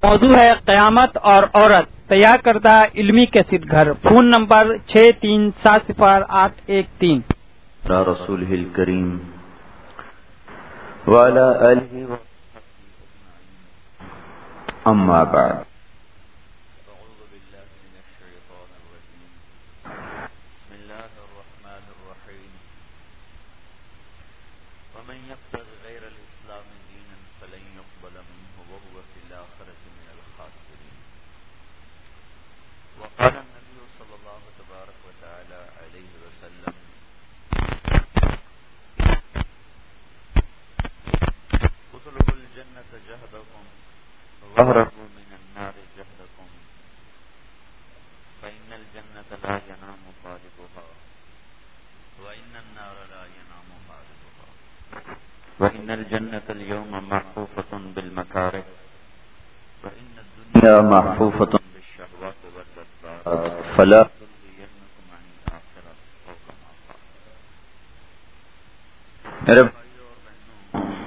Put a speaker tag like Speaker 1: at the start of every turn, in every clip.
Speaker 1: موضوع ہے قیامت اور عورت، تیار کردہ علمی کیسٹ گھر۔ Phone number 63700813۔
Speaker 2: رسوله الكريم وعلى آله وصحبه أما بعد، أعوذ بالله من الشيطان الرجيم، بسم الله الرحمن الرحيم، ومن يبتغ غير الإسلام دينا فلن يقبل منه وهو في الآخرة من الخاسرين، وقال النبي صلى الله تبارك وتعالى عليه وسلم: ادخلوا الجنة جهدكم واهربوا من النار جهدكم، فإن الجنة لا ينام طالبها وإن النار لا ينام هاربها، وإن الجنة اليوم محفوفة بالمكاره وإن الدنيا محفوفة بالشهوات واللذات، فلا تلهينكم عن الآخرة أو كما قال۔ میرے بھائیوں اور بہنوں،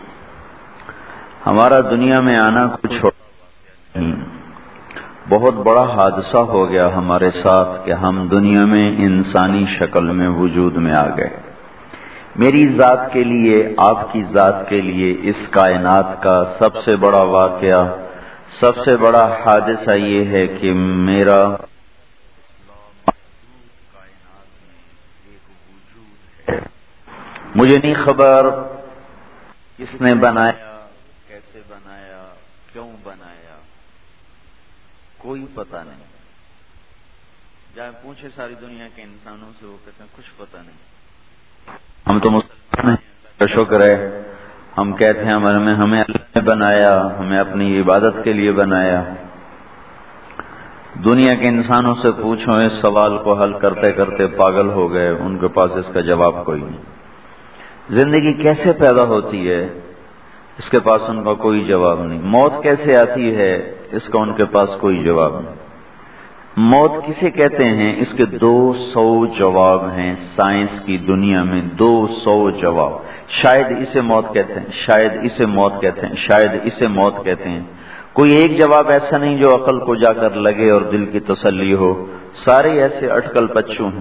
Speaker 2: ہمارا دنیا میں آنا کچھ چھوٹا واقعہ نہیں، بہت بڑا حادثہ ہو گیا ہمارے ساتھ کہ ہم دنیا میں انسانی شکل میں وجود میں آ گئے۔ میری ذات کے لیے، آپ کی ذات کے لیے اس کائنات کا سب سے بڑا واقعہ، سب سے بڑا حادثہ یہ ہے کہ میرا کائنات میں ایک وجود ہے۔ مجھے نہیں خبر کس نے بنایا، کیسے بنایا، کیوں بنایا، کوئی پتہ نہیں۔ جب پوچھے ساری دنیا کے انسانوں سے، وہ کہتے ہیں کچھ پتہ نہیں۔ ہم تو مسلمان ہیں، اللہ کا شکر ہے، ہم کہتے ہیں ہمیں اللہ نے بنایا، ہمیں اپنی عبادت کے لیے بنایا۔ دنیا کے انسانوں سے پوچھو، اس سوال کو حل کرتے کرتے پاگل ہو گئے، ان کے پاس اس کا جواب کوئی نہیں۔ زندگی کیسے پیدا ہوتی ہے، اس کے پاس ان کا کوئی جواب نہیں۔ موت کیسے آتی ہے، اس کا ان کے پاس کوئی جواب نہیں۔ موت کسے کہتے ہیں، اس کے 200 جواب ہیں سائنس کی دنیا میں، 200 جواب۔ شاید اسے موت کہتے ہیں، شاید اسے موت کہتے ہیں، شاید اسے موت کہتے ہیں۔ کوئی ایک جواب ایسا نہیں جو عقل کو جا کر لگے اور دل کی تسلی ہو، سارے ایسے اٹکل پچو ہیں۔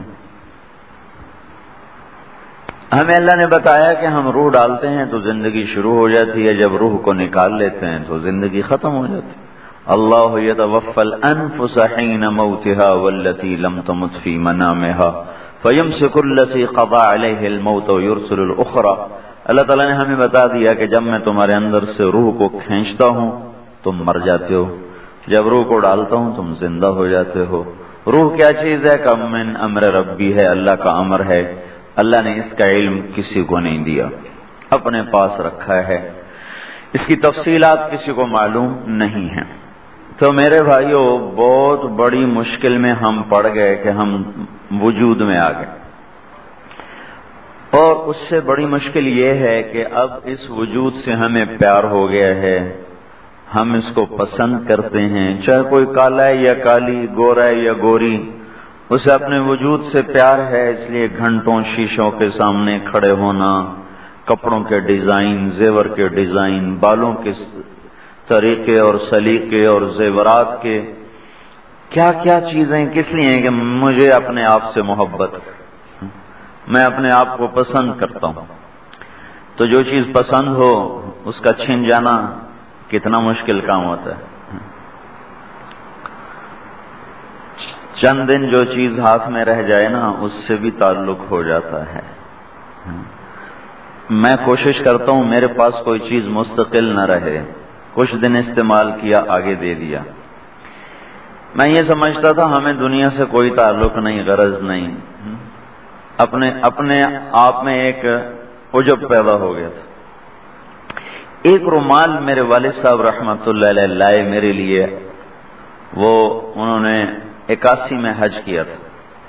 Speaker 2: ہمیں اللہ نے بتایا کہ ہم روح ڈالتے ہیں تو زندگی شروع ہو جاتی ہے، جب روح کو نکال لیتے ہیں تو زندگی ختم ہو جاتی ہے۔ اللہ یتوفی الانفس حین موتها والتي لم تمت فی منامها فیمسک التی قضى علیہ الموت ویرسل الاخرى۔ اللہ تعالیٰ نے ہمیں بتا دیا کہ جب میں تمہارے اندر سے روح کو کھینچتا ہوں تم مر جاتے ہو، جب روح کو ڈالتا ہوں تم زندہ ہو جاتے ہو۔ روح کیا چیز ہے؟ کہ من امر ربی ہے، اللہ کا امر ہے۔ اللہ نے اس کا علم کسی کو نہیں دیا، اپنے پاس رکھا ہے، اس کی تفصیلات کسی کو معلوم نہیں ہیں۔ تو میرے بھائیوں، بہت بڑی مشکل میں ہم پڑ گئے کہ ہم وجود میں آ گئے، اور اس سے بڑی مشکل یہ ہے کہ اب اس وجود سے ہمیں پیار ہو گیا ہے، ہم اس کو پسند کرتے ہیں، چاہے کوئی کالا ہے یا کالی، گورا ہے یا گوری، اسے اپنے وجود سے پیار ہے، اس لیے گھنٹوں شیشوں کے سامنے کھڑے ہونا، کپڑوں کے ڈیزائن، زیور کے ڈیزائن، بالوں کے طریقے اور سلیقے اور زیورات کے کیا کیا چیزیں کس لیے ہیں کہ مجھے اپنے آپ سے محبت، میں اپنے آپ کو پسند کرتا ہوں۔ تو جو چیز پسند ہو اس کا چھن جانا کتنا مشکل کام ہوتا ہے۔ چند دن جو چیز ہاتھ میں رہ جائے نا، اس سے بھی تعلق ہو جاتا ہے۔ میں کوشش کرتا ہوں میرے پاس کوئی چیز مستقل نہ رہے، کچھ دن استعمال کیا، آگے دے دیا۔ میں یہ سمجھتا تھا ہمیں دنیا سے کوئی تعلق نہیں، غرض نہیں، اپنے آپ میں ایک عجب پیدا ہو گیا تھا۔ ایک رومال میرے والد صاحب رحمۃ اللہ علیہ لائے میرے لیے، وہ انہوں نے 81 میں حج کیا تھا،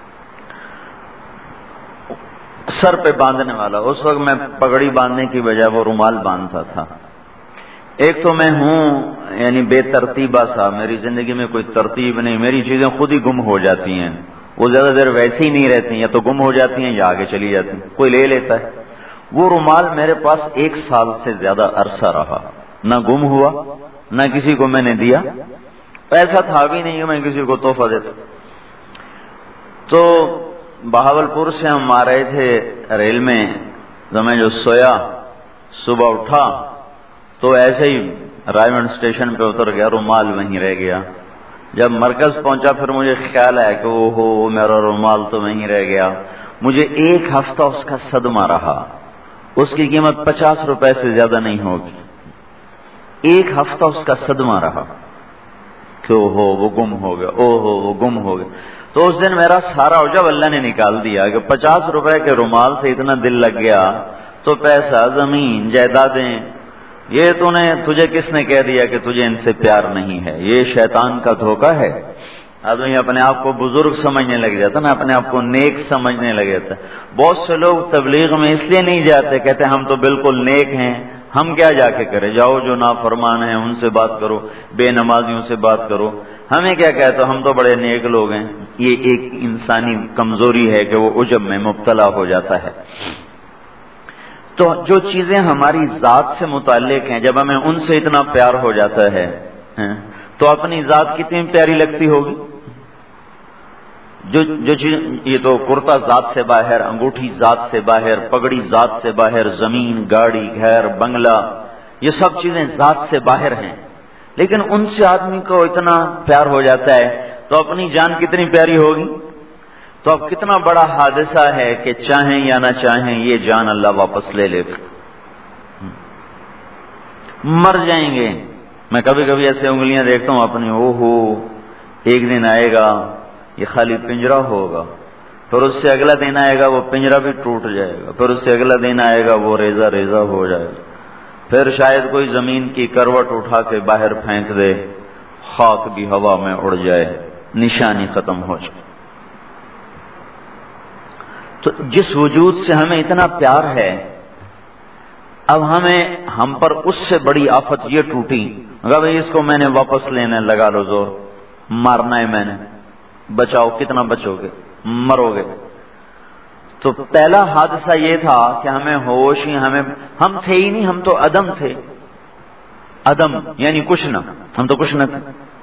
Speaker 2: سر پہ باندھنے والا۔ اس وقت میں پگڑی باندھنے کی بجائے وہ رومال باندھتا تھا۔ ایک تو میں ہوں یعنی بے ترتیبہ سا، میری زندگی میں کوئی ترتیب نہیں، میری چیزیں خود ہی گم ہو جاتی ہیں، وہ زیادہ دیر ویسی ہی نہیں رہتی، یا تو گم ہو جاتی ہیں یا آگے چلی جاتی ہیں، کوئی لے لیتا ہے۔ وہ رومال میرے پاس 1 سال سے زیادہ عرصہ رہا، نہ گم ہوا نہ کسی کو میں نے دیا، ایسا تھا بھی نہیں کہ میں کسی کو تحفہ دیتا۔ تو بہاولپور سے ہم آ رہے تھے ریل میں، تو میں جو سویا صبح اٹھا تو ایسے ہی رائے گنج اسٹیشن پہ اتر گیا، رومال وہیں رہ گیا۔ جب مرکز پہنچا پھر مجھے خیال آیا کہ اوہو میرا رومال تو وہیں رہ گیا۔ مجھے 1 ہفتہ اس کا صدمہ رہا، اس کی قیمت 50 روپے سے زیادہ نہیں ہوگی۔ 1 ہفتہ اس کا صدمہ رہا کہ اوہو وہ گم ہو گیا، اوہو وہ گم ہو گیا۔ تو اس دن میرا سارا جب اللہ نے نکال دیا کہ 50 روپے کے رومال سے اتنا دل لگ گیا، تو پیسہ، زمین، جائیدادیں، یہ تجھے کس نے کہہ دیا کہ تجھے ان سے پیار نہیں ہے؟ یہ شیطان کا دھوکہ ہے۔ آدمی اپنے آپ کو بزرگ سمجھنے لگ جاتا نا، اپنے آپ کو نیک سمجھنے لگ جاتا ہے۔ بہت سے لوگ تبلیغ میں اس لیے نہیں جاتے، کہتے ہم تو بالکل نیک ہیں، ہم کیا جا کے کریں؟ جاؤ جو نافرمان ہیں ان سے بات کرو، بے نمازیوں سے بات کرو، ہمیں کیا کہتے ہم تو بڑے نیک لوگ ہیں۔ یہ ایک انسانی کمزوری ہے کہ وہ عجب میں مبتلا ہو جاتا ہے۔ تو جو چیزیں ہماری ذات سے متعلق ہیں، جب ہمیں ان سے اتنا پیار ہو جاتا ہے تو اپنی ذات کتنی پیاری لگتی ہوگی۔ جو چیز، یہ تو کرتا ذات سے باہر، انگوٹھی ذات سے باہر، پگڑی ذات سے باہر، زمین، گاڑی، گھر، بنگلہ، یہ سب چیزیں ذات سے باہر ہیں، لیکن ان سے آدمی کو اتنا پیار ہو جاتا ہے تو اپنی جان کتنی پیاری ہوگی۔ تو اب کتنا بڑا حادثہ ہے کہ چاہیں یا نہ چاہیں یہ جان اللہ واپس لے لے، مر جائیں گے۔ میں کبھی کبھی ایسے انگلیاں دیکھتا ہوں اپنی، اوہو ایک دن آئے گا یہ خالی پنجرا ہوگا، پھر اس سے اگلا دن آئے گا وہ پنجرا بھی ٹوٹ جائے گا، پھر اس سے اگلا دن آئے گا وہ ریزہ ریزہ ہو جائے گا، پھر شاید کوئی زمین کی کروٹ اٹھا کے باہر پھینک دے، خاک بھی ہوا میں اڑ جائے، نشانی ختم ہو جائے۔ تو جس وجود سے ہمیں اتنا پیار ہے، اب ہم پر اس سے بڑی آفت یہ ٹوٹی، اگر بھائی اس کو میں نے واپس لینے لگا لو زور، مارنا ہے میں نے، بچاؤ، کتنا بچو گے؟ مرو گے۔ تو پہلا حادثہ یہ تھا کہ ہمیں ہوش ہی، ہم تھے ہی نہیں، ہم تو عدم تھے، عدم یعنی کچھ نہ، ہم تو کچھ نہ تھے۔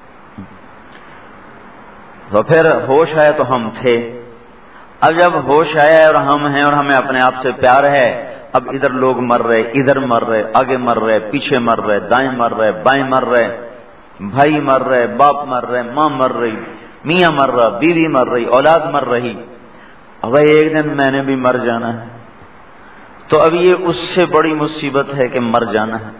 Speaker 2: تو پھر ہوش آیا تو ہم تھے۔ اب جب ہوش آیا اور ہم ہیں اور ہمیں اپنے آپ سے پیار ہے، اب ادھر لوگ مر رہے، ادھر مر رہے، آگے مر رہے، پیچھے مر رہے، دائیں مر رہے، بائیں مر رہے، بھائی مر رہے، باپ مر رہے، ماں مر رہی، میاں مر رہا، بیوی مر رہی، اولاد مر رہی۔ اب ایک دن میں نے بھی مر جانا ہے، تو اب یہ اس سے بڑی مصیبت ہے کہ مر جانا ہے۔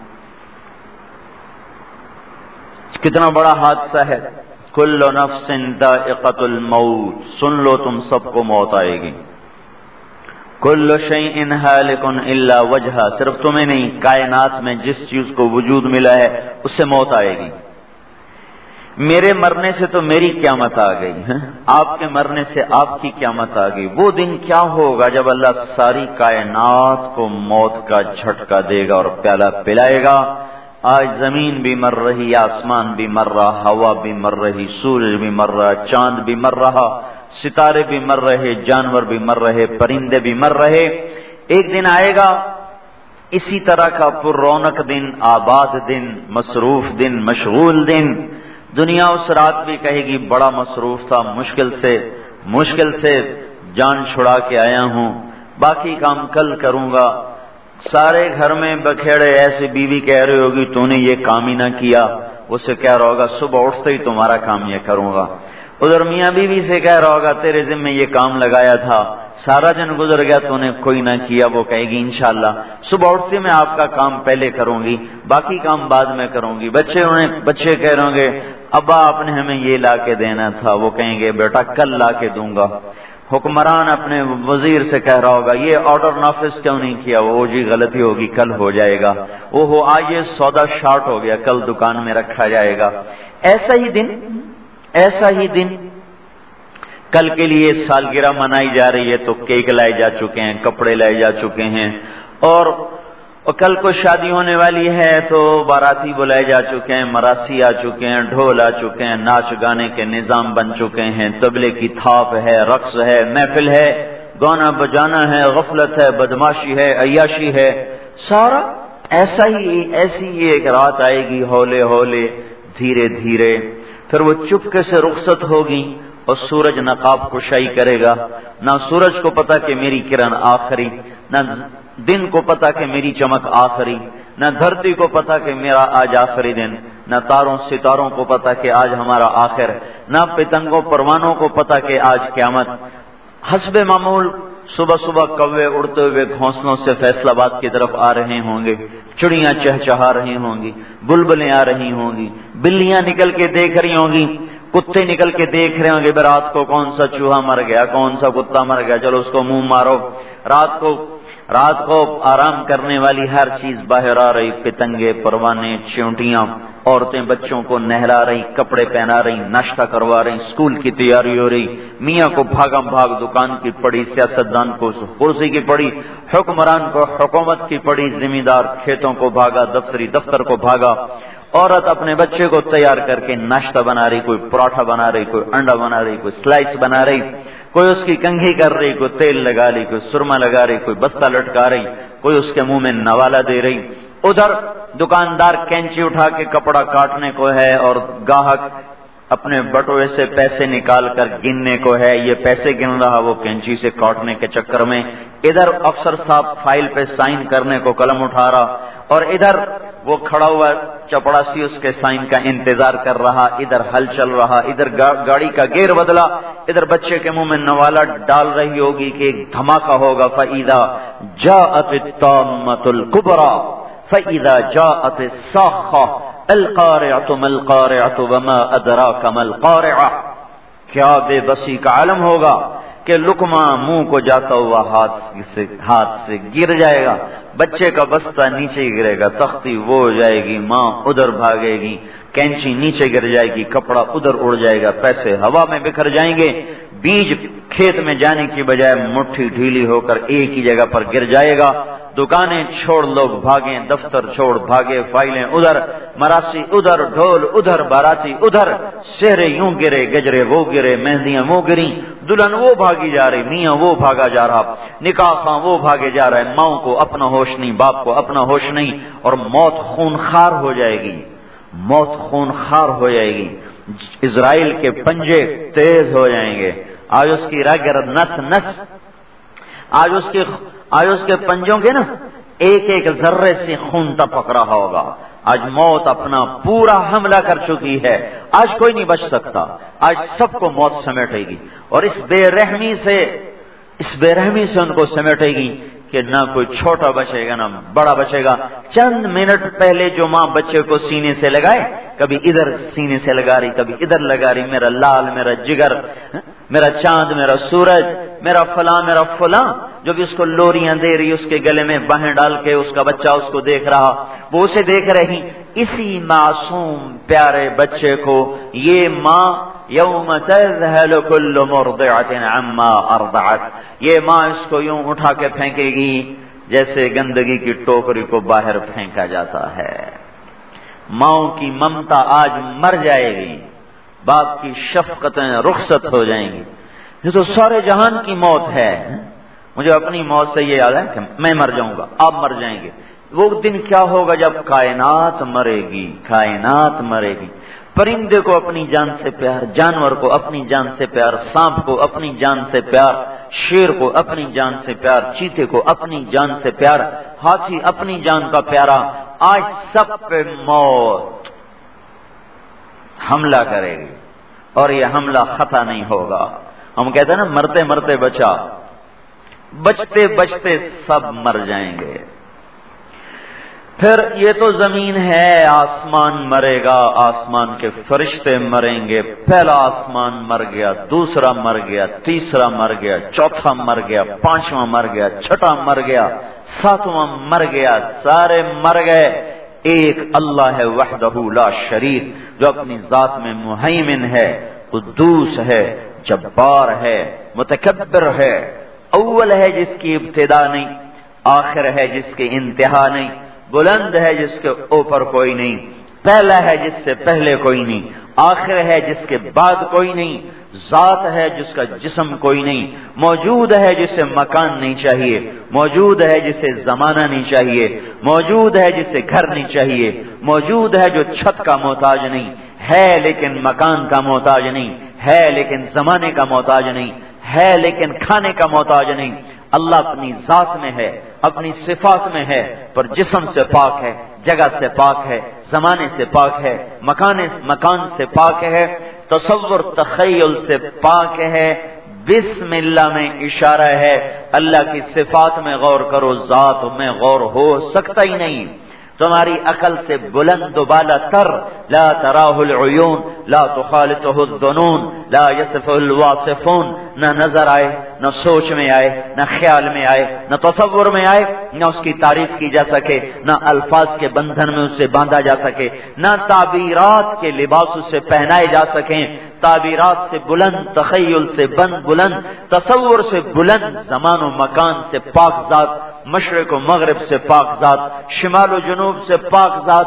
Speaker 2: کتنا بڑا حادثہ ہے۔ کل نفس ذائقۃ الموت، سن لو تم سب کو موت آئے گی۔ کل شیء ہالک الا وجہہ، صرف تمہیں نہیں، کائنات میں جس چیز کو وجود ملا ہے اس سے موت آئے گی۔ میرے مرنے سے تو میری قیامت آ گئی ہے، آپ کے مرنے سے آپ کی قیامت آ گئی۔ وہ دن کیا ہوگا جب اللہ ساری کائنات کو موت کا جھٹکا دے گا اور پیالہ پلائے گا۔ آج زمین بھی مر رہی، آسمان بھی مر رہا، ہوا بھی مر رہی، سورج بھی مر رہا، چاند بھی مر رہا، ستارے بھی مر رہے، جانور بھی مر رہے، پرندے بھی مر رہے۔ ایک دن آئے گا اسی طرح کا پر رونق دن، آباد دن، مصروف دن، مشغول دن۔ دنیا اس رات بھی کہے گی بڑا مصروف تھا، مشکل سے جان چھڑا کے آیا ہوں، باقی کام کل کروں گا۔ سارے گھر میں بکھیڑے ایسے بیوی کہہ رہی ہوگی تو نے یہ کام ہی نہ کیا، اس سے کہہ رہا ہوگا صبح اٹھتے ہی تمہارا کام یہ کروں گا۔ ادھر میاں بیوی سے کہہ رہا ہوگا تیرے ذمہ یہ کام لگایا تھا، سارا دن گزر گیا تو نے کوئی نہ کیا، وہ کہے گی انشاءاللہ صبح اٹھتے میں آپ کا کام پہلے کروں گی، باقی کام بعد میں کروں گی۔ بچے کہہ رہے ہوں گے ابا آپ نے ہمیں یہ لا کے دینا تھا، وہ کہیں گے بیٹا کل لا کے دوں گا۔ حکمران اپنے وزیر سے کہہ رہا ہوگا یہ آرڈر نافذ کیوں نہیں کیا، وہ جی غلطی ہوگی کل ہو جائے گا، وہ آج یہ سودا شارٹ ہو گیا کل دکان میں رکھا جائے گا۔ ایسا ہی دن کل کے لیے سالگرہ منائی جا رہی ہے تو کیک لائے جا چکے ہیں، کپڑے لائے جا چکے ہیں، اور کل کو شادی ہونے والی ہے تو باراتی بلائے جا چکے ہیں، مراسی آ چکے ہیں، ڈھول آ چکے ہیں، ناچ گانے کے نظام بن چکے ہیں، طبلے کی تھاپ ہے، رقص ہے، محفل ہے، گانا بجانا ہے، غفلت ہے، بدماشی ہے، عیاشی ہے، سارا ایسی ہی ایک رات آئے گی ہولے ہولے دھیرے دھیرے، پھر وہ چپکے سے رخصت ہوگی اور سورج نقاب کشائی کرے گا، نہ سورج کو پتا کہ میری کرن آخری، نہ دن کو پتا کہ میری چمک آخری، نہ دھرتی کو پتا کہ میرا آج آخری دن، نہ تاروں ستاروں کو پتا کہ آج ہمارا آخر، نہ پتنگوں پروانوں کو پتا کہ آج قیامت۔ حسب معمول صبح صبح کوے اڑتے ہوئے گھونسلوں سے فیصل آباد کی طرف آ رہے ہوں گے، چڑیاں چہچہا رہی ہوں گی، بلبلیں آ رہی ہوں گی، بلیاں نکل کے دیکھ رہی ہوں گی، کتے نکل کے دیکھ رہے ہوں گے، رات کو کون سا چوہا مر گیا، کون سا کتا مر گیا، چلو اس کو منہ مارو۔ رات کو آرام کرنے والی ہر چیز باہر آ رہی، پتنگے، پروانے، چیونٹیاں، عورتیں بچوں کو نہلا رہی، کپڑے پہنا رہی، ناشتہ کروا رہی، اسکول کی تیاری ہو رہی، میاں کو بھاگم بھاگ دکان کی پڑی، سیاستدان کو کرسی کی پڑی، حکمران کو حکومت کی پڑی، ذمہ دار کھیتوں کو بھاگا، دفتر کو بھاگا، عورت اپنے بچے کو تیار کر کے ناشتہ بنا رہی، کوئی پراٹھا بنا رہی، کوئی انڈا بنا رہی، کوئی سلائس بنا رہی، کوئی اس کی کنگھی کر رہی، کوئی تیل لگا رہی، کوئی سرما لگا رہی، کوئی بستہ لٹکا رہی، کوئی اس کے منہ میں نوالا دے رہی۔ ادھر دکاندار کینچی اٹھا کے کپڑا کاٹنے کو ہے اور گاہک اپنے بٹوے سے پیسے نکال کر گننے کو ہے، یہ پیسے گن رہا، وہ کینچی سے کاٹنے کے چکر میں۔ ادھر افسر صاحب فائل پہ سائن کرنے کو قلم اٹھا رہا، اور ادھر وہ کھڑا ہوا چپڑاسی اس کے سائن کا انتظار کر رہا، ادھر ہل چل رہا، ادھر گاڑی کا گیئر بدلا، ادھر بچے کے منہ میں نوالا ڈال رہی ہوگی کہ ایک دھماکہ ہوگا۔ فَإِذَا جَاءَتِ الطَّامَّةُ الْكُبْرَى فَإِذَا جَاءَتِ الصَّاخَّةُ الْقَارِعَةُ مَا الْقَارِعَةُ وَمَا أَدْرَاكَ مَا الْقَارِعَةُ، کیا بے بسی کا عالم ہوگا کہ لقمہ منہ کو جاتا ہوا ہاتھ سے گر جائے گا، بچے کا بستہ نیچے گرے گا، تختی وہ ہو جائے گی، ماں ادھر بھاگے گی، کینچی نیچے گر جائے گی، کپڑا ادھر اڑ جائے گا، پیسے ہوا میں بکھر جائیں گے، بیج کھیت میں جانے کی بجائے مٹھی ڈھیلی ہو کر ایک ہی جگہ پر گر جائے گا، دکانیں چھوڑ لوگ بھاگیں، دفتر چھوڑ بھاگے، فائلیں ادھر، مراسی ادھر، ڈھول ادھر، باراتی ادھر، سہرے یوں گرے، گجرے وہ گرے، مہندیاں وہ گریں، دلہن وہ بھاگی جا رہی، میاں وہ بھاگا جا رہا، نکاح خواہ وہ بھاگے جا رہا ہے، ماؤں کو اپنا ہوش نہیں، باپ کو اپنا ہوش نہیں، اور موت خونخوار ہو جائے گی، موت خونخوار ہو جائے گی، اسرائیل کے پنجے تیز ہو جائیں گے، آج اس کی رگ نس نس، آج اس کے پنجوں کے نا ایک ایک ذرے سے خون ٹپک رہا ہوگا۔ آج موت اپنا پورا حملہ کر چکی ہے، آج کوئی نہیں بچ سکتا، آج سب کو موت سمیٹے گی، اور اس بے رحمی سے ان کو سمیٹے گی کہ نہ کوئی چھوٹا بچے گا نہ بڑا بچے گا۔ چند منٹ پہلے جو ماں بچے کو سینے سے لگائے، کبھی ادھر سینے سے لگا رہی، کبھی ادھر لگا رہی، میرا لال، میرا جگر، میرا چاند، میرا سورج، میرا فلاں، جو بھی اس کو لوریاں دے رہی، اس کے گلے میں باہیں ڈال کے اس کا بچہ اس کو دیکھ رہا، وہ اسے دیکھ رہی، اسی معصوم پیارے بچے کو یہ ماں یوم تذہل کل مرضعۃ عما ارضعت، یہ ماں اس کو یوں اٹھا کے پھینکے گی جیسے گندگی کی ٹوکری کو باہر پھینکا جاتا ہے۔ ماؤں کی ممتا آج مر جائے گی، باپ کی شفقتیں رخصت ہو جائیں گی۔ یہ تو سارے جہان کی موت ہے، مجھے اپنی موت سے یہ یاد ہے کہ میں مر جاؤں گا، آپ مر جائیں گے۔ وہ دن کیا ہوگا جب کائنات مرے گی، کائنات مرے گی۔ پرندے کو اپنی جان سے پیار، جانور کو اپنی جان سے پیار، سانپ کو اپنی جان سے پیار، شیر کو اپنی جان سے پیار، چیتے کو اپنی جان سے پیار، ہاتھی اپنی جان کا پیارا، آج سب پہ موت حملہ کرے گی، اور یہ حملہ خطا نہیں ہوگا۔ ہم کہتے ہیں نا مرتے مرتے بچا، بچتے بچتے سب مر جائیں گے۔ پھر یہ تو زمین ہے، آسمان مرے گا، آسمان کے فرشتے مریں گے، پہلا آسمان مر گیا، دوسرا مر گیا، تیسرا مر گیا، چوتھا مر گیا، پانچواں مر گیا، چھٹا مر گیا، ساتواں مر گیا، سارے مر گئے۔ ایک اللہ ہے وحدہ لا شریک، جو اپنی ذات میں مہیمن ہے، قدوس ہے، جبار ہے، متکبر ہے، اول ہے جس کی ابتدا نہیں، آخر ہے جس کی انتہا نہیں، بلند ہے جس کے اوپر کوئی نہیں، پہلا ہے جس سے پہلے کوئی نہیں، آخر ہے جس کے بعد کوئی نہیں، ذات ہے جس کا جسم کوئی نہیں، موجود ہے جسے مکان نہیں چاہیے، موجود ہے جسے زمانہ نہیں چاہیے، موجود ہے جسے گھر نہیں چاہیے، موجود ہے جو چھت کا محتاج نہیں ہے لیکن مکان کا محتاج نہیں ہے، لیکن زمانے کا محتاج نہیں ہے، لیکن کھانے کا محتاج نہیں۔ اللہ اپنی ذات میں ہے، اپنی صفات میں ہے، پر جسم سے پاک ہے، جگہ سے پاک ہے، زمانے سے پاک ہے، مکان سے پاک ہے، تصور تخیل سے پاک ہے۔ بسم اللہ میں اشارہ ہے، اللہ کی صفات میں غور کرو، ذات میں غور ہو سکتا ہی نہیں۔ تمہاری عقل سے بلند و بالا تر، لا تراہ العیون لا تخالطہ الظنون لا یصفہ الواصفون، نہ نظر آئے، نہ سوچ میں آئے، نہ خیال میں آئے، نہ تصور میں آئے، نہ اس کی تعریف کی جا سکے، نہ الفاظ کے بندھن میں اسے باندھا جا سکے، نہ تعبیرات کے لباس اسے پہنائے جا سکیں۔ تعبیرات سے بلند، تخیل سے بلند، تصور سے بلند، زمان و مکان سے پاک ذات، مشرق و مغرب سے پاک ذات، شمال و جنوب سے پاک ذات۔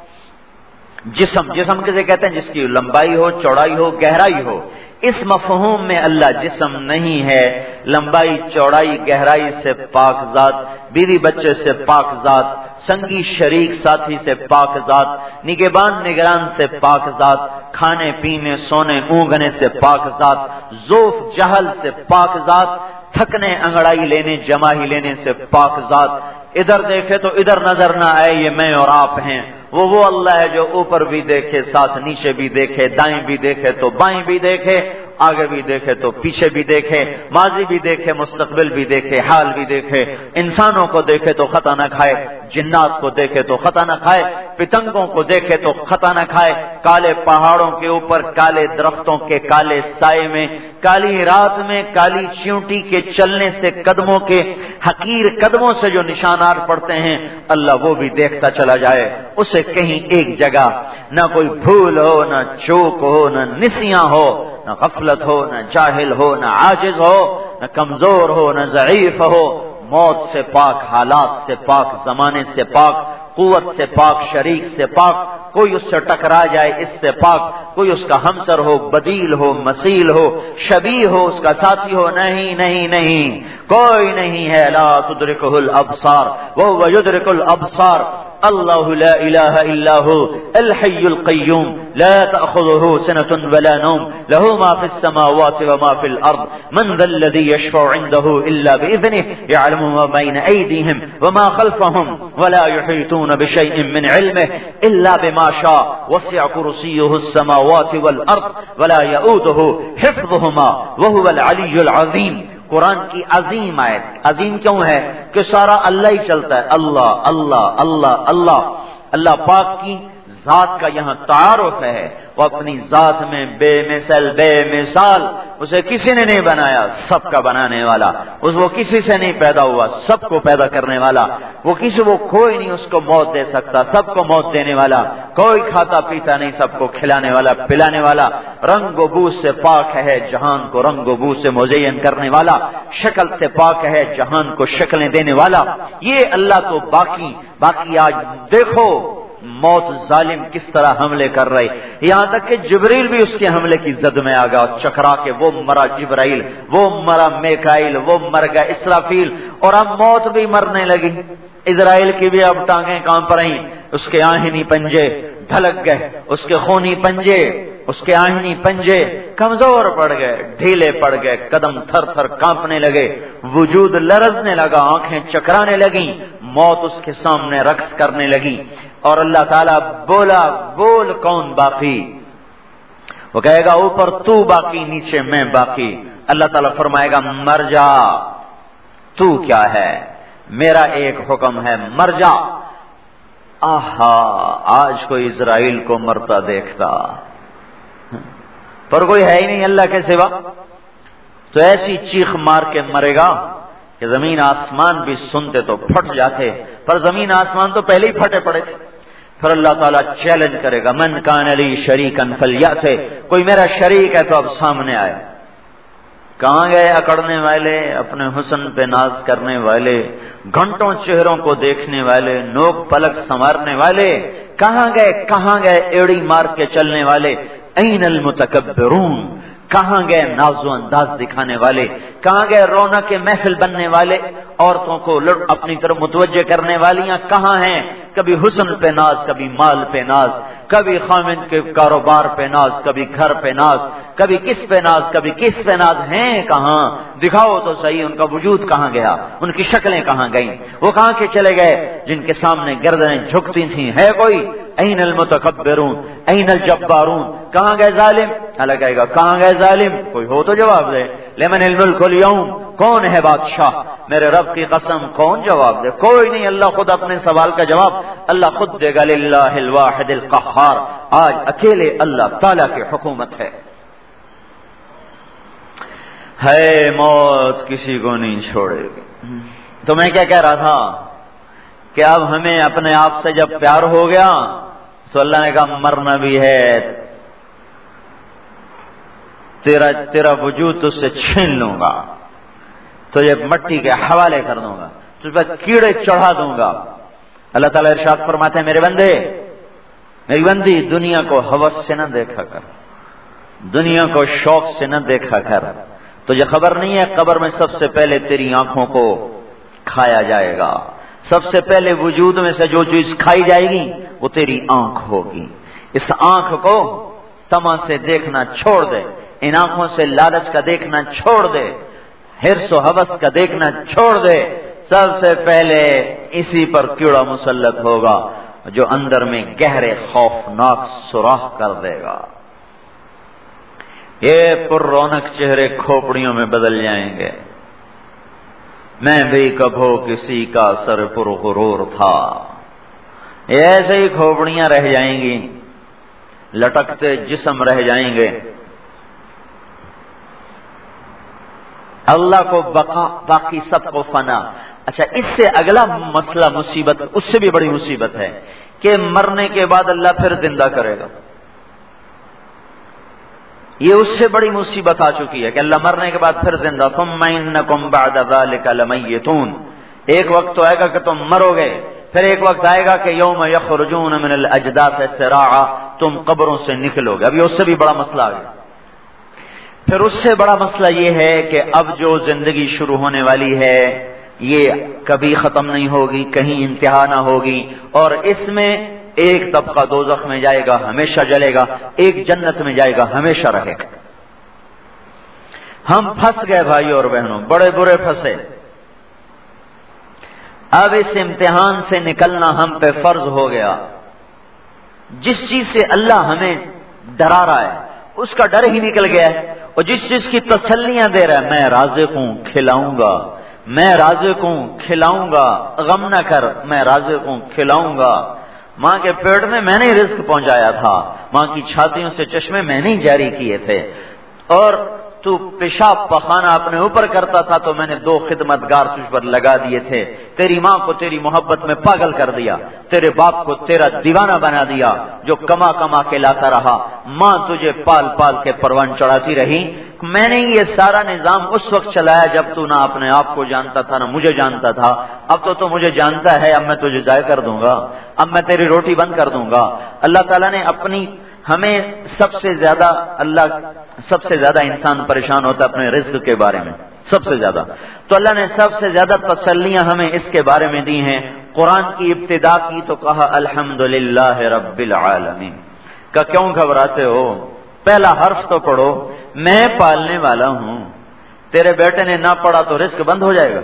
Speaker 2: جسم کسے کہتے ہیں؟ جس کی لمبائی ہو، چوڑائی ہو، گہرائی ہو۔ اس مفہوم میں اللہ جسم نہیں ہے، لمبائی، چوڑائی، گہرائی سے پاک ذات، بیوی بچے سے پاک ذات، سنگی شریک ساتھی سے پاک ذات، نگہبان نگران سے پاک ذات، کھانے پینے سونے اونگنے سے پاک ذات، ذوف جہل سے پاک ذات، تھکنے انگڑائی لینے جماہی لینے سے پاک ذات۔ ادھر دیکھے تو ادھر نظر نہ آئے یہ میں اور آپ ہیں، وہ اللہ ہے جو اوپر بھی دیکھے، ساتھ نیچے بھی دیکھے، دائیں بھی دیکھے تو بائیں بھی دیکھے، آگے بھی دیکھے تو پیچھے بھی دیکھے، ماضی بھی دیکھے، مستقبل بھی دیکھے، حال بھی دیکھے، انسانوں کو دیکھے تو خطا نہ کھائے، جنات کو دیکھے تو خطا نہ کھائے، پتنگوں کو دیکھے تو خطا نہ کھائے، کالے پہاڑوں کے اوپر، کالے درختوں کے کالے سائے میں، کالی رات میں، کالی چیونٹی کے چلنے سے قدموں کے حقیر قدموں سے جو نشانات پڑتے ہیں، اللہ وہ بھی دیکھتا چلا جائے، اسے کہیں ایک جگہ نہ کوئی بھول ہو، نہ چوک ہو، نہ نسیاں ہو، نہ غفلت ہو، نہ جاہل ہو، نہ عاجز ہو، نہ کمزور ہو، نہ ضعیف ہو، موت سے پاک، حالات سے پاک، زمانے سے پاک، قوت سے پاک، شریک سے پاک، کوئی اس سے ٹکرا جائے اس سے پاک، کوئی اس کا ہمسر ہو، بدیل ہو، مثیل ہو، شبیہ ہو، اس کا ساتھی ہو، نہیں نہیں نہیں، کوئی نہیں ہے۔ لا تدرکہ الابصار وہو یدرک الابصار، اللہ لا الہ الا هو الحی القیوم لا تأخذه سنة ولا نوم له ما في السماوات وما في الأرض من ذا الذي يشفع عنده إلا بإذنه يعلم ما بين أيديهم وما خلفهم ولا يحيطون بشيء من علمه إلا بما شاء وسع كرسيه السماوات والأرض ولا يؤوده حفظهما وهو العلي العظيم۔ قرآن کی عظیم آیت، عظیم کیوں ہے؟ کہ سارا اللہ ہی چلتا ہے، اللہ اللہ اللہ اللہ۔ اللہ پاک کی ذات کا یہاں تعارف ہے، وہ اپنی ذات میں بے مثل بے مثال، اسے کسی نے نہیں بنایا، سب کا بنانے والا، وہ کسی سے نہیں پیدا ہوا، سب کو پیدا کرنے والا، وہ کوئی نہیں اس کو موت دے سکتا، سب کو موت دینے والا، کوئی کھاتا پیتا نہیں، سب کو کھلانے والا پلانے والا، رنگ و بو سے پاک ہے، جہان کو رنگ و بو سے مزین کرنے والا، شکل سے پاک ہے، جہان کو شکلیں دینے والا۔ یہ اللہ تو باقی آج دیکھو موت ظالم کس طرح حملے کر رہے، یہاں تک کہ جبریل بھی اس کے حملے کی زد میں آ گیا، چکرا کے وہ مرا جبرائیل، وہ مرا میکائیل، وہ مر گیا اسرافیل، اور اب موت بھی مرنے لگی۔ اسرائیل کی بھی اب ٹانگیں کانپ رہی، اس کے آہنی پنجے ڈھلک گئے، اس کے خونی پنجے، اس کے آہنی پنجے کمزور پڑ گئے، ڈھیلے پڑ گئے، قدم تھر تھر کانپنے لگے، وجود لرزنے لگا، آنکھیں چکرانے لگیں، موت اس کے سامنے رقص کرنے لگی۔ اور اللہ تعالیٰ بولا، بول کون باقی؟ وہ کہے گا اوپر تو باقی، نیچے میں باقی۔ اللہ تعالیٰ فرمائے گا مر جا، تو کیا ہے؟ میرا ایک حکم ہے، مر جا۔ آہا، آج کوئی اسرائیل کو مرتا دیکھتا، پر کوئی ہے ہی نہیں اللہ کے سوا، تو ایسی چیخ مار کے مرے گا کہ زمین آسمان بھی سنتے تو پھٹ جاتے، پر زمین آسمان تو پہلے ہی پھٹے پڑے تھے۔ پھر اللہ تعالیٰ چیلنج کرے گا، من کان لی شریکن فلیأتِ، کوئی میرا شریک ہے تو اب سامنے آئے۔ کہاں گئے اکڑنے والے، اپنے حسن پہ ناز کرنے والے، گھنٹوں چہروں کو دیکھنے والے، نوک پلک سنوارنے والے؟ کہاں گئے ایڑی مار کے چلنے والے؟ این المتکبرون، کہاں گئے ناز و انداز دکھانے والے؟ کہاں گئے رونق کے محفل بننے والے؟ عورتوں کو اپنی طرف متوجہ کرنے والیاں کہاں ہیں؟ کبھی حسن پہ ناز، کبھی مال پہ ناز، کبھی خامد کے کاروبار پہ ناز، کبھی گھر پہ ناز، کبھی کس پہ ناز، کبھی کس پہ ناز. ہیں کہاں؟ دکھاؤ تو صحیح، ان کا وجود کہاں گیا؟ ان کی شکلیں کہاں گئیں؟ وہ کہاں کے چلے گئے جن کے سامنے گردنیں جھکتی تھیں؟ ہے کوئی؟ این المتکبرون این الجبارون، کہاں گئے ظالم؟ اللہ کہے گا کہاں گئے ظالم؟ کوئی ہو تو جواب دے. لمن الملک اليوم، کون ہے بادشاہ؟ میرے رب کی قسم کون جواب دے؟ کوئی نہیں. اللہ خود اپنے سوال کا جواب اللہ خود دے گا. للہ الواحد القہار، آج اکیلے اللہ تعالی کی حکومت ہے. موت کسی کو نہیں چھوڑے گی. تو میں کیا کہہ رہا تھا کہ اب ہمیں اپنے آپ سے جب پیار ہو گیا تو اللہ نے کہا مرنا بھی ہے، تیرا وجود تجھ سے چھین لوں گا، تو یہ مٹی کے حوالے کر دوں گا، تجھ پر کیڑے چڑھا دوں گا. اللہ تعالیٰ ارشاد فرماتے ہیں میرے بندے، میری بندی، دنیا کو ہوس سے نہ دیکھا کر، دنیا کو شوق سے نہ دیکھا کر. تجھے خبر نہیں ہے قبر میں سب سے پہلے تیری آنکھوں کو کھایا جائے گا. سب سے پہلے وجود میں سے جو چیز کھائی جائے گی وہ تیری آنکھ ہوگی. اس آنکھ کو تما سے دیکھنا چھوڑ دے، ان آنکھوں سے لالچ کا دیکھنا چھوڑ دے، حرص و ہوس کا دیکھنا چھوڑ دے. سب سے پہلے اسی پر کیڑا مسلط ہوگا جو اندر میں گہرے خوفناک سوراخ کر دے گا. یہ پر رونق چہرے کھوپڑیوں میں بدل جائیں گے. میں بھی کبھو کسی کا سر پر غرور تھا، ایسے ہی کھوپڑیاں رہ جائیں گی، لٹکتے جسم رہ جائیں گے. اللہ کو بقا، باقی سب کو فنا. اچھا، اس سے اگلا مسئلہ مصیبت، اس سے بھی بڑی مصیبت ہے کہ مرنے کے بعد اللہ پھر زندہ کرے گا. یہ اس سے بڑی مصیبت آ چکی ہے کہ اللہ مرنے کے بعد پھر زندہ. ثم انکم بعد ذلک لمیتون، ایک وقت تو آئے گا کہ تم مرو گے، پھر ایک وقت آئے گا کہ یوم یخرجون من الاجداث سراعا، تم قبروں سے نکلو گے. ابھی اس سے بھی بڑا مسئلہ آ گیا. پھر اس سے بڑا مسئلہ یہ ہے کہ اب جو زندگی شروع ہونے والی ہے یہ کبھی ختم نہیں ہوگی، کہیں انتہا نہ ہوگی. اور اس میں ایک طبقہ دوزخ میں جائے گا، ہمیشہ جلے گا، ایک جنت میں جائے گا، ہمیشہ رہے گا. ہم پھنس گئے بھائی اور بہنوں، بڑے برے پھنسے. اب اس امتحان سے نکلنا ہم پہ فرض ہو گیا. جس چیز سے اللہ ہمیں ڈرا رہا ہے اس کا ڈر ہی نکل گیا ہے، اور جس چیز کی تسلیاں دے رہا ہے، میں رازق ہوں کھلاؤں گا، میں رازق ہوں کھلاؤں گا، غم نہ کر، میں رازق ہوں کھلاؤں گا. ماں کے پیٹ میں نے ہی رزق پہنچایا تھا، ماں کی چھاتیوں سے چشمے میں نے ہی جاری کیے تھے، اور تو پیشاب پخانا اپنے اوپر کرتا تھا تو میں نے 2 خدمتگار تجھ پر لگا دیے تھے. تیری ماں کو تیری محبت میں پاگل کر دیا، تیرے باپ کو تیرا دیوانہ بنا دیا جو کما کما کے لاتا رہا. ماں تجھے پال پال کے پروان چڑھاتی رہی. میں نے یہ سارا نظام اس وقت چلایا جب تو نہ اپنے آپ کو جانتا تھا نہ مجھے جانتا تھا. اب تو مجھے جانتا ہے، اب میں تجھے ضائع کر دوں گا، اب میں تیری روٹی بند کر دوں گا. اللہ تعالیٰ نے ہمیں سب سے زیادہ انسان پریشان ہوتا ہے اپنے رزق کے بارے میں، سب سے زیادہ. تو اللہ نے سب سے زیادہ تسلیاں ہمیں اس کے بارے میں دی ہیں. قرآن کی ابتدا کی تو کہا الحمدللہ رب العالمین. کہ کیوں گھبراتے ہو؟ پہلا حرف تو پڑھو، میں پالنے والا ہوں. تیرے بیٹے نے نہ پڑھا تو رزق بند ہو جائے گا.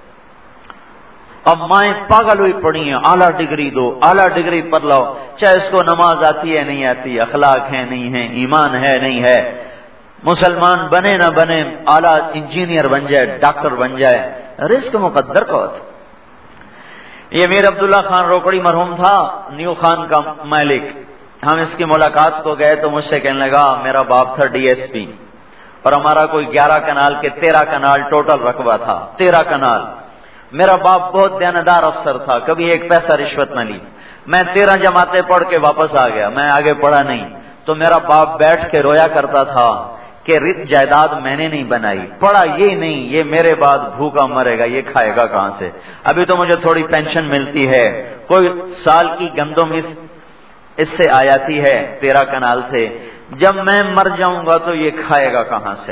Speaker 2: اب مائیں پاگل ہوئی پڑی ہیں، اعلیٰ ڈگری دو، اعلیٰ ڈگری پر لاؤ، چاہے اس کو نماز آتی ہے نہیں آتی، اخلاق ہے نہیں ہے، ایمان ہے نہیں ہے، مسلمان بنے نہ بنے، اعلیٰ انجینئر بن جائے، ڈاکٹر بن جائے، رزق مقدر کا ہوتا. یہ میر عبداللہ خان روکڑی مرحوم تھا، نیو خان کا مالک. ہم اس کی ملاقات کو گئے تو مجھ سے کہنے لگا میرا باپ تھا DSP اور ہمارا کوئی 11 کنال کے 13 کنال ٹوٹل رقبہ تھا. 13 کنال. میرا باپ بہت دیانتدار افسر تھا، کبھی 1 پیسہ رشوت نہ لی. میں 13 جماعتیں پڑھ کے واپس آ گیا، میں آگے پڑھا نہیں. تو میرا باپ بیٹھ کے رویا کرتا تھا کہ رت جائیداد میں نے نہیں بنائی، پڑھا یہ نہیں، یہ میرے بعد بھوکا مرے گا، یہ کھائے گا کہاں سے؟ ابھی تو مجھے تھوڑی پینشن ملتی ہے، کوئی سال کی گندم اس اس سے آیاتی ہے 13 کنال سے، جب میں مر جاؤں گا تو یہ کھائے گا کہاں سے؟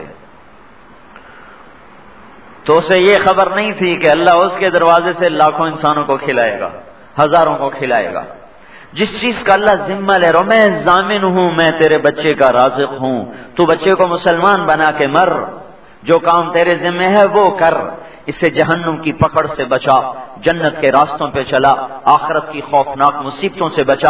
Speaker 2: تو اسے یہ خبر نہیں تھی کہ اللہ اس کے دروازے سے لاکھوں انسانوں کو کھلائے گا، ہزاروں کو کھلائے گا۔ جس چیز کا اللہ ذمہ لے رہا، میں ضامن ہوں، میں تیرے بچے کا رازق ہوں، تو بچے کو مسلمان بنا کے مر، جو کام تیرے ذمہ ہے وہ کر، اس سے جہنم کی پکڑ سے بچا، جنت کے راستوں پہ چلا، آخرت کی خوفناک مصیبتوں سے بچا،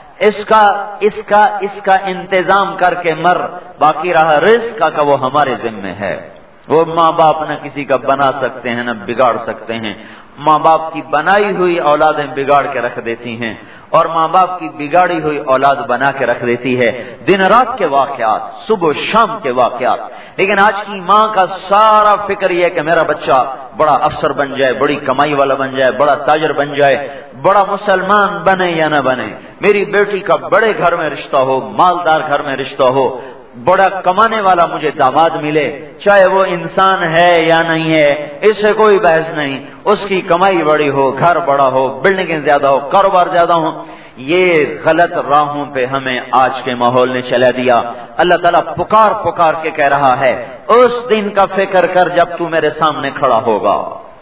Speaker 2: اس کا انتظام کر کے مر، باقی رہا رزق کا وہ ہمارے ذمہ ہے۔ وہ ماں باپ نہ کسی کا بنا سکتے ہیں نہ بگاڑ سکتے ہیں، ماں باپ کی بنائی ہوئی اولادیں بگاڑ کے رکھ دیتی ہیں، اور ماں باپ کی بگاڑی ہوئی اولاد بنا کے رکھ دیتی ہے، دن رات کے واقعات، صبح و شام کے واقعات۔ لیکن آج کی ماں کا سارا فکر یہ ہے کہ میرا بچہ بڑا افسر بن جائے، بڑی کمائی والا بن جائے، بڑا تاجر بن جائے، بڑا مسلمان بنے یا نہ بنے، میری بیٹی کا بڑے گھر میں رشتہ ہو، مالدار گھر میں رشتہ ہو، بڑا کمانے والا مجھے داماد ملے، چاہے وہ انسان ہے یا نہیں ہے، اس سے کوئی بحث نہیں، اس کی کمائی بڑی ہو، گھر بڑا ہو، بلڈنگیں زیادہ ہو، کاروبار زیادہ ہو۔ یہ غلط راہوں پہ ہمیں آج کے ماحول نے چلا دیا۔ اللہ تعالیٰ پکار کے کہہ رہا ہے، اس دن کا فکر کر جب تو میرے سامنے کھڑا ہوگا۔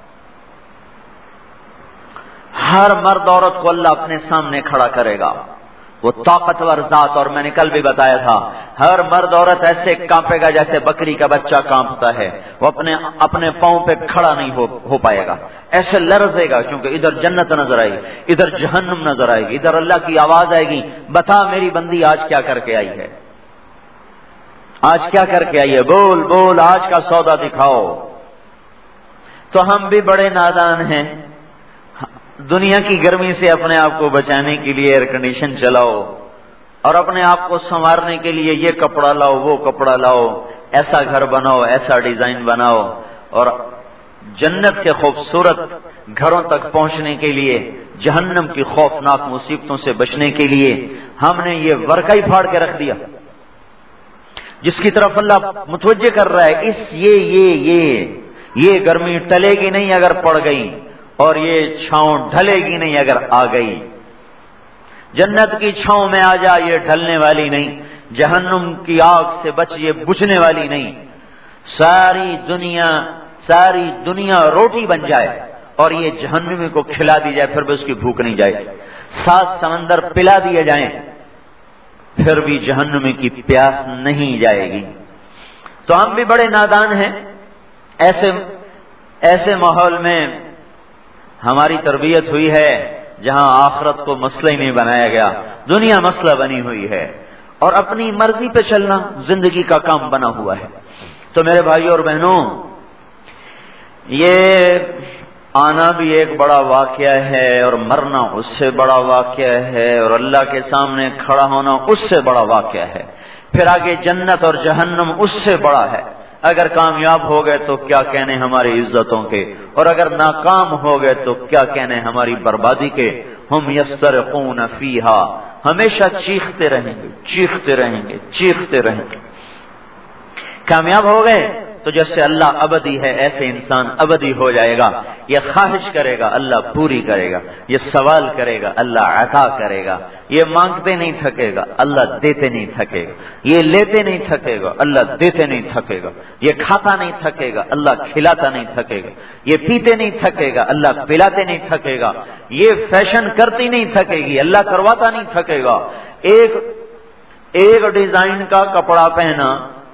Speaker 2: ہر مرد عورت کو اللہ اپنے سامنے کھڑا کرے گا، وہ طاقتور ذات، اور میں نے کل بھی بتایا تھا، ہر مرد عورت ایسے کانپے گا جیسے بکری کا بچہ کانپتا ہے، وہ اپنے پاؤں پہ کھڑا نہیں ہو پائے گا، ایسے لرزے گا، کیونکہ ادھر جنت نظر آئے گی، ادھر جہنم نظر آئے گی، ادھر اللہ کی آواز آئے گی، بتا میری بندی آج کیا کر کے آئی ہے، آج کیا کر کے آئی ہے، بول بول آج کا سودا دکھاؤ۔ تو ہم بھی بڑے نادان ہیں، دنیا کی گرمی سے اپنے آپ کو بچانے کے لیے ایئر کنڈیشن چلاؤ، اور اپنے آپ کو سنوارنے کے لیے یہ کپڑا لاؤ، وہ کپڑا لاؤ، ایسا گھر بناؤ، ایسا ڈیزائن بناؤ، اور جنت کے خوبصورت گھروں تک پہنچنے کے لیے، جہنم کی خوفناک مصیبتوں سے بچنے کے لیے ہم نے یہ ورقہ ہی پھاڑ کے رکھ دیا، جس کی طرف اللہ متوجہ کر رہا ہے۔ یہ گرمی ٹلے گی نہیں اگر پڑ گئی، اور یہ چھاؤں ڈھلے گی نہیں اگر آ گئی۔ جنت کی چھاؤں میں آ جا، یہ ڈھلنے والی نہیں، جہنم کی آگ سے بچ، یہ بجھنے والی نہیں۔ ساری دنیا روٹی بن جائے اور یہ جہنمی کو کھلا دی جائے، پھر بھی اس کی بھوک نہیں جائے، 7 سمندر پلا دیے جائیں پھر بھی جہنمی کی پیاس نہیں جائے گی۔ تو ہم بھی بڑے نادان ہیں، ایسے ماحول میں ہماری تربیت ہوئی ہے جہاں آخرت کو مسئلہ ہی نہیں بنایا گیا، دنیا مسئلہ بنی ہوئی ہے، اور اپنی مرضی پہ چلنا زندگی کا کام بنا ہوا ہے۔ تو میرے بھائیوں اور بہنوں، یہ آنا بھی ایک بڑا واقعہ ہے، اور مرنا اس سے بڑا واقعہ ہے، اور اللہ کے سامنے کھڑا ہونا اس سے بڑا واقعہ ہے، پھر آگے جنت اور جہنم اس سے بڑا ہے۔ اگر کامیاب ہو گئے تو کیا کہنے ہماری عزتوں کے، اور اگر ناکام ہو گئے تو کیا کہنے ہماری بربادی کے۔ ہم یسترقون فیہا، ہمیشہ چیختے رہیں گے۔ کامیاب ہو گئے تو جیسے اللہ ابدی ہے ایسے انسان ابدی ہو جائے گا، یہ خواہش کرے گا اللہ پوری کرے گا، یہ سوال کرے گا اللہ عطا کرے گا، یہ مانگتے نہیں تھکے گا اللہ دیتے نہیں تھکے گا، یہ لیتے نہیں تھکے گا اللہ دیتے نہیں تھکے گا، یہ کھاتا نہیں تھکے گا اللہ کھلاتا نہیں تھکے گا، یہ پیتے نہیں تھکے گا اللہ پلاتے نہیں تھکے گا، یہ فیشن کرتی نہیں تھکے گی اللہ کرواتا نہیں تھکے گا۔ ایک ڈیزائن کا کپڑا پہنا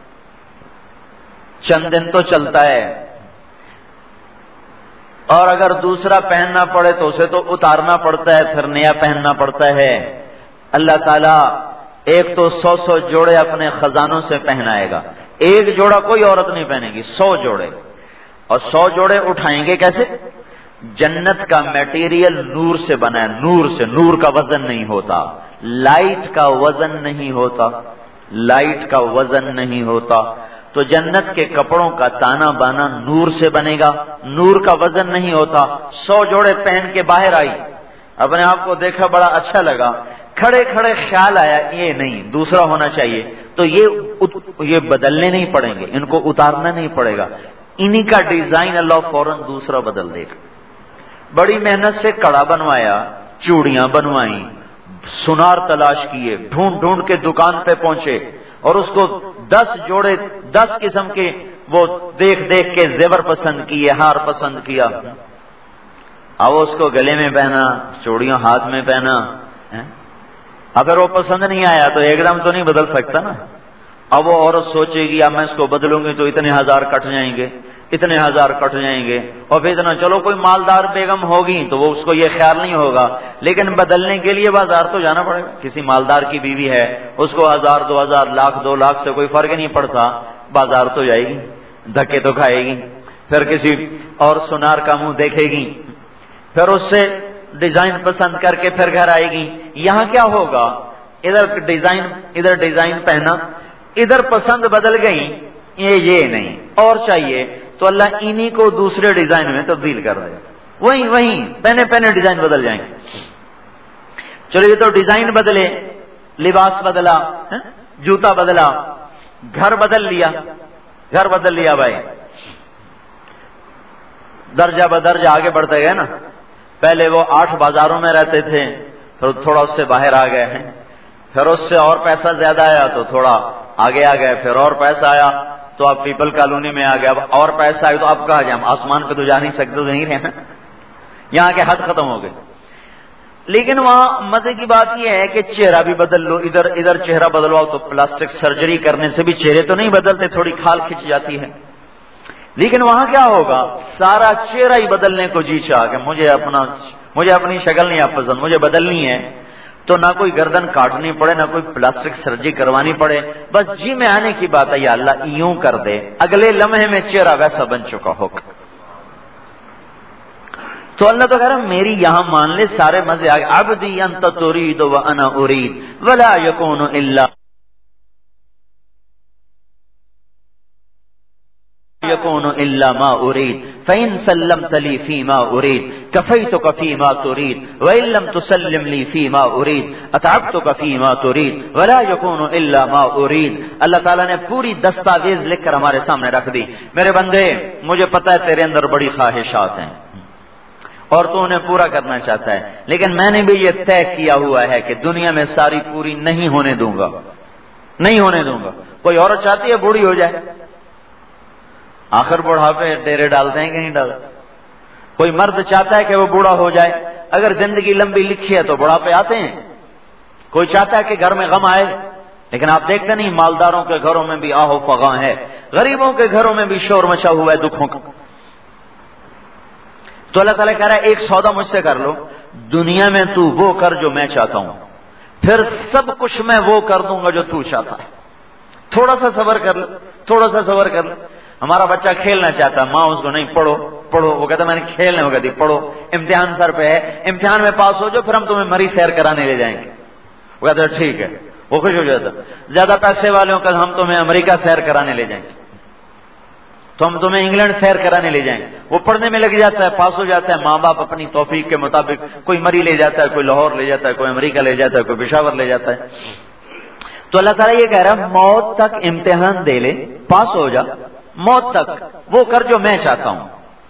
Speaker 2: چند دن تو چلتا ہے، اور اگر دوسرا پہننا پڑے تو اسے تو اتارنا پڑتا ہے، پھر نیا پہننا پڑتا ہے۔ اللہ تعالیٰ ایک تو 100 جوڑے اپنے خزانوں سے پہنائے گا، ایک جوڑا کوئی عورت نہیں پہنے گی، 100 جوڑے، اور 100 جوڑے اٹھائیں گے کیسے؟ جنت کا میٹیریل نور سے بنا ہے، نور کا وزن نہیں ہوتا، لائٹ کا وزن نہیں ہوتا، تو جنت کے کپڑوں کا تانا بانا نور سے بنے گا، نور کا وزن نہیں ہوتا۔ 100 جوڑے پہن کے باہر آئی، اپنے آپ کو دیکھا بڑا اچھا لگا، کھڑے خیال آیا یہ نہیں دوسرا ہونا چاہیے، تو یہ بدلنے نہیں پڑیں گے، ان کو اتارنا نہیں پڑے گا، انہی کا ڈیزائن اللہ فوراً دوسرا بدل دے گا۔ بڑی محنت سے کڑا بنوایا، چوڑیاں بنوائیں، سنار تلاش کیے، ڈھونڈ ڈھونڈ کے دکان پہ پہنچے اور اس کو 10 جوڑے 10 قسم کے وہ دیکھ دیکھ کے زیور پسند کیے، ہار پسند کیا، اب اس کو گلے میں پہنا، چوڑیاں ہاتھ میں پہنا، اگر وہ پسند نہیں آیا تو ایک دم تو نہیں بدل سکتا نا۔ اب وہ عورت سوچے گی اب میں اس کو بدلوں گی تو اتنے ہزار کٹ جائیں گے، اتنے ہزار کٹ جائیں گے، اور پھر اتنا چلو کوئی مالدار بیگم ہوگی تو وہ اس کو یہ خیال نہیں ہوگا، لیکن بدلنے کے لیے بازار تو جانا پڑے گا۔ کسی مالدار کی بیوی ہے، اس کو 1000 2000 لاکھ 2 لاکھ سے کوئی فرق نہیں پڑتا، بازار تو جائے گی، دھکے تو کھائے گی، پھر کسی اور سنار کا منہ دیکھے گی، پھر اس سے ڈیزائن پسند کر کے پھر گھر آئے گی۔ یہاں کیا ہوگا، ادھر ڈیزائن پہنا، ادھر پسند بدل گئی، یہ نہیں اور چاہیے تو اللہ انہی کو دوسرے ڈیزائن میں تبدیل کر دے، وہیں پہنے ڈیزائن بدل جائیں گے۔ چلو یہ تو ڈیزائن بدلے، لباس بدلا، جوتا بدلا، گھر بدل لیا بھائی، درجہ بدرجہ آگے بڑھتے گئے نا۔ پہلے وہ 8 بازاروں میں رہتے تھے، پھر تھوڑا اس سے باہر آ گئے ہیں، پھر اس سے اور پیسہ زیادہ آیا تو تھوڑا آگے آ گئے، پھر اور پیسہ آیا تو اب پیپل کالونی میں آ گیا، اب اور پیسہ آئے تو اب کہاں جائیں، آسمان پہ تو جا نہیں سکتے، تو نہیں رہنا، یہاں کے حد ختم ہو گئے۔ لیکن وہاں مزے کی بات یہ ہے کہ چہرہ بھی بدل لو، ادھر چہرہ بدلواؤ تو پلاسٹک سرجری کرنے سے بھی چہرے تو نہیں بدلتے، تھوڑی کھال کھچ جاتی ہے، لیکن وہاں کیا ہوگا، سارا چہرہ ہی بدلنے کو جی چاہ کہ مجھے اپنی شکل نہیں پسند، مجھے بدلنی ہے، تو نہ کوئی گردن کاٹنی پڑے، نہ کوئی پلاسٹک سرجری کروانی پڑے، بس جی میں آنے کی بات ہے، یا اللہ یوں کر دے، اگلے لمحے میں چہرہ ویسا بن چکا ہوگا۔ تو اللہ تو کہہ رہا میری یہاں مان لے، سارے مزے آگے، عبدی انت ترید وانا ارید ولا یکون الا ما ارید فإن سلمت لي فيما اريد كفيتك فيما تريد وإن لم تسلم لي فيما اريد اتعبتك فيما تريد ولا يكون الا ما اريد۔ اللہ تعالیٰ نے پوری دستاویز لکھ کر ہمارے سامنے رکھ دی، میرے بندے مجھے پتہ ہے تیرے اندر بڑی خواہشات ہیں اور تو انہیں پورا کرنا چاہتا ہے، لیکن میں نے بھی یہ طے کیا ہوا ہے کہ دنیا میں ساری پوری نہیں ہونے دوں گا۔ کوئی عورت چاہتی ہے بوڑھی ہو جائے، آخر بڑھاپے ڈیرے ڈالتے ہیں کہ نہیں ڈالتے؟ کوئی مرد چاہتا ہے کہ وہ بوڑھا ہو جائے، اگر زندگی لمبی لکھی ہے تو بڑھاپے آتے ہیں۔ کوئی چاہتا ہے کہ گھر میں غم آئے، لیکن آپ دیکھتے نہیں مالداروں کے گھروں میں بھی آہ و فغاں ہے، غریبوں کے گھروں میں بھی شور مچا ہوا ہے دکھوں کا۔ تو اللہ تعالیٰ کہہ رہا ہے ایک سودا مجھ سے کر لو، دنیا میں تو وہ کر جو میں چاہتا ہوں، پھر سب کچھ میں وہ کر دوں گا جو تو چاہتا ہے۔ تھوڑا سا صبر کر لو۔ ہمارا بچہ کھیلنا چاہتا ہے، ماں اس کو نہیں پڑھو، وہ کہتا میں نے کھیلنے کو کہتی پڑھو، امتحان سر پہ ہے، امتحان میں پاس ہو جو پھر ہم تمہیں مری سیر کرانے لے جائیں گے، وہ کہتا ہے ٹھیک ہے، وہ خوش ہو جاتا۔ زیادہ پیسے والوں کا ہم تمہیں امریکہ سیر کرانے لے جائیں گے، تو ہم تمہیں انگلینڈ سیر کرانے لے جائیں گے۔ وہ پڑھنے میں لگ جاتا ہے، پاس ہو جاتا ہے، ماں باپ اپنی توفیق کے مطابق کوئی مری لے جاتا ہے، کوئی لاہور لے جاتا ہے، کوئی امریکہ لے جاتا ہے، کوئی پشاور لے جاتا ہے۔ تو اللہ تعالیٰ یہ کہہ رہا ہے موت تک امتحان دے لے، پاس ہو جا، موت تک وہ کر جو میں چاہتا ہوں،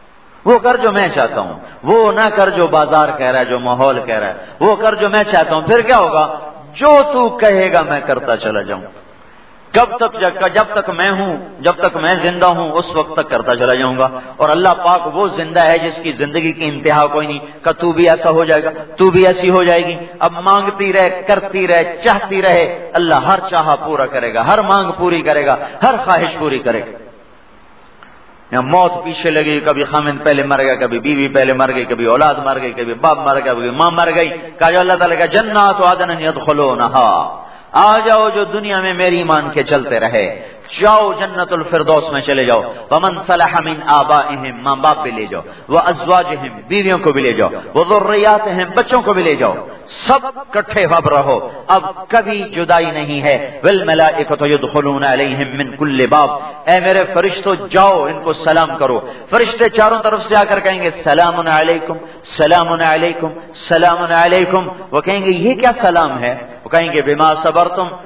Speaker 2: وہ نہ کر جو بازار کہہ رہا ہے، جو ماحول کہہ رہا ہے، وہ کر جو میں چاہتا ہوں، پھر کیا ہوگا، جو تو کہے گا میں کرتا چلا جاؤں، جب تک میں ہوں، جب تک میں زندہ ہوں اس وقت تک کرتا چلا جاؤں گا۔ اور اللہ پاک وہ زندہ ہے جس کی زندگی کی انتہا کوئی نہیں، کہ تو بھی ایسا ہو جائے گا، تو بھی ایسی ہو جائے گی۔ اب مانگتی رہے، کرتی رہے، چاہتی رہے، اللہ ہر چاہا پورا کرے گا، ہر مانگ پوری کرے گا، ہر خواہش پوری کرے گا۔ موت پیچھے لگی، کبھی خامند پہلے مر گیا، کبھی بیوی پہلے مر گئی، کبھی اولاد مر گئی، کبھی باپ مر گیا، کبھی ماں مر گئی۔ کہا جو اللہ تعالیٰ کا جنات عدن یدخلونہا، آ جاؤ جو دنیا میں میری مان کے چلتے رہے، جاؤ جنت الفردوس میں چلے جاؤ۔ ومن صلح من آبائہم، ماں باپ بھی لے جاؤ، وازواجہم، بیویوں کو بھی لے جاؤ، وذریاتہم، بچوں کو بھی لے جاؤ، سب کٹھے اب رہو، اب کبھی جدائی نہیں ہے۔ والملائکۃ یدخلون علیہم من کل باب، اے میرے فرشتوں جاؤ ان کو سلام کرو۔ فرشتے چاروں طرف سے آ کر کہیں گے سلام علیکم، سلام علیکم، سلام علیکم۔ وہ کہیں گے یہ کیا سلام ہے؟ وہ کہیں گے بما صبرتم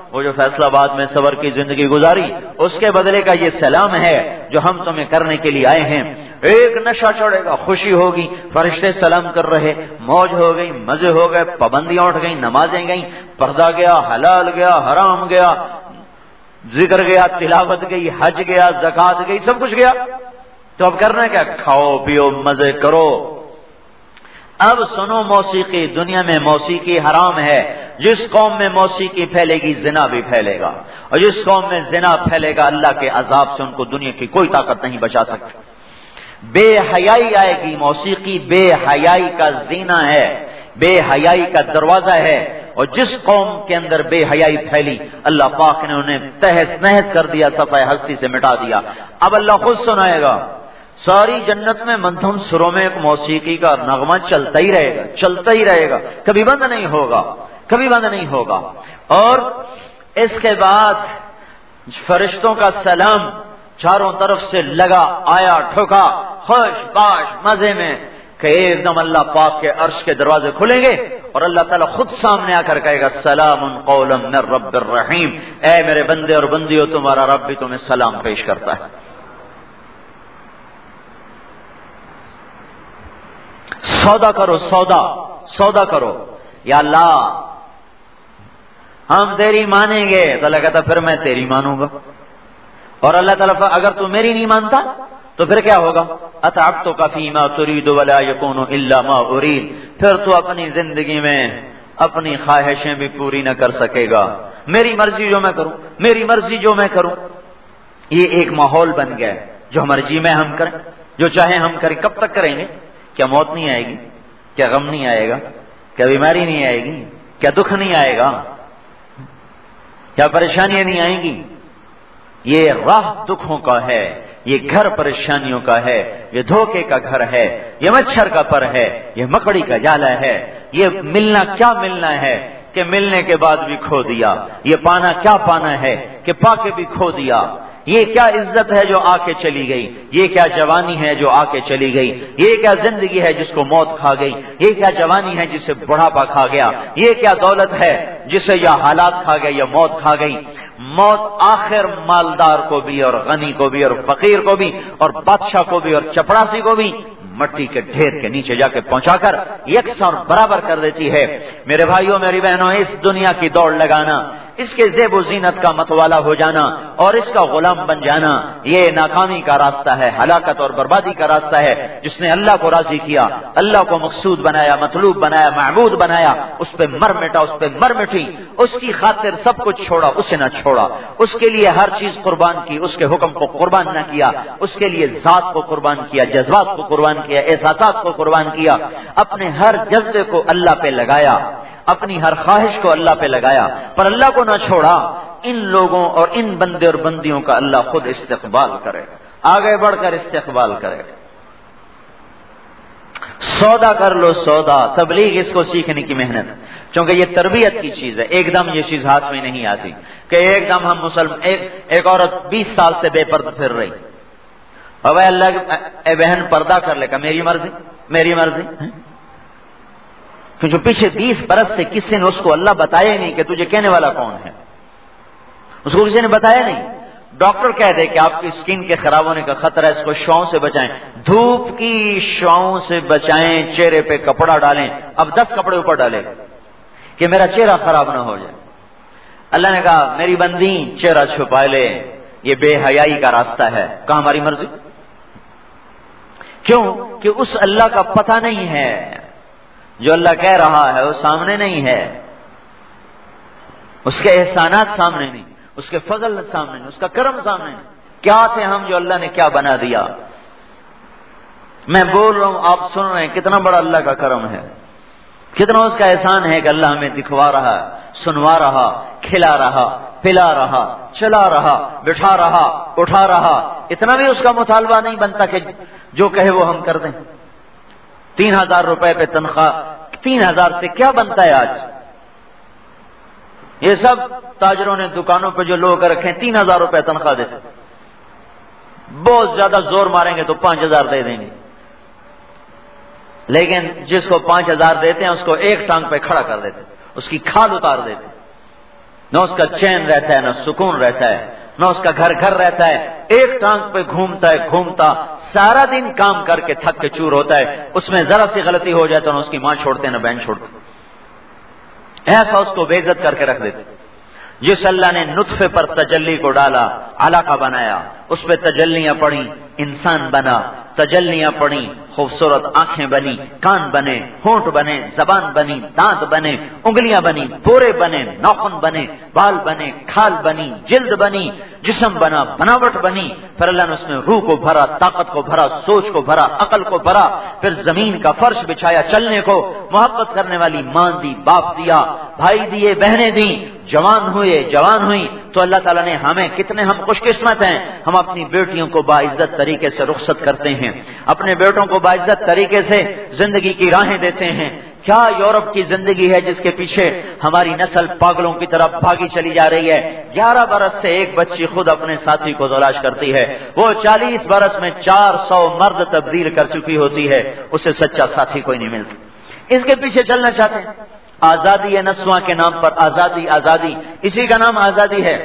Speaker 2: وہ جو فیصلہ آباد میں صبر کی زندگی گزاری، اس کے بدلے کا یہ سلام ہے جو ہم تمہیں کرنے کے لیے آئے ہیں۔ ایک نشہ چڑھے گا، خوشی ہوگی، فرشتے سلام کر رہے، موج ہو گئی، مزے ہو گئے، پابندیاں اٹھ گئیں، نمازیں گئیں، پردہ گیا، حلال گیا، حرام گیا، ذکر گیا، تلاوت گئی، حج گیا، زکات گئی، سب کچھ گیا۔ تو اب کرنا کیا؟ کھاؤ پیو مزے کرو۔ اب سنو موسیقی، دنیا میں موسیقی حرام ہے۔ جس قوم میں موسیقی پھیلے گی زنا بھی پھیلے گا، اور جس قوم میں زنا پھیلے گا اللہ کے عذاب سے ان کو دنیا کی کوئی طاقت نہیں بچا سکتی۔ بے حیائی آئے گی، موسیقی بے حیائی کا زینہ ہے، بے حیائی کا دروازہ ہے، اور جس قوم کے اندر بے حیائی پھیلی اللہ پاک نے انہیں تہس نہس کر دیا، صفحہ ہستی سے مٹا دیا۔ اب اللہ خود سنائے گا، ساری جنت میں مندھم سروں میں ایک موسیقی کا نغمہ چلتا ہی رہے گا، چلتا ہی رہے گا، کبھی بند نہیں ہوگا، کبھی بند نہیں ہوگا۔ اور اس کے بعد فرشتوں کا سلام چاروں طرف سے لگا آیا، ٹھوکا، خوش باش مزے میں، کہ ایک دم اللہ پاک کے عرش کے دروازے کھلیں گے اور اللہ تعالیٰ خود سامنے آ کر کہے گا سلام قولا من رب الرحیم، اے میرے بندے اور بندیوں تمہارا رب بھی تمہیں سلام پیش کرتا ہے۔ سودا کرو، سودا کرو، یا اللہ ہم تیری مانیں گے، تو اللہ کہتا پھر میں تیری مانوں گا، اور اللہ تعالیٰ اگر تو میری نہیں مانتا تو پھر کیا ہوگا؟ اتعبتک فیما ترید ولا یکون الا ما ارید، پھر تو اپنی زندگی میں اپنی خواہشیں بھی پوری نہ کر سکے گا، میری مرضی جو میں کروں، میری مرضی جو میں کروں۔ یہ ایک ماحول بن گیا ہے، جو مرضی میں ہم کریں، جو چاہیں ہم کریں۔ کب تک کریں گے؟ کیا موت نہیں آئے گی؟ کیا غم نہیں آئے گا؟ کیا بیماری نہیں آئے گی؟ کیا دکھ نہیں آئے گا؟ کیا پریشانیاں نہیں آئیں گی؟ یہ راہ دکھوں کا ہے، یہ گھر پریشانیوں کا ہے، یہ دھوکے کا گھر ہے، یہ مچھر کا پر ہے، یہ مکڑی کا جالا ہے، یہ ملنا کیا ملنا ہے کہ ملنے کے بعد بھی کھو دیا، یہ پانا کیا پانا ہے کہ پا کے بھی کھو دیا، یہ کیا عزت ہے جو آ کے چلی گئی، یہ کیا جوانی ہے جو آ کے چلی گئی، یہ کیا زندگی ہے جس کو موت کھا گئی، یہ کیا جوانی ہے جسے بڑھاپا کھا گیا، یہ کیا دولت ہے جسے یا حالات کھا گئے یا موت کھا گئی۔ موت آخر مالدار کو بھی اور غنی کو بھی اور فقیر کو بھی اور بادشاہ کو بھی اور چپڑاسی کو بھی مٹی کے ڈھیر کے نیچے جا کے پہنچا کر یکساں اور برابر کر دیتی ہے۔ میرے بھائیوں میری بہنوں، اس دنیا کی دوڑ لگانا، اس کے زیب و زینت کا متوالا ہو جانا اور اس کا غلام بن جانا، یہ ناکامی کا راستہ ہے، ہلاکت اور بربادی کا راستہ ہے۔ جس نے اللہ کو راضی کیا، اللہ کو مقصود بنایا، مطلوب بنایا، معبود بنایا، اس پہ مر مٹا، اس پہ مر مٹی، اس کی خاطر سب کچھ چھوڑا، اسے نہ چھوڑا، اس کے لیے ہر چیز قربان کی، اس کے حکم کو قربان نہ کیا، اس کے لیے ذات کو قربان کیا، جذبات کو قربان کیا، احساسات کو قربان کیا، اپنے ہر جذبے کو اللہ پہ لگایا، اپنی ہر خواہش کو اللہ پہ لگایا، پر اللہ کو نہ چھوڑا۔ ان لوگوں اور ان بندے اور بندیوں کا اللہ خود استقبال کرے، آگے بڑھ کر استقبال کرے۔ سودا کر لو، سودا، تبلیغ اس کو سیکھنے کی محنت، چونکہ یہ تربیت کی چیز ہے، ایک دم یہ چیز ہاتھ میں نہیں آتی کہ ایک دم ہم ایک عورت 20 سال سے بے پردہ پھر رہی، اب اللہ اے بہن پردہ کر لے گا، میری مرضی، میری مرضی، جو پیچھے 20 برس سے کسی نے اس کو اللہ بتایا نہیں کہ تجھے کہنے والا کون ہے، اس کو کسی نے بتایا نہیں۔ ڈاکٹر کہہ دے کہ آپ کی سکن کے خراب ہونے کا خطرہ ہے، اس کو شعاؤں سے بچائیں، دھوپ کی شعاؤں سے بچائیں، چہرے پہ کپڑا ڈالیں، اب 10 کپڑے اوپر ڈالیں کہ میرا چہرہ خراب نہ ہو جائے۔ اللہ نے کہا میری بندی چہرہ چھپا لے، یہ بے حیائی کا راستہ ہے، کہا ہماری مرضی، کیوں کہ اس اللہ کا پتہ نہیں ہے، جو اللہ کہہ رہا ہے وہ سامنے نہیں ہے، اس کے احسانات سامنے نہیں، اس کے فضل سامنے نہیں، اس کا کرم سامنے نہیں، کیا تھے ہم جو اللہ نے کیا بنا دیا۔ میں بول رہا ہوں، آپ سن رہے ہیں، کتنا بڑا اللہ کا کرم ہے، کتنا اس کا احسان ہے کہ اللہ ہمیں دکھوا رہا، سنوا رہا، کھلا رہا، پلا رہا، چلا رہا، بٹھا رہا، اٹھا رہا، اتنا بھی اس کا مطالبہ نہیں بنتا کہ جو کہے وہ ہم کر دیں۔ 3000 روپے پہ تنخواہ، 3000 سے کیا بنتا ہے آج؟ یہ سب تاجروں نے دکانوں پہ جو لوگ رکھے 3000 روپے تنخواہ دیتے، بہت زیادہ زور ماریں گے تو 5000 دے دیں گے، لیکن جس کو 5000 دیتے ہیں اس کو ایک ٹانگ پہ کھڑا کر دیتے، اس کی کھال اتار دیتے، نہ اس کا چین رہتا ہے، نہ سکون رہتا ہے، نہ اس کا گھر گھر رہتا ہے، ایک ٹانگ پہ گھومتا سارا دن کام کر کے تھک کے چور ہوتا ہے، اس میں ذرا سی غلطی ہو جائے تو نہ اس کی ماں چھوڑتے نہ بہن چھوڑتے، ایسا اس کو بے عزت کر کے رکھ دیتے۔ جس اللہ نے نطفے پر تجلی کو ڈالا، علاقہ بنایا، اس پہ تجلیاں پڑی، انسان بنا، تجلیاں پڑی، خوبصورت آنکھیں بنی، کان بنے، ہونٹ بنے، زبان بنی، دانت بنے، انگلیاں بنی، پورے بنے، ناخن بنے، بال بنے، کھال بنی، جلد بنی، جسم بنا، بناوٹ بنی، پھر اللہ نے اس میں روح کو بھرا، طاقت کو بھرا، سوچ کو بھرا، عقل کو بھرا، پھر زمین کا فرش بچھایا چلنے کو، محبت کرنے والی ماں دی، باپ دیا، بھائی دیے، بہنیں دی، جوان ہوئی، تو اللہ تعالیٰ نے ہمیں کتنے ہم خوش قسمت ہیں، ہم اپنی بیٹیوں کو باعزت طریقے سے رخصت کرتے ہیں، اپنے بیٹوں کو باعزت طریقے سے زندگی کی راہیں دیتے ہیں۔ کیا یورپ کی زندگی ہے جس کے پیچھے ہماری نسل پاگلوں کی طرف بھاگی چلی جا رہی ہے۔ 11 برس سے ایک بچی خود اپنے ساتھی کو تلاش کرتی ہے، وہ 40 برس میں 400 مرد تبدیل کر چکی ہوتی ہے، اسے سچا ساتھی کوئی نہیں ملتا۔ اس کے پیچھے چلنا چاہتے ہیں، آزادی نسواں کے نام پر آزادی، اسی کا نام آزادی ہے۔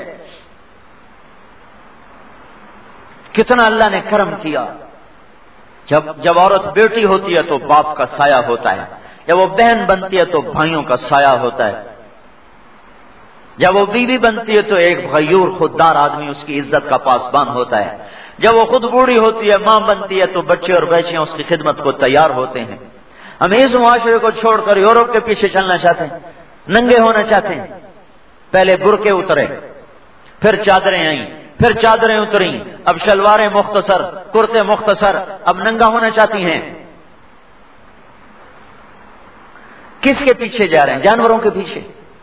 Speaker 2: کتنا اللہ نے کرم کیا، جب عورت بیٹی ہوتی ہے تو باپ کا سایہ ہوتا ہے، جب وہ بہن بنتی ہے تو بھائیوں کا سایہ ہوتا ہے، جب وہ بیوی بنتی ہے تو ایک غیور خوددار آدمی اس کی عزت کا پاسبان ہوتا ہے، جب وہ خود بوڑھی ہوتی ہے، ماں بنتی ہے تو بچے اور بیچیاں اس کی خدمت کو تیار ہوتے ہیں۔ ہم اس معاشرے کو چھوڑ کر یورپ کے پیچھے چلنا چاہتے ہیں، ننگے ہونا چاہتے ہیں۔ پہلے برقعے اترے، پھر چادریں آئیں، پھر چادریں اتریں، اب شلواریں مختصر، کرتے مختصر، اب ننگا ہونا چاہتی ہیں۔ کس کے پیچھے جا رہے ہیں؟ جانوروں کے پیچھے۔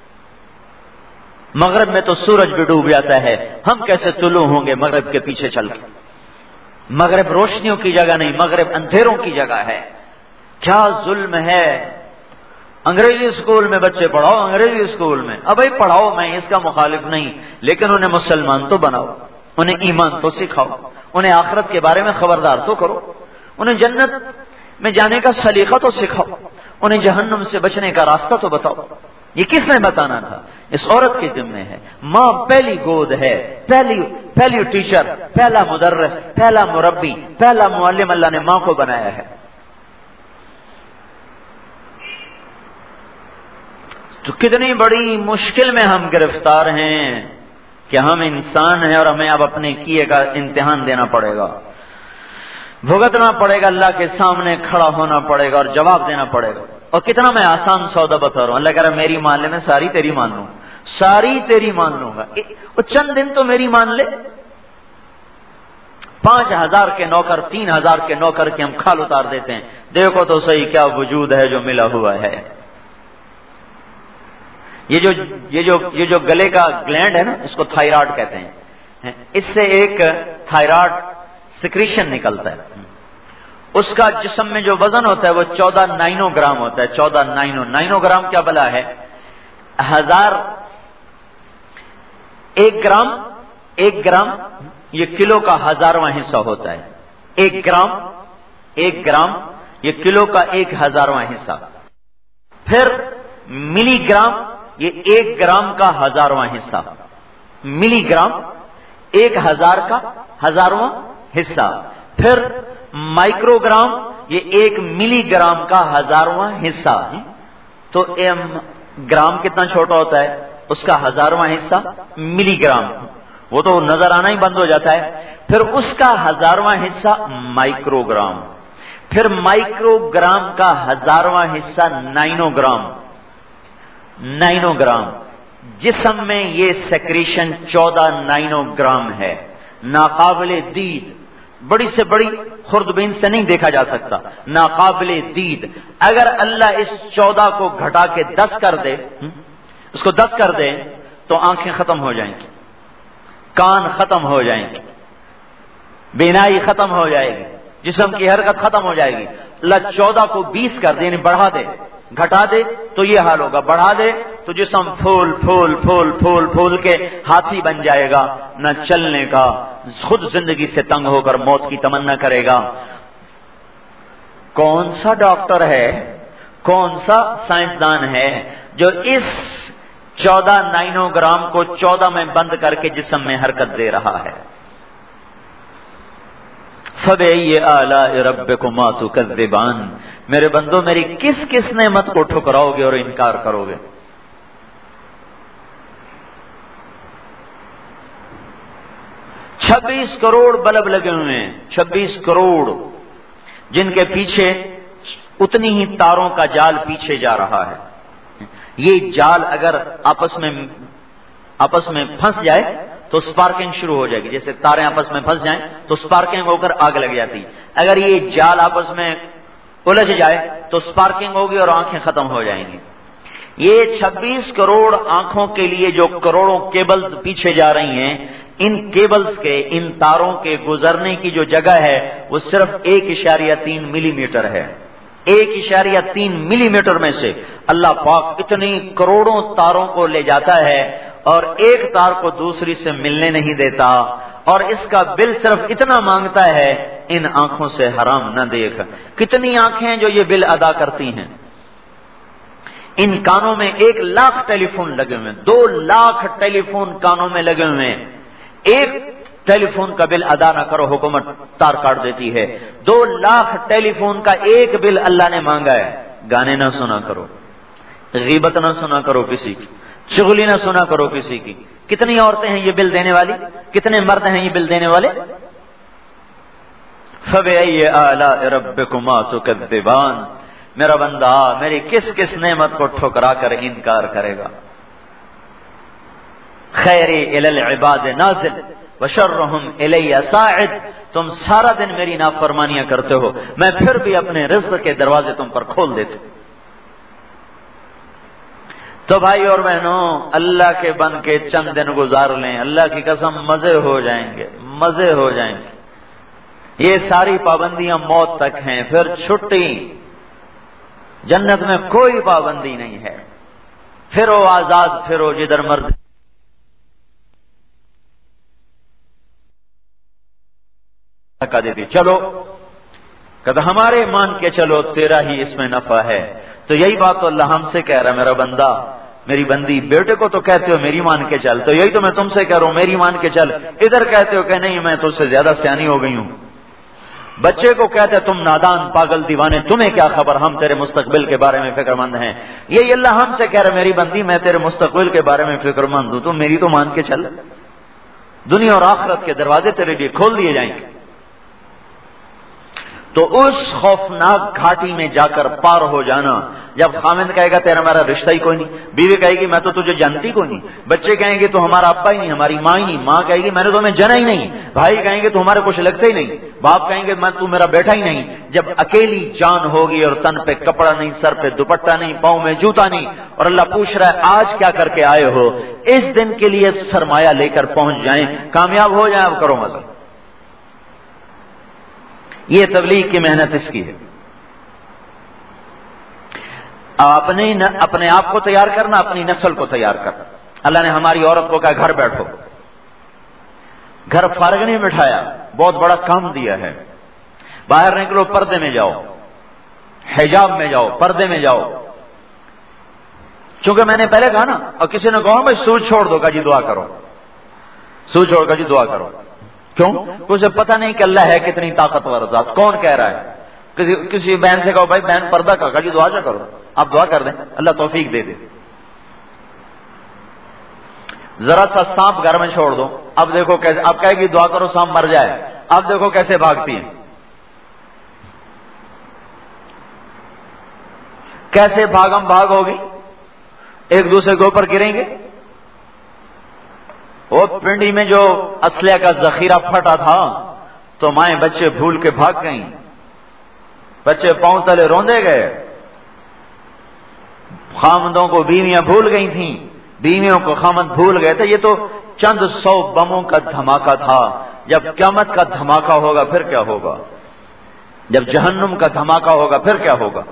Speaker 2: مغرب میں تو سورج بھی ڈوب جاتا ہے، ہم کیسے طلوع ہوں گے مغرب کے پیچھے چل کے؟ مغرب روشنیوں کی جگہ نہیں، مغرب اندھیروں کی جگہ ہے۔ کیا ظلم ہے! انگریزی اسکول میں بچے پڑھاؤ، انگریزی اسکول میں، اب بھائی پڑھاؤ، میں اس کا مخالف نہیں، لیکن انہیں مسلمان تو بناؤ، انہیں ایمان تو سکھاؤ، انہیں آخرت کے بارے میں خبردار تو کرو، انہیں جنت میں جانے کا سلیقہ تو سکھاؤ، انہیں جہنم سے بچنے کا راستہ تو بتاؤ۔ یہ کس نے بتانا تھا؟ اس عورت کے ذمہ ہے۔ ماں پہلی گود ہے، پہلی ٹیچر، پہلا مدرس، پہلا مربی، پہلا معلم اللہ نے ماں کو بنایا ہے۔ تو کتنی بڑی مشکل میں ہم گرفتار ہیں کہ ہم انسان ہیں اور ہمیں اب اپنے کیے کا امتحان دینا پڑے گا، بھگتنا پڑے گا، اللہ کے سامنے کھڑا ہونا پڑے گا اور جواب دینا پڑے گا۔ اور کتنا میں آسان سودا بتا رہا ہوں، اللہ کہہ رہا میری مان لے، میں ساری تیری مان لوں، ساری تیری مان لوں گا، وہ چند دن تو میری مان لے۔ 5000 کے نوکر، 3000 کے نوکر کے ہم کھال اتار دیتے ہیں، دیکھو تو صحیح کیا وجود ہے جو ملا ہوا ہے۔ یہ جو گلے کا گلینڈ ہے نا، اس کو تھائرائڈ کہتے ہیں، اس سے ایک تھائرائڈ سیکریشن نکلتا ہے، اس کا جسم میں جو وزن ہوتا ہے وہ 14 نائنو گرام ہوتا ہے۔ 14 نائنو گرام کیا بلا ہے؟ 1 گرام یہ کلو کا 1000واں حصہ ہوتا ہے۔ 1 گرام یہ کلو کا 1000واں حصہ۔ پھر ملی گرام یہ 1 گرام کا 1000واں حصہ۔ ملی گرام 1000 کا 1000واں حصہ۔ پھر مائکرو گرام یہ 1 ملی گرام کا 1000واں حصہ۔ تو گرام کتنا چھوٹا ہوتا ہے؟ اس کا 1000واں حصہ ملی گرام، وہ تو نظر آنا ہی بند ہو جاتا ہے۔ پھر اس کا 1000واں حصہ مائکرو گرام، پھر مائکرو گرام کا 1000واں حصہ نائنو گرام۔ جسم میں یہ سیکریشن 14 نائنو گرام ہے، ناقابل دید، بڑی سے بڑی خوردبین سے نہیں دیکھا جا سکتا، ناقابل دید۔ اگر اللہ اس 14 کو گھٹا کے 10 کر دے، اس کو 10 کر دے تو آنکھیں ختم ہو جائیں گی، کان ختم ہو جائیں گے، بینائی ختم ہو جائے گی، جسم کی حرکت ختم ہو جائے گی۔ اللہ 14 کو 20 کر دے، یعنی بڑھا دے، گھٹا دے تو یہ حال ہوگا، بڑھا دے تو جسم پھول کے ہاتھی بن جائے گا، نہ چلنے کا، خود زندگی سے تنگ ہو کر موت کی تمنا کرے گا۔ کون سا ڈاکٹر ہے، کون سا سائنسدان ہے جو اس 14 نائنوگرام کو 14 میں بند کر کے جسم میں حرکت دے رہا ہے. فَبِأَيِّ آلَاءِ رَبِّكُمَا تُكَذِّبَانِ، میرے بندو میری کس کس نعمت کو ٹھکراؤ گے اور انکار کرو گے؟ 26 کروڑ بلب لگے ہوئے ہیں، 26 کروڑ، جن کے پیچھے اتنی ہی تاروں کا جال پیچھے جا رہا ہے. یہ جال اگر آپس میں پھنس جائے تو سپارکنگ شروع ہو جائے گی. جیسے تاریں آپس میں پھنس جائیں تو سپارکنگ ہو کر آگ لگ جاتی. اگر یہ جال آپس میں الجھ جائے تو سپارکنگ ہوگی اور آنکھیں ختم ہو جائیں گی. یہ 26 کروڑ آنکھوں کے لیے جو کروڑوں کیبلز پیچھے جا رہی ہیں، ان کیبلز کے، ان تاروں کے گزرنے کی جو جگہ ہے وہ صرف 1.3 ملی میٹر ہے. 1.3 ملی میٹر میں سے اللہ پاک اتنی کروڑوں تاروں کو لے جاتا ہے اور ایک تار کو دوسری سے ملنے نہیں دیتا، اور اس کا بل صرف اتنا مانگتا ہے، ان آنکھوں سے حرام نہ دیکھ. کتنی آنکھیں ہیں جو یہ بل ادا کرتی ہیں. ان کانوں میں 1 لاکھ ٹیلی فون لگے ہوئے ہیں، 2 لاکھ ٹیلی فون کانوں میں لگے ہوئے ہیں. ایک ٹیلی فون کا بل ادا نہ کرو حکومت تار کاٹ دیتی ہے. 2 لاکھ ٹیلی فون کا ایک بل اللہ نے مانگا ہے. گانے نہ سنا کرو، غیبت نہ سنا کرو کسی کی، چغلی نہ سنا کرو کسی کی. کتنی عورتیں ہیں یہ بل دینے والی؟ کتنے مرد ہیں یہ بل دینے والے؟ فَبِأَيِّ آلَاءِ رَبِّكُمَا تُكَذِّبَانِ، میرا بندہ میری کس کس نعمت کو ٹھکرا کر انکار کرے گا؟ خیری الی العباد نازل وشرہم الی صاعد، تم سارا دن میری نافرمانیاں کرتے ہو، میں پھر بھی اپنے رزق کے دروازے تم پر کھول دیتا ہوں. تو بھائی اور بہنوں، اللہ کے بن کے چند دن گزار لیں، اللہ کی قسم مزے ہو جائیں گے، مزے ہو جائیں گے. یہ ساری پابندیاں موت تک ہیں، پھر چھٹی. جنت میں کوئی پابندی نہیں ہے، پھرو آزاد پھرو جدھر مرضی. دیتی چلو، کہتا ہمارے مان کے چلو، تیرا ہی اس میں نفع ہے. تو یہی بات تو اللہ ہم سے کہہ رہا ہے، میرا بندہ میری بندی. بیٹے کو تو کہتے ہو میری مان کے چل، تو یہی تو میں تم سے کہہ رہا ہوں میری مان کے چل. ادھر کہتے ہو کہ نہیں میں تجھ سے زیادہ سیانی ہو گئی ہوں. بچے کو کہتے تم نادان پاگل دیوانے، تمہیں کیا خبر، ہم تیرے مستقبل کے بارے میں فکر مند ہیں. یہی اللہ ہم سے کہہ رہا ہے میری بندی میں تیرے مستقبل کے بارے میں فکر مند ہوں، تو میری تو مان کے چل. دنیا اور آخرت کے دروازے تیرے لیے کھول دیے جائیں گے. تو اس خوفناک گھاٹی میں جا کر پار ہو جانا، جب خامند کہے گا تیرا میرا رشتہ ہی کوئی نہیں، بیوی کہے گی میں تو تجھے جانتی کوئی نہیں، بچے کہیں گے تو ہمارا ابا ہی نہیں، ہماری ماں ہی نہیں، ماں کہے گی میں نے تمہیں جنا ہی نہیں، بھائی کہیں گے تو ہمارے کچھ لگتے ہی نہیں، باپ کہیں گے میں تو میرا بیٹا ہی نہیں. جب اکیلی جان ہوگی اور تن پہ کپڑا نہیں، سر پہ دوپٹہ نہیں، پاؤں میں جوتا نہیں، اور اللہ پوچھ رہا ہے آج کیا کر کے آئے ہو، اس دن کے لیے سرمایہ لے کر پہنچ جائیں، کامیاب ہو جائیں. اب کرو مزہ. یہ تبلیغ کی محنت اس کی ہے. اپنے آپ کو تیار کرنا، اپنی نسل کو تیار کرنا. اللہ نے ہماری عورت کو کہا گھر بیٹھو، گھر فارغ نہیں بٹھایا، بہت بڑا کام دیا ہے. باہر نکلو، پردے میں جاؤ، حجاب میں جاؤ، پردے میں جاؤ. چونکہ میں نے پہلے کہا نا، اور کسی نے کہا بھائی سود چھوڑ دو، کہا جی دعا کرو، سود چھوڑ کر جی دعا کرو. کیوں؟ اسے پتہ نہیں کہ اللہ ہے کتنی طاقتور ذات. کون کہہ رہا ہے؟ کسی بہن سے کہو بھائی بہن پردہ کہا جی دعا کرو، آپ دعا کر دیں اللہ توفیق دے دے. ذرا سا سانپ گھر میں چھوڑ دو، اب دیکھو کیسے، اب کہے گی دعا کرو سانپ مر جائے، اب دیکھو کیسے بھاگتی ہیں، کیسے بھاگم بھاگ ہوگی، ایک دوسرے کے اوپر گریں گے. وہ پنڈی میں جو اسلحہ کا ذخیرہ پھٹا تھا تو مائیں بچے بھول کے بھاگ گئیں، بچے پاؤں تلے روندے گئے. خامندوں کو بیویاں بھول گئی تھیں، بیویوں کو خامند بھول گئے تھے. یہ تو چند 100 بموں کا دھماکہ تھا. جب قیامت کا دھماکہ ہوگا پھر کیا ہوگا، جب جہنم کا دھماکہ ہوگا پھر کیا ہوگا.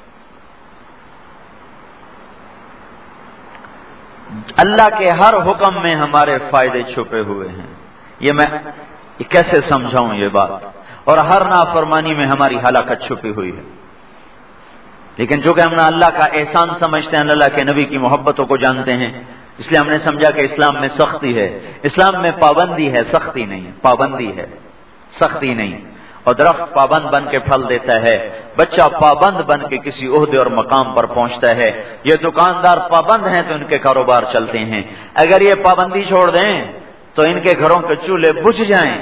Speaker 2: اللہ کے ہر حکم میں ہمارے فائدے چھپے ہوئے ہیں. یہ میں کیسے سمجھاؤں یہ بات. اور ہر نافرمانی میں ہماری ہلاکت چھپی ہوئی ہے. لیکن چونکہ ہم نے اللہ کا احسان سمجھتے ہیں، اللہ کے نبی کی محبتوں کو جانتے ہیں، اس لیے ہم نے سمجھا کہ اسلام میں سختی ہے، اسلام میں پابندی ہے، سختی نہیں، پابندی ہے، سختی نہیں۔ اور درخت پابند بن کے پھل دیتا ہے، بچہ پابند بن کے کسی عہدے اور مقام پر پہنچتا ہے، یہ دکاندار پابند ہیں تو ان کے کاروبار چلتے ہیں، اگر یہ پابندی چھوڑ دیں تو ان کے گھروں کے چولہے بجھ جائیں۔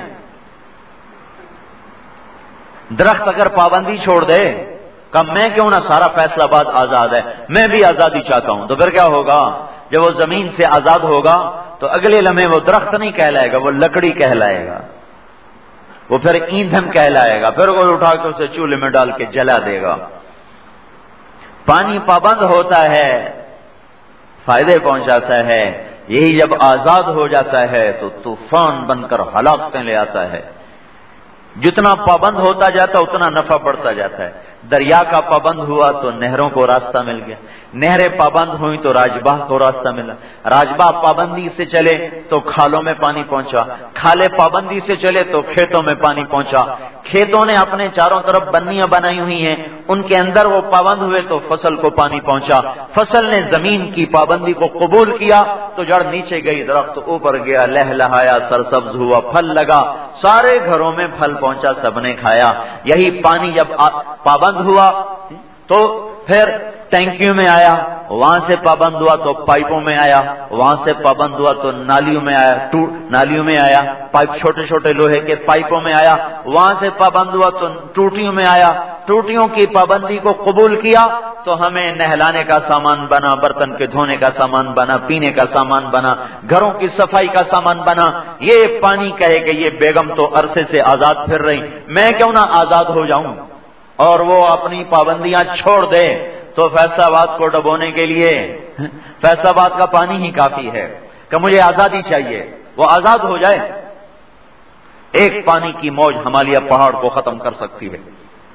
Speaker 2: درخت اگر پابندی چھوڑ دے کہ میں کیوں نہ، سارا فیصلہ آباد آزاد ہے، میں بھی آزادی چاہتا ہوں، تو پھر کیا ہوگا؟ جب وہ زمین سے آزاد ہوگا تو اگلے لمحے وہ درخت نہیں کہلائے گا، وہ لکڑی کہلائے گا، وہ پھر ایندھن کہلائے گا، پھر وہ اٹھا کے اسے چولہے میں ڈال کے جلا دے گا۔ پانی پابند ہوتا ہے، فائدے پہنچاتا ہے، یہی جب آزاد ہو جاتا ہے تو طوفان بن کر ہلاکتیں لے آتا ہے۔ جتنا پابند ہوتا جاتا اتنا نفع بڑھتا جاتا ہے۔ دریا کا پابند ہوا تو نہروں کو راستہ مل گیا، نہریں پابند ہوئی تو راجباہ کو راستہ ملا، راجباہ پابندی سے چلے تو کھالوں میں پانی پہنچا، کھالے پابندی سے چلے تو کھیتوں میں پانی پہنچا، کھیتوں نے اپنے چاروں طرف بنیاں بنائی ہوئی ہیں، ان کے اندر وہ پابند ہوئے تو فصل کو پانی پہنچا، فصل نے زمین کی پابندی کو قبول کیا تو جڑ نیچے گئی، درخت اوپر گیا، لہلہایا، سرسبز ہوا، پھل لگا، سارے گھروں میں پھل پہنچا، سب نے کھایا۔ یہی پانی جب پابند ہوا تو پھر ٹینکیوں میں آیا، وہاں سے پابند ہوا تو پائپوں میں آیا، وہاں سے پابند ہوا تو نالیوں میں آیا، نالیوں میں آیا، پائپ چھوٹے چھوٹے لوہے کے پائپوں میں آیا، وہاں سے پابند ہوا تو ٹوٹیوں میں آیا، ٹوٹیوں کی پابندی کو قبول کیا تو ہمیں نہلانے کا سامان بنا، برتن کے دھونے کا سامان بنا، پینے کا سامان بنا، گھروں کی صفائی کا سامان بنا۔ یہ پانی کہے کہ یہ بیگم تو عرصے سے آزاد پھر رہی، میں کیوں نہ آزاد ہو جاؤں، اور وہ اپنی پابندیاں چھوڑ دے تو فیصل آباد کو ڈبونے کے لیے فیصل آباد کا پانی ہی کافی ہے کہ مجھے آزادی چاہیے، وہ آزاد ہو جائے۔ ایک پانی کی موج ہمالیہ پہاڑ کو ختم کر سکتی ہے۔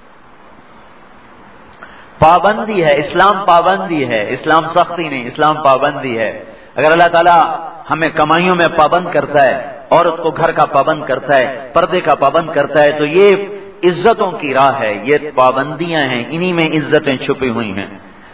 Speaker 2: پابندی ہے، اسلام پابندی ہے، اسلام سختی نہیں، اسلام پابندی ہے۔ اگر اللہ تعالیٰ ہمیں کمائیوں میں پابند کرتا ہے، عورت کو گھر کا پابند کرتا ہے، پردے کا پابند کرتا ہے، تو یہ عزتوں کی راہ ہے، یہ پابندیاں ہیں، انہی میں عزتیں چھپی ہوئی ہیں۔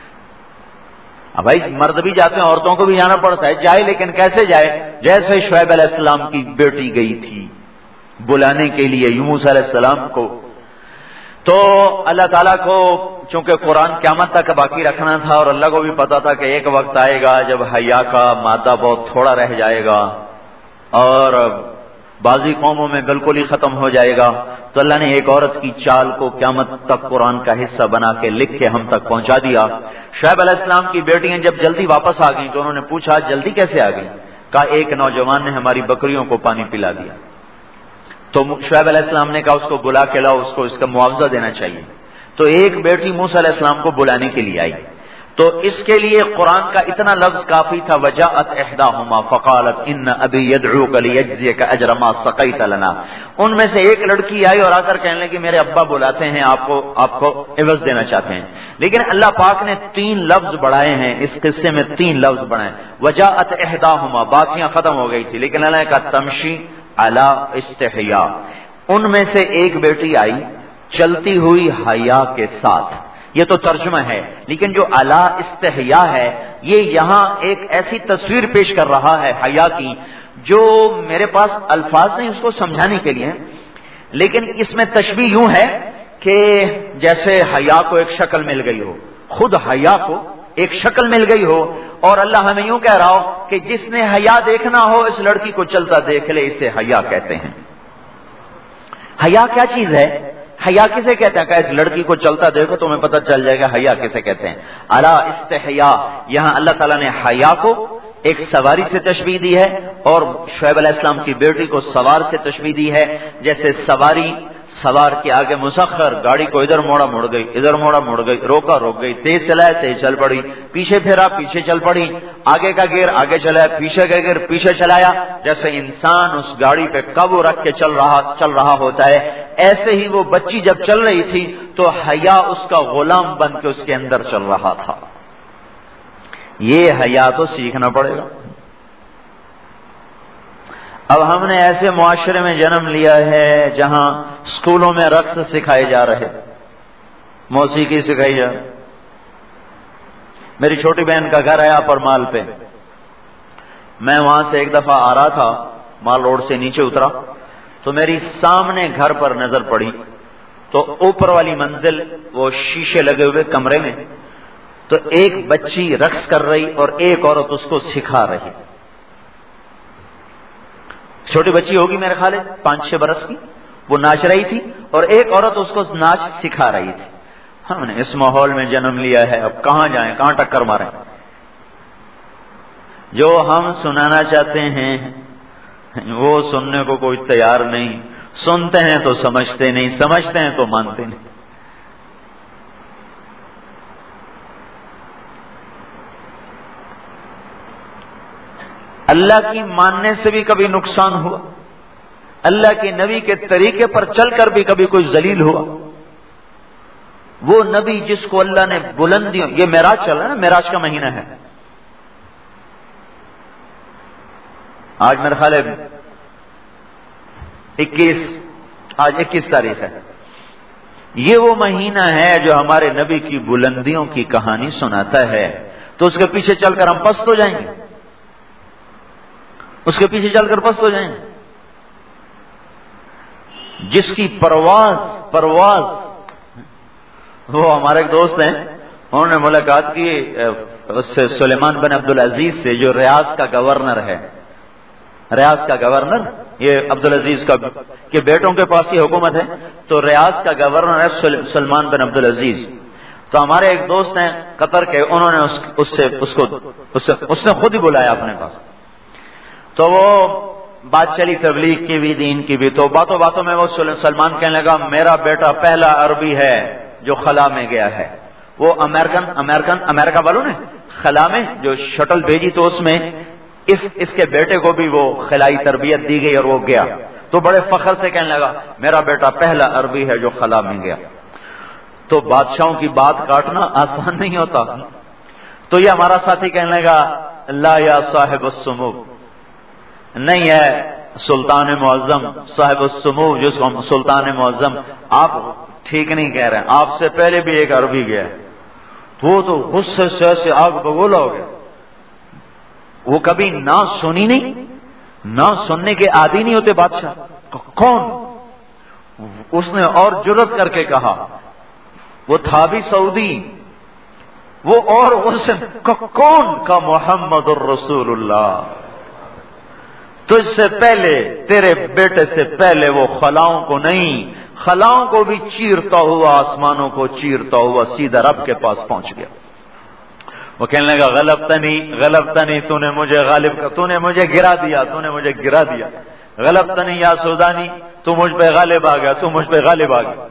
Speaker 2: اب بھائی مرد بھی جاتے ہیں، عورتوں کو بھی جانا پڑتا ہے، جائے لیکن کیسے جائے؟ جیسے شعیب علیہ السلام کی بیٹی گئی تھی بلانے کے لیے یونس علیہ السلام کو، تو اللہ تعالیٰ کو چونکہ قرآن قیامت تک باقی رکھنا تھا، اور اللہ کو بھی پتا تھا کہ ایک وقت آئے گا جب حیا کا مادہ بہت تھوڑا رہ جائے گا اور بعضی قوموں میں بالکل ہی ختم ہو جائے گا، تو اللہ نے ایک عورت کی چال کو قیامت تک قرآن کا حصہ بنا کے لکھ کے ہم تک پہنچا دیا۔ شعیب علیہ السلام کی بیٹیاں جب جلدی واپس آ گئیں تو انہوں نے پوچھا جلدی کیسے آ گئی؟ کہا ایک نوجوان نے ہماری بکریوں کو پانی پلا دیا۔ تو شعیب علیہ السلام نے کہا اس کو بلا کے لاؤ، اس کو اس کا معاوضہ دینا چاہیے۔ تو ایک بیٹی موسیٰ علیہ السلام کو بلانے کے لیے آئی، تو اس کے لیے قرآن کا اتنا لفظ کافی تھا، وجاءت احداہما فقالت ان ابی یدعوک لیجزیک اجر ما سقیت لنا۔ ان میں سے ایک لڑکی آئی اور آ کر کہنے لگی میرے ابا بلاتے ہیں، آپ کو عوض دینا چاہتے ہیں۔ لیکن اللہ پاک نے 3 لفظ بڑھائے ہیں اس قصے میں، 3 لفظ بڑھائے۔ وجاءت احداہما، باتیاں ختم ہو گئی تھی، لیکن اللہ نے کہا تمشی علی استحیا، ان میں سے ایک بیٹی آئی چلتی ہوئی حیا کے ساتھ۔ یہ تو ترجمہ ہے، لیکن جو علی استحیا ہے یہ یہاں ایک ایسی تصویر پیش کر رہا ہے حیا کی جو میرے پاس الفاظ نہیں اس کو سمجھانے کے لیے، لیکن اس میں تشبیہ یوں ہے کہ جیسے حیا کو ایک شکل مل گئی ہو، خود حیا کو ایک شکل مل گئی ہو، اور اللہ ہمیں یوں کہہ رہا ہو کہ جس نے حیا دیکھنا ہو اس لڑکی کو چلتا دیکھ لے، اسے حیا کہتے ہیں۔ حیا کیا چیز ہے؟ حیا کسے کہتے ہیں؟ کہ اس لڑکی کو چلتا دیکھو تمہیں پتہ چل جائے گا حیا کسے کہتے ہیں۔ الا استحیا، یہاں اللہ تعالیٰ نے حیا کو ایک سواری سے تشبیہ دی ہے، اور شعیب علیہ السلام کی بیٹی کو سوار سے تشبیہ دی ہے۔ جیسے سوار کے آگے مسخر، گاڑی کو ادھر موڑا مڑ گئی، ادھر موڑا مڑ گئی، روکا روک گئی، تیز چلایا تیز چل پڑی، پیچھے پھیرا پیچھے چل پڑی، آگے کا گیئر آگے چلایا، پیچھے کا گیئر پیچھے چلایا۔ جیسے انسان اس گاڑی پہ قابو رکھ کے چل رہا ہوتا ہے، ایسے ہی وہ بچی جب چل رہی تھی تو حیا اس کا غلام بن کے اس کے اندر چل رہا تھا۔ یہ حیا تو سیکھنا پڑے گا۔ اب ہم نے ایسے معاشرے میں جنم لیا ہے جہاں اسکولوں میں رقص سکھائے جا رہے، موسیقی سکھائی جا، میری چھوٹی بہن کا گھر ہے اپر مال پہ. میں وہاں سے ایک دفعہ آ رہا تھا، مال روڈ سے نیچے اترا تو میری سامنے گھر پر نظر پڑی تو اوپر والی منزل وہ شیشے لگے ہوئے کمرے میں، تو ایک بچی رقص کر رہی اور ایک عورت اس کو سکھا رہی. چھوٹی بچی ہوگی میرے خیال 5-6 برس کی، وہ ناچ رہی تھی اور ایک عورت اس کو ناچ سکھا رہی تھی. ہم نے اس ماحول میں جنم لیا ہے، اب کہاں جائیں، کہاں ٹکر ماریں. جو ہم سنانا چاہتے ہیں وہ سننے کو کوئی تیار نہیں. سنتے ہیں تو سمجھتے نہیں، سمجھتے ہیں تو مانتے نہیں. اللہ کی ماننے سے بھی کبھی نقصان ہوا، اللہ کے نبی کے طریقے پر چل کر بھی کبھی کوئی ذلیل ہوا. وہ نبی جس کو اللہ نے بلندیوں، یہ معراج چل رہا ہے نا، معراج کا مہینہ ہے. آج میرا خیال ہے 21 تاریخ ہے. یہ وہ مہینہ ہے جو ہمارے نبی کی بلندیوں کی کہانی سناتا ہے. تو اس کے پیچھے چل کر ہم پست ہو جائیں گے، اس کے پیچھے چل کر پست ہو جائیں گے. جس کی پرواز وہ ہمارے ایک دوست ہیں، انہوں نے ملاقات کی اس سے سلیمان بن عبدالعزیز سے، جو ریاض کا گورنر ہے. ریاض کا گورنر یہ عبدالعزیز کا کہ بیٹوں کے پاس ہی حکومت ہے، تو ریاض کا گورنر ہے سلمان بن عبدالعزیز. تو ہمارے ایک دوست ہیں قطر کے، انہوں نے اس نے خود ہی بلایا اپنے پاس. تو وہ بات چلی تبلیغ کی بھی، دین کی بھی. تو باتوں باتوں میں وہ سلمان کہنے لگا میرا بیٹا پہلا عربی ہے جو خلا میں گیا ہے. وہ امریکہ والوں نے خلا میں جو شٹل بھیجی تو اس میں اس کے بیٹے کو بھی وہ خلائی تربیت دی گئی اور وہ گیا. تو بڑے فخر سے کہنے لگا میرا بیٹا پہلا عربی ہے جو خلا میں گیا. تو بادشاہوں کی بات کاٹنا آسان نہیں ہوتا. تو یہ ہمارا ساتھی کہنے لگا لا یا صاحب السمو، نہیں ہے سلطان معظم، صاحب السمو جو سلطان معظم، آپ ٹھیک نہیں کہہ رہے ہیں، آپ سے پہلے بھی ایک عربی گیا. وہ تو غصے سے آگ بگولا ہو گیا. وہ کبھی نہ سنی نہیں، نہ سننے کے عادی نہیں ہوتے بادشاہ. کون؟ اس نے اور جرت کر کے کہا، وہ تھا بھی سعودی، وہ اور اس کون کا محمد الرسول اللہ. تجھ سے پہلے، تیرے بیٹے سے پہلے وہ خلاؤں کو نہیں، خلاؤں کو بھی چیرتا ہوا، آسمانوں کو چیرتا ہوا سیدھا رب کے پاس پہنچ گیا. وہ کہنے لگا غلبتنی تو نے مجھے غالب کر، تو نے مجھے گرا دیا، تو نے مجھے گرا دیا. غلبتنی یا سودانی، تو مجھ پہ غالب آ گیا، تو مجھ پہ غالب آ گیا.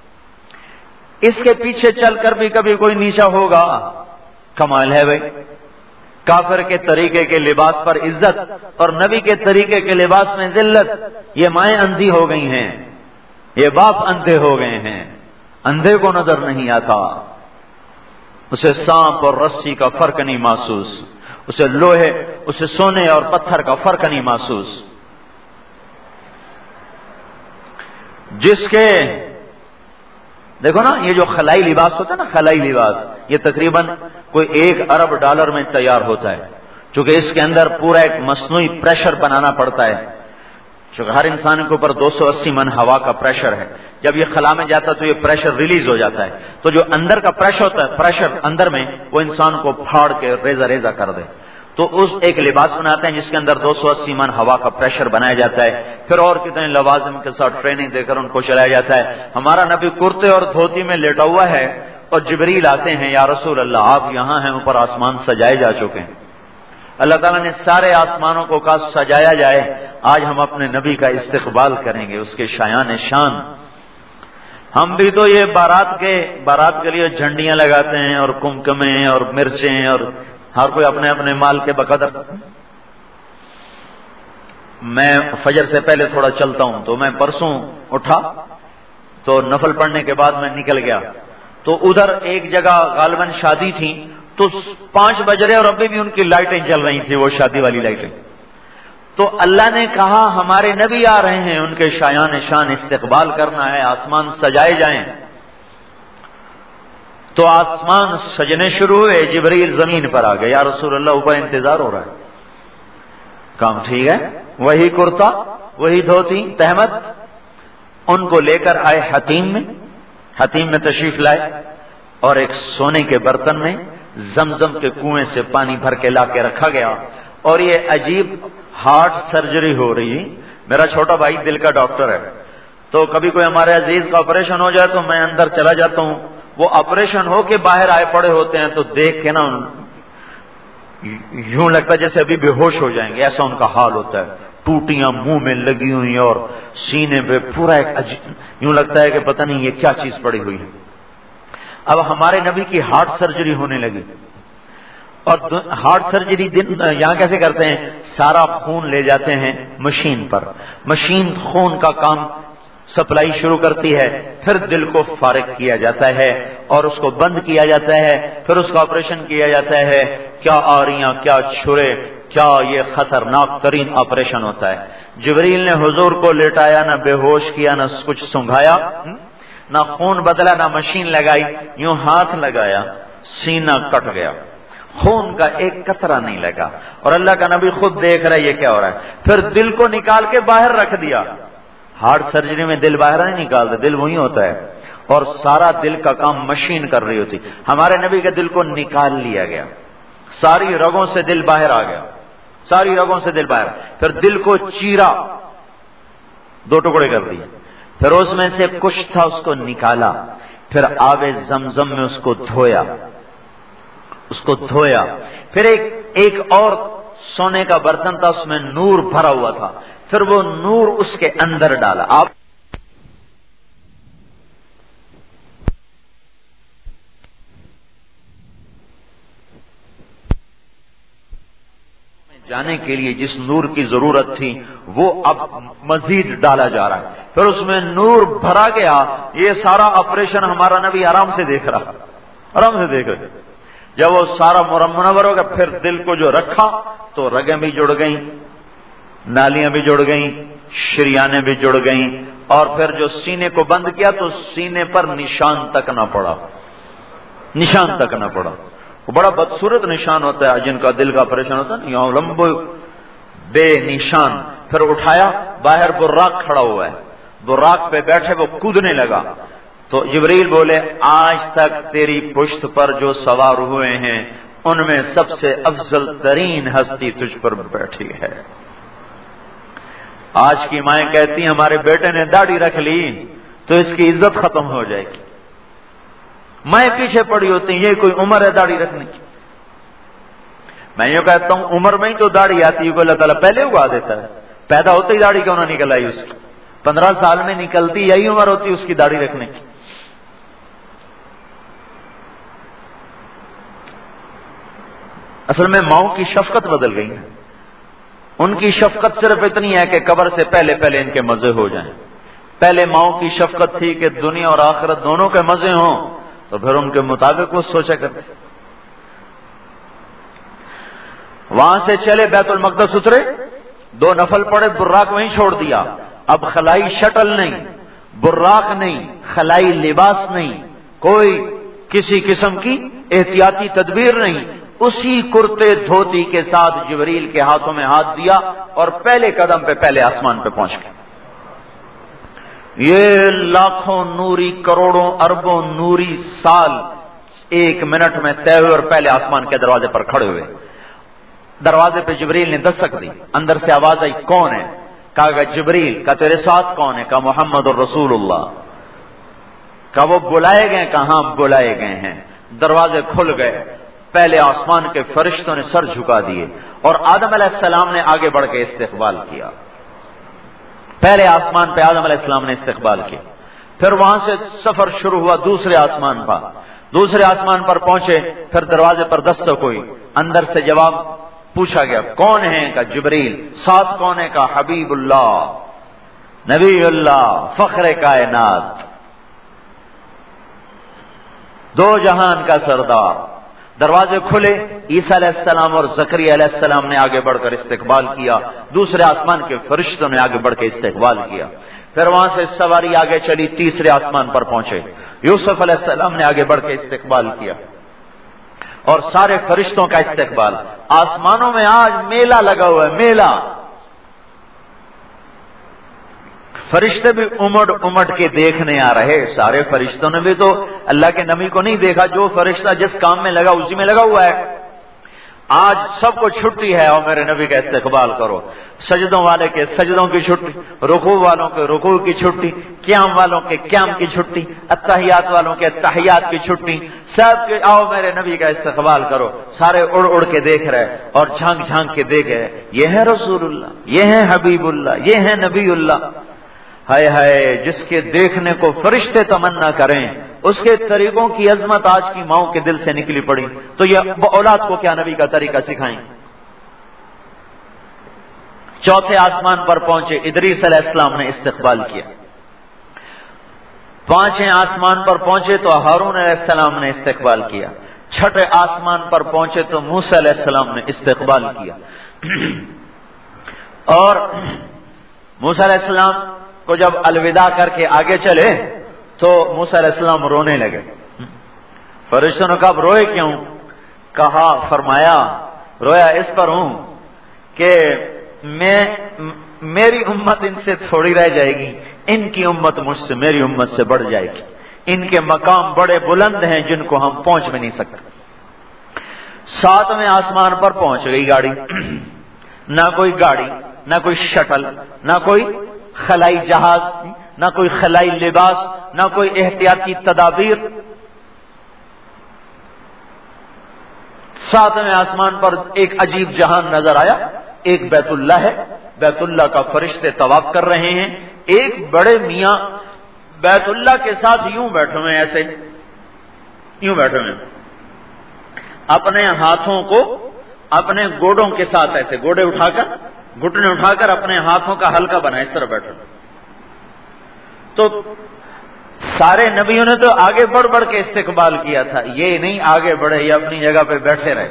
Speaker 2: اس کے پیچھے چل کر بھی کبھی کوئی نیچا ہوگا. کمال ہے بھائی. کافر کے طریقے کے لباس پر عزت اور نبی کے طریقے کے لباس میں ذلت. یہ مائیں اندھی ہو گئی ہیں، یہ باپ اندھے ہو گئے ہیں. اندھے کو نظر نہیں آتا، اسے سانپ اور رسی کا فرق نہیں محسوس، اسے سونے اور پتھر کا فرق نہیں محسوس. جس کے دیکھو نا یہ جو خلائی لباس ہوتا ہے نا، خلائی لباس یہ تقریباً کوئی $1 ارب میں تیار ہوتا ہے، چونکہ اس کے اندر پورا ایک مصنوعی پریشر بنانا پڑتا ہے. چونکہ ہر انسان کے اوپر 280 من ہوا کا پریشر ہے. جب یہ خلا میں جاتا ہے تو یہ پریشر ریلیز ہو جاتا ہے، تو جو اندر کا پریشر ہوتا ہے، پریشر اندر میں وہ انسان کو پھاڑ کے ریزہ کر دے. تو اس ایک لباس بناتے ہیں جس کے اندر 280 من ہوا کا پریشر بنایا جاتا ہے. پھر اور کتنے لوازم کے ساتھ ٹریننگ دے کر ان کو چلایا جاتا ہے. ہمارا نبی کرتے اور دھوتی میں لیٹا ہوا ہے اور جبریل آتے ہیں، یا رسول اللہ آپ یہاں ہیں، اوپر آسمان سجائے جا چکے ہیں. اللہ تعالیٰ نے سارے آسمانوں کو کہا سجایا جائے. آج ہم اپنے نبی کا استقبال کریں گے، اس کے شایان شان. ہم بھی تو یہ بارات کے لیے جھنڈیاں لگاتے ہیں اور کمکمیں اور مرچیں، اور ہر کوئی اپنے اپنے مال کے بقدر. میں فجر سے پہلے تھوڑا چلتا ہوں، تو میں پرسوں اٹھا تو نفل پڑھنے کے بعد میں نکل گیا. تو ادھر ایک جگہ غالباً شادی تھی، تو 5 بج رہے اور ابھی بھی ان کی لائٹیں چل رہی تھی، وہ شادی والی لائٹیں. تو اللہ نے کہا ہمارے نبی آ رہے ہیں، ان کے شایان شان استقبال کرنا ہے، آسمان سجائے جائیں. تو آسمان سجنے شروع ہوئے، جبریل زمین پر آ گئے، یا رسول اللہ اوپر انتظار ہو رہا ہے۔ کام ٹھیک ہے، وہی کرتا، وہی دھوتی، تہمت، ان کو لے کر آئے حتیم میں تشریف لائے، اور ایک سونے کے برتن میں زمزم کے کنویں سے پانی بھر کے لا کے رکھا گیا۔ اور یہ عجیب ہارٹ سرجری ہو رہی، میرا چھوٹا بھائی دل کا ڈاکٹر ہے، تو کبھی کوئی ہمارے عزیز کا آپریشن ہو جائے تو میں اندر چلا جاتا ہوں، وہ آپریشن ہو کے باہر آئے پڑے ہوتے ہیں تو دیکھ کے نا یوں لگتا ہے جیسے ابھی بے ہوش ہو جائیں گے، ایسا ان کا حال ہوتا ہے، ٹوٹیاں منہ میں لگی ہوئی اور سینے پہ پورا ایک یوں لگتا ہے کہ پتہ نہیں یہ کیا چیز پڑی ہوئی ہے۔ اب ہمارے نبی کی ہارٹ سرجری ہونے لگی، اور ہارٹ سرجری یہاں کیسے کرتے ہیں؟ سارا خون لے جاتے ہیں مشین پر، مشین خون کا کام سپلائی شروع کرتی ہے، پھر دل کو فارغ کیا جاتا ہے اور اس کو بند کیا جاتا ہے، پھر اس کا آپریشن کیا جاتا ہے۔ کیا آریاں، کیا چھرے، کیا یہ خطرناک ترین آپریشن ہوتا ہے۔ جبریل نے حضور کو لٹایا، نہ بے ہوش کیا، نہ کچھ سنگھایا، نہ خون بدلا، نہ مشین لگائی، یوں ہاتھ لگایا، سینہ کٹ گیا، خون کا ایک قطرہ نہیں لگا، اور اللہ کا نبی خود دیکھ رہا ہے یہ کیا ہو رہا ہے۔ پھر دل کو نکال کے باہر رکھ دیا۔ ہارٹ سرجری میں دل باہر نہیں نکالتے، دل وہی ہوتا ہے، اور سارا دل کا کام مشین کر رہی ہوتی۔ ہمارے نبی کے دل کو نکال لیا گیا، ساری رگوں سے دل باہر آ گیا، ساری رگوں سے دل باہر، پھر دل کو چیرا، 2 ٹکڑے کر دیے، پھر اس میں سے کچھ تھا اس کو نکالا، پھر آب زمزم میں اس کو دھویا، پھر ایک اور سونے کا برتن تھا، اس میں نور بھرا ہوا تھا، پھر وہ نور اس کے اندر ڈالا۔ آپ جانے کے لیے جس نور کی ضرورت تھی وہ اب مزید ڈالا جا رہا ہے، پھر اس میں نور بھرا گیا۔ یہ سارا آپریشن ہمارا نبی آرام سے دیکھ رہا، آرام سے دیکھ رہا۔ جب وہ سارا منور ہو گیا، پھر دل کو جو رکھا تو رگیں بھی جڑ گئیں، نالیاں بھی جڑ گئیں، شریانیں بھی جڑ گئیں، اور پھر جو سینے کو بند کیا تو سینے پر نشان تک نہ پڑا، نشان تک نہ پڑا۔ وہ بڑا بدصورت نشان ہوتا ہے جن کا دل کا آپریشن ہوتا ہے، یہاں لمبے بے نشان۔ پھر اٹھایا، باہر براق کھڑا ہوا ہے، براق پہ بیٹھے وہ کودنے لگا، تو جبریل بولے آج تک تیری پشت پر جو سوار ہوئے ہیں ان میں سب سے افضل ترین ہستی تجھ پر بیٹھی ہے۔ آج کی مائیں کہتی ہیں ہمارے بیٹے نے داڑھی رکھ لی تو اس کی عزت ختم ہو جائے گی، مائیں پیچھے پڑی ہوتی ہیں، یہ کوئی عمر ہے داڑھی رکھنے کی؟ میں یہ کہتا ہوں عمر میں ہی تو داڑھی آتی ہے، اللہ تعالیٰ پہلے اگا دیتا ہے، پیدا ہوتے ہی داڑھی کیوں نہ نکل آئی اس کی؟ 15 سال میں نکلتی، یہی عمر ہوتی اس کی داڑھی رکھنے کی۔ اصل میں ماؤں کی شفقت بدل گئی ہے، ان کی شفقت صرف اتنی ہے کہ قبر سے پہلے ان کے مزے ہو جائیں۔ پہلے ماؤں کی شفقت تھی کہ دنیا اور آخرت دونوں کے مزے ہوں، تو پھر ان کے مطابق وہ سوچا کرتے۔ وہاں سے چلے بیت المقدس اترے، 2 نفل پڑے، براق وہیں چھوڑ دیا۔ اب خلائی شٹل نہیں، براق نہیں، خلائی لباس نہیں، کوئی کسی قسم کی احتیاطی تدبیر نہیں، اسی کرتے دھوتی کے ساتھ جبریل کے ہاتھوں میں ہاتھ دیا اور پہلے قدم پہ پہلے آسمان پہ پہنچ گئے۔ یہ لاکھوں نوری، کروڑوں اربوں نوری سال 1 منٹ میں طے ہوئے اور پہلے آسمان کے دروازے پر کھڑے ہوئے۔ دروازے پہ جبریل نے دستک دی، اندر سے آواز آئی کون ہے؟ کہا جبریل۔ کہا تیرے ساتھ کون ہے؟ کہا محمد الرسول اللہ۔ کہا وہ بلائے گئے؟ کہاں بلائے گئے ہیں۔ دروازے کھل گئے، پہلے آسمان کے فرشتوں نے سر جھکا دیے اور آدم علیہ السلام نے آگے بڑھ کے استقبال کیا۔ پہلے آسمان پہ آدم علیہ السلام نے استقبال کیا، پھر وہاں سے سفر شروع ہوا دوسرے آسمان پر، دوسرے آسمان پر پہنچے، پھر دروازے پر دستک ہوئی، اندر سے جواب پوچھا گیا کون ہے؟ کا جبریل۔ ساتھ کون ہے؟ کا حبیب اللہ، نبی اللہ، فخر کائنات، 2 جہان کا سردار، دروازے کھلے، عیسیٰ علیہ السلام اور زکریا علیہ السلام نے آگے بڑھ کر استقبال کیا، دوسرے آسمان کے فرشتوں نے آگے بڑھ کے استقبال کیا، پھر وہاں سے سواری آگے چلی، تیسرے آسمان پر پہنچے، یوسف علیہ السلام نے آگے بڑھ کے استقبال کیا اور سارے فرشتوں کا استقبال۔ آسمانوں میں آج میلہ لگا ہوا ہے، میلہ، فرشتے بھی امڑ امڑ کے دیکھنے آ رہے، سارے فرشتوں نے بھی تو اللہ کے نبی کو نہیں دیکھا، جو فرشتہ جس کام میں لگا اسی میں لگا ہوا ہے۔ آج سب کو چھٹی ہے اور میرے نبی کا استقبال کرو، سجدوں والے کے سجدوں کی چھٹی، رکوع والوں کے رکوع کی چھٹی، قیام والوں کے قیام کی چھٹی، اتحیات والوں کے اتحیات کی چھٹی، سب کے آؤ میرے نبی کا استقبال کرو۔ سارے اڑ اڑ کے دیکھ رہے اور جھانک جھانک کے دیکھ رہے، یہ ہے رسول اللہ، یہ ہے حبیب اللہ، یہ ہے نبی اللہ۔ ہائے ہائے، جس کے دیکھنے کو فرشتے تمنا کریں، اس کے طریقوں کی عظمت آج کی ماؤں کے دل سے نکلی پڑی، تو یہ اولاد کو کیا نبی کا طریقہ سکھائیں۔ چوتھے آسمان پر پہنچے، ادریس علیہ السلام نے استقبال کیا۔ پانچویں آسمان پر پہنچے تو ہارون علیہ السلام نے استقبال کیا۔ چھٹے آسمان پر پہنچے تو موسیٰ علیہ السلام نے استقبال کیا۔ اور موسیٰ علیہ السلام کو جب الوداع کر کے آگے چلے تو موسیٰ علیہ السلام رونے لگے۔ فرشتوں نے کہا روئے کیوں؟ کہا، فرمایا رویا اس پر ہوں کہ میری امت ان سے تھوڑی رہ جائے گی، ان کی امت مجھ سے، میری امت سے بڑھ جائے گی، ان کے مقام بڑے بلند ہیں جن کو ہم پہنچ بھی نہیں سکتے۔ ساتویں آسمان پر پہنچ گئی گاڑی، نہ کوئی گاڑی، نہ کوئی شٹل، نہ کوئی خلائی جہاز، نہ کوئی خلائی لباس، نہ کوئی احتیاطی تدابیر۔ ساتویں آسمان پر ایک عجیب جہان نظر آیا، ایک بیت اللہ ہے، بیت اللہ کا فرشتے طواف کر رہے ہیں، ایک بڑے میاں بیت اللہ کے ساتھ یوں بیٹھے ہوئے، ایسے یوں بیٹھے ہوئے، اپنے ہاتھوں کو اپنے گوڑوں کے ساتھ ایسے گوڑے اٹھا کر، گھٹنے اٹھا کر اپنے ہاتھوں کا حلقہ بنا، اس طرح بیٹھے۔ تو سارے نبیوں نے تو آگے بڑھ بڑھ کے استقبال کیا تھا، یہ نہیں آگے بڑھے، یہ اپنی جگہ پہ بیٹھے رہے،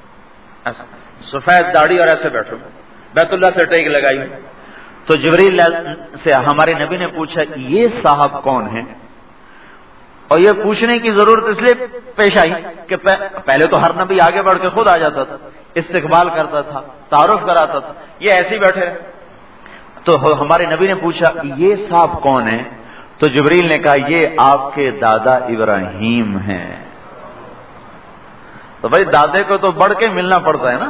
Speaker 2: سفید داڑھی اور ایسے بیٹھے، بیت اللہ سے ٹیک لگائی۔ تو جبریل سے ہمارے نبی نے پوچھا یہ صاحب کون ہیں؟ اور یہ پوچھنے کی ضرورت اس لیے پیش آئی کہ پہلے تو ہر نبی آگے بڑھ کے خود آ جاتا تھا، استقبال کرتا تھا، تعارف کراتا تھا، یہ ایسے ہی بیٹھے رہے۔ تو ہمارے نبی نے پوچھا یہ صاحب کون ہیں؟ تو جبریل نے کہا یہ آپ کے دادا ابراہیم ہیں۔ تو بھائی دادے کو تو بڑھ کے ملنا پڑتا ہے نا۔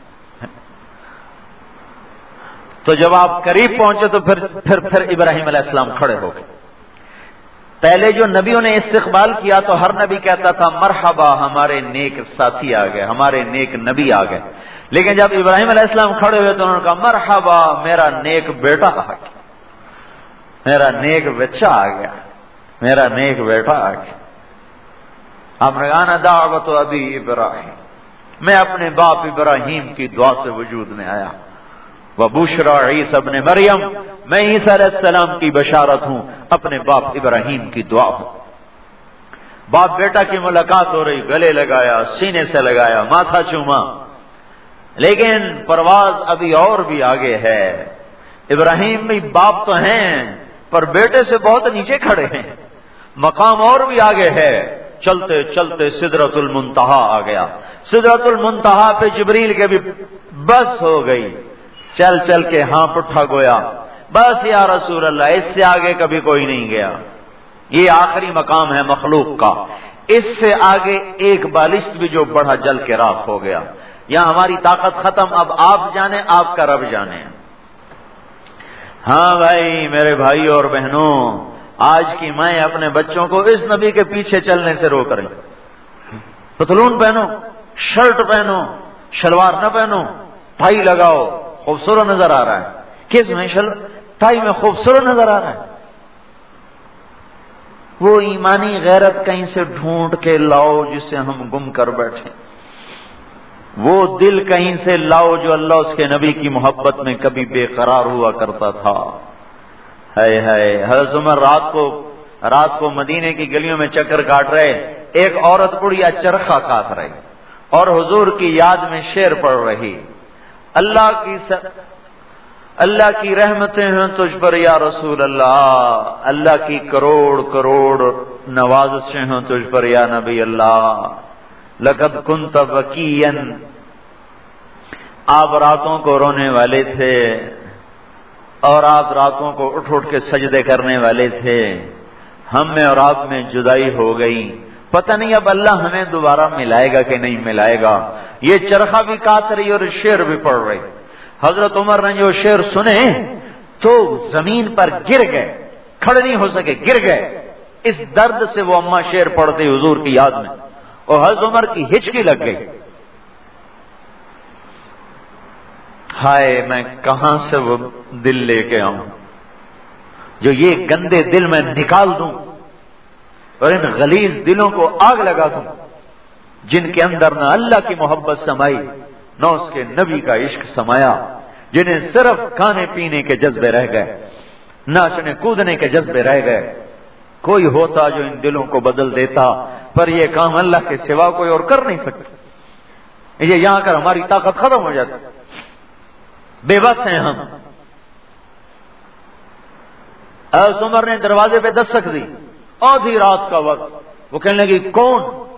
Speaker 2: تو جب آپ قریب پہنچے تو پھر ابراہیم علیہ السلام کھڑے ہو گئے۔ پہلے جو نبیوں نے استقبال کیا تو ہر نبی کہتا تھا مرحبا، ہمارے نیک ساتھی آ گئے، ہمارے نیک نبی آ گئے، لیکن جب ابراہیم علیہ السلام کھڑے ہوئے تو انہوں نے کہا مرحبا، میرا نیک بیٹا آ گیا، میرا نیک بچہ آ گیا، میرا نیک بیٹا آ گیا۔ آپ نے کہا نا دعوت ابی ابراہیم، میں اپنے باپ ابراہیم کی دعا سے وجود میں آیا۔ وبشرى عیسی ابن مریم، میں عیسیٰ علیہ السلام کی بشارت ہوں، اپنے باپ ابراہیم کی دعا ہوں۔ باپ بیٹا کی ملاقات ہو رہی، گلے لگایا، سینے سے لگایا، ماتھا چوما، لیکن پرواز ابھی اور بھی آگے ہے۔ ابراہیم بھی باپ تو ہیں پر بیٹے سے بہت نیچے کھڑے ہیں، مقام اور بھی آگے ہے۔ چلتے چلتے سدرۃ المنتہا آ گیا، سدرۃ المنتہا پہ جبریل کے بھی بس ہو گئی، چل چل کے ہاں پٹھا گویا، بس یا رسول اللہ، اس سے آگے کبھی کوئی نہیں گیا، یہ آخری مقام ہے مخلوق کا، اس سے آگے ایک بالشت بھی جو بڑھا جل کے راکھ ہو گیا، یہاں ہماری طاقت ختم، اب آپ جانے، آپ کا رب جانے۔ ہاں بھائی، میرے بھائی اور بہنوں، آج کی مائیں اپنے بچوں کو اس نبی کے پیچھے چلنے سے روک رہی، پتلون پہنو، شرٹ پہنو، شلوار نہ پہنو، ٹائی لگاؤ، خوبصورت نظر آ رہا ہے، کس میں ٹائی میں خوبصورت نظر آ رہا ہے۔ وہ ایمانی غیرت کہیں سے ڈھونڈ کے لاؤ جسے ہم گم کر بیٹھے، وہ دل کہیں سے لاؤ جو اللہ اس کے نبی کی محبت میں کبھی بے قرار ہوا کرتا تھا۔ ہائے ہائے، حضرت عمر رات کو مدینے کی گلیوں میں چکر کاٹ رہے، ایک عورت بڑھیا چرخہ کاٹ رہی، اور حضور کی یاد میں شعر پڑھ رہی، اللہ کی رحمتیں ہیں تجھ پر یا رسول اللہ، اللہ کی کروڑ کروڑ نوازشیں ہیں تجھ پر یا نبی اللہ، لقد کنت بکیا، آپ راتوں کو رونے والے تھے اور آپ راتوں کو اٹھ اٹھ کے سجدے کرنے والے تھے، ہم میں اور آپ میں جدائی ہو گئی، پتہ نہیں اب اللہ ہمیں دوبارہ ملائے گا کہ نہیں ملائے گا۔ یہ چرخہ بھی کاٹ رہی اور شعر بھی پڑھ رہی۔ حضرت عمر نے جو شعر سنے تو زمین پر گر گئے، کھڑے نہیں ہو سکے، گر گئے، اس درد سے وہ اماں شعر پڑھتے حضور کی یاد میں، اور حضرت عمر کی ہچکی لگ گئی، ہائے میں کہاں سے وہ دل لے کے آؤں جو یہ گندے دل میں نکال دوں اور ان غلیظ دلوں کو آگ لگا دوں جن کے اندر نہ اللہ کی محبت سمائی نہ اس کے نبی کا عشق سمایا، جنہیں صرف کھانے پینے کے جذبے رہ گئے، ناچنے کودنے کے جذبے رہ گئے۔ کوئی ہوتا جو ان دلوں کو بدل دیتا، پر یہ کام اللہ کے سوا کوئی اور کر نہیں سکتا، یہ یہاں کر ہماری طاقت ختم ہو جاتی، بے بس ہیں ہم۔ حضرت عمر نے دروازے پہ دستک دی، آدھی رات کا وقت، وہ کہنے لگی کون؟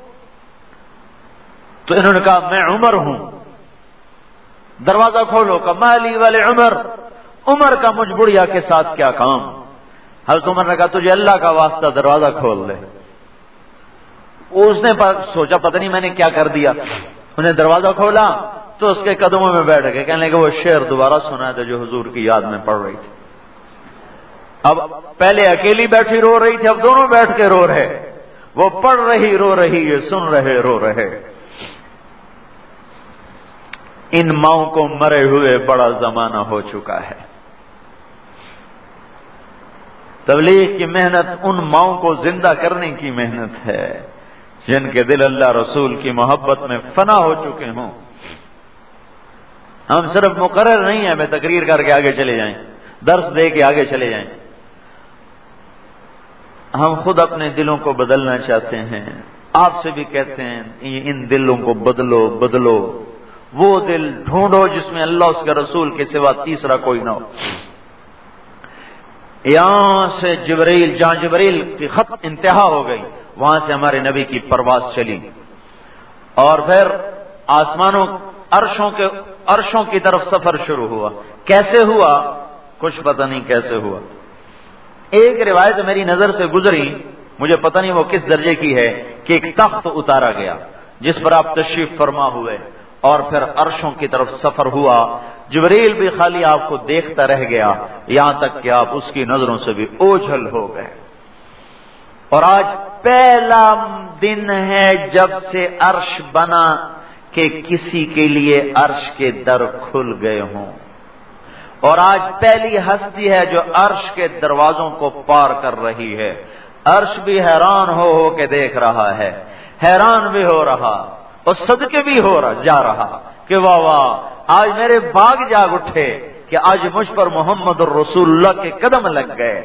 Speaker 2: تو انہوں نے کہا میں عمر ہوں۔ دروازہ کھولو، کہ مالی والے عمر، عمر کا مجھ بڑھیا کے ساتھ کیا کام؟ حضرت عمر نے کہا تجھے اللہ کا واسطہ دروازہ کھول دے۔ اس نے سوچا پتہ نہیں میں نے کیا کر دیا، انہیں دروازہ کھولا تو اس کے قدموں میں بیٹھ گئے، کہنے لگے وہ شعر دوبارہ سنا تھا جو حضور کی یاد میں پڑھ رہی تھی۔ اب پہلے اکیلی بیٹھی رو رہی تھی، اب دونوں بیٹھ کے رو رہے، وہ پڑھ رہی رو رہی، یہ سن رہے رو رہے۔ ان ماؤں کو مرے ہوئے بڑا زمانہ ہو چکا ہے۔ تبلیغ کی محنت ان ماؤں کو زندہ کرنے کی محنت ہے جن کے دل اللہ رسول کی محبت میں فنا ہو چکے ہوں۔ ہم صرف مقرر نہیں ہیں میں تقریر کر کے آگے چلے جائیں، درس دے کے آگے چلے جائیں، ہم خود اپنے دلوں کو بدلنا چاہتے ہیں۔ آپ سے بھی کہتے ہیں ان دلوں کو بدلو بدلو، وہ دل ڈھونڈو جس میں اللہ اس کے رسول کے سوا تیسرا کوئی نہ ہو۔ یہاں سے جبریل، جہاں جبریل کی خط انتہا ہو گئی، وہاں سے ہمارے نبی کی پرواز چلی، اور پھر آسمانوں عرشوں کی طرف سفر شروع ہوا۔ کیسے ہوا کچھ پتہ نہیں کیسے ہوا۔ ایک روایت میری نظر سے گزری، مجھے پتہ نہیں وہ کس درجے کی ہے، کہ ایک تخت اتارا گیا جس پر آپ تشریف فرما ہوئے، اور پھر عرشوں کی طرف سفر ہوا۔ جبریل بھی خالی آپ کو دیکھتا رہ گیا، یہاں تک کہ آپ اس کی نظروں سے بھی اوجھل ہو گئے۔ اور آج پہلا دن ہے جب سے عرش بنا کہ کسی کے لیے عرش کے در کھل گئے ہوں، اور آج پہلی ہستی ہے جو عرش کے دروازوں کو پار کر رہی ہے۔ عرش بھی حیران ہو کے دیکھ رہا ہے، حیران بھی ہو رہا اور صدقے بھی ہو رہا جا رہا کہ واہ واہ، آج میرے باغ جاگ اٹھے کہ آج مجھ پر محمد الرسول اللہ کے قدم لگ گئے۔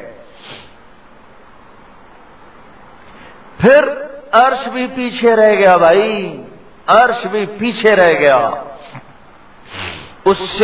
Speaker 2: پھر عرش بھی پیچھے رہ گیا بھائی، عرش بھی پیچھے رہ گیا، اس سے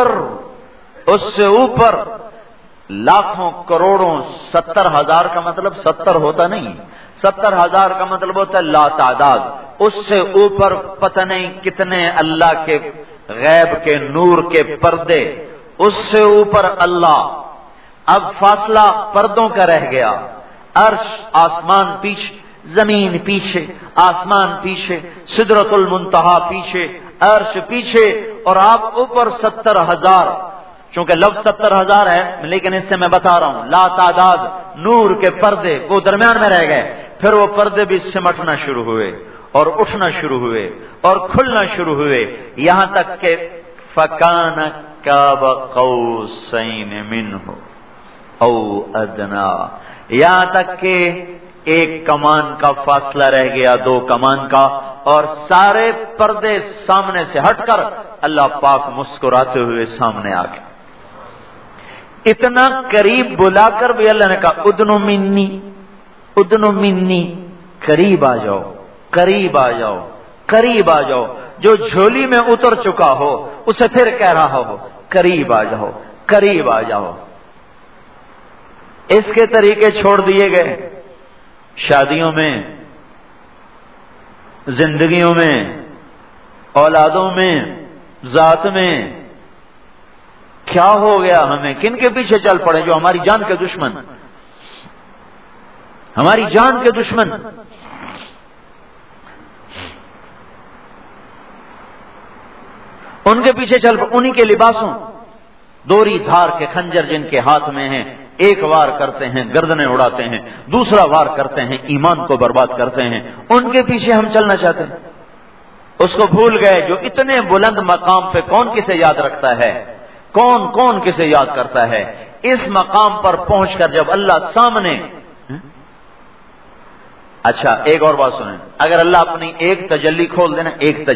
Speaker 2: اوپر لاکھوں کروڑوں، 70,000 کا مطلب 70 ہوتا نہیں، 70,000 کا مطلب ہوتا ہے لا تعداد، اس سے اوپر پتہ نہیں کتنے اللہ کے غیب کے نور کے پردے، اس سے اوپر اللہ۔ اب فاصلہ پردوں کا رہ گیا، عرش، آسمان پیچھے، زمین پیچھے، آسمان پیچھے، سدرۃ المنتہا پیچھے، عرش پیچھے، اور آپ اوپر 70,000، چونکہ لفظ 70,000 ہے لیکن اس سے میں بتا رہا ہوں لا تعداد نور کے پردے وہ درمیان میں رہ گئے۔ پھر وہ پردے بھی سمٹنا شروع ہوئے اور اٹھنا شروع ہوئے اور کھلنا شروع ہوئے، یہاں تک کہ فَكَانَ قَابَ قَوْسَيْنِ مِنْهُ أَوْ أَدْنَىٰ، یہاں تک کہ ایک کمان کا فاصلہ رہ گیا، 2 کمان کا، اور سارے پردے سامنے سے ہٹ کر اللہ پاک مسکراتے ہوئے سامنے آ گئے۔ اتنا قریب بلا کر بھی اللہ نے کہا ادنو منی، ادنو منی، قریب آ جاؤ، قریب آ جاؤ، قریب آ جاؤ. جو جھولی میں اتر چکا ہو اسے پھر کہہ رہا ہو قریب آ جاؤ, قریب آ جاؤ. اس کے طریقے چھوڑ دیے گئے. شادیوں میں, زندگیوں میں, اولادوں میں, ذات میں. کیا ہو گیا ہمیں؟ کن کے پیچھے چل پڑے جو ہماری جان کے دشمن, ہماری جان کے دشمن. ان کے پیچھے چل پڑے, انہی کے لباسوں, دوری دھار کے خنجر جن کے ہاتھ میں ہیں, ایک وار کرتے ہیں گردنیں اڑاتے ہیں, دوسرا وار کرتے ہیں ایمان کو برباد کرتے ہیں. ان کے پیچھے ہم چلنا چاہتے ہیں. اس کو بھول گئے جو اتنے بلند مقام پہ کون کسے یاد رکھتا ہے, کون کون کسے یاد کرتا ہے. اس مقام پر پہنچ کر جب اللہ سامنے. اچھا ایک اور بات سنیں, اگر اللہ اپنی ایک تجلی کھول دے نا, ایک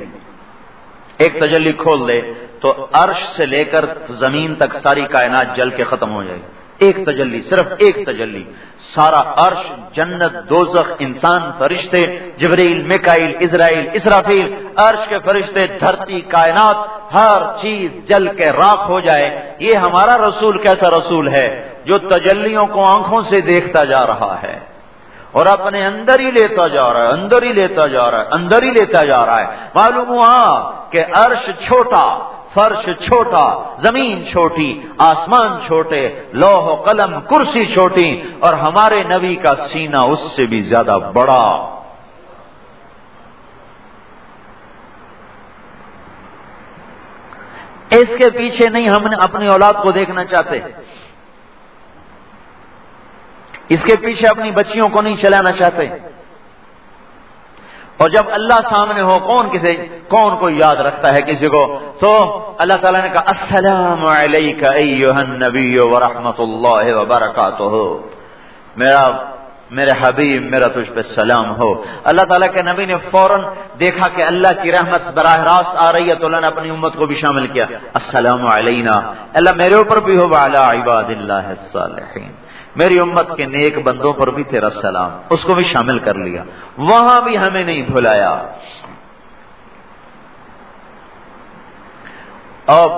Speaker 2: تجلی کھول دے تو عرش سے لے کر زمین تک ساری کائنات جل کے ختم ہو جائے گی. ایک تجلی, صرف ایک تجلی, سارا عرش, جنت, دوزخ, انسان, فرشتے, جبریل, میکائیل, اسرائیل, اسرافیل, عرش کے فرشتے, دھرتی, کائنات, ہر چیز جل کے راکھ ہو جائے. یہ ہمارا رسول کیسا رسول ہے جو تجلیوں کو آنکھوں سے دیکھتا جا رہا ہے اور اپنے اندر ہی لیتا جا رہا ہے, اندر ہی لیتا جا رہا ہے, اندر ہی لیتا جا رہا ہے. معلوم ہوا کہ عرش چھوٹا, فرش چھوٹا, زمین چھوٹی, آسمان چھوٹے, لوح و قلم, کرسی چھوٹی, اور ہمارے نبی کا سینہ اس سے بھی زیادہ بڑا. اس کے پیچھے نہیں ہم نے اپنی اولاد کو دیکھنا چاہتے, اس کے پیچھے اپنی بچیوں کو نہیں چلانا چاہتے. اور جب اللہ سامنے ہو کون کو یاد رکھتا ہے کسی کو؟ تو اللہ تعالیٰ نے کہا السلام علیک ایھا النبی ورحمۃ اللہ وبرکاتہ. میرے حبیب, میرا تجھ پہ سلام ہو. اللہ تعالیٰ کے نبی نے فوراً دیکھا کہ اللہ کی رحمت براہ راست آ رہی ہے تو اللہ نے اپنی امت کو بھی شامل کیا. السلام علینا, اللہ میرے اوپر بھی ہو, وعلی عباد اللہ الصالحین, میری امت کے نیک بندوں پر بھی تیرا سلام, اس کو بھی شامل کر لیا. وہاں بھی ہمیں نہیں بھلایا. اب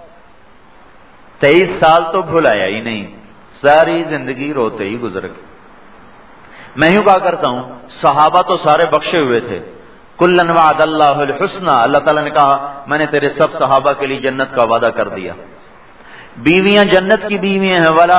Speaker 2: 23 سال تو بھلایا ہی نہیں, ساری زندگی روتے ہی گزر گئی. میں یوں کہا کرتا ہوں, صحابہ تو سارے بخشے ہوئے تھے. کلن وعد اللہ الحسنى, اللہ تعالیٰ نے کہا میں نے تیرے سب صحابہ کے لیے جنت کا وعدہ کر دیا. بیویاں جنت کی بیویاں ہیں, ولا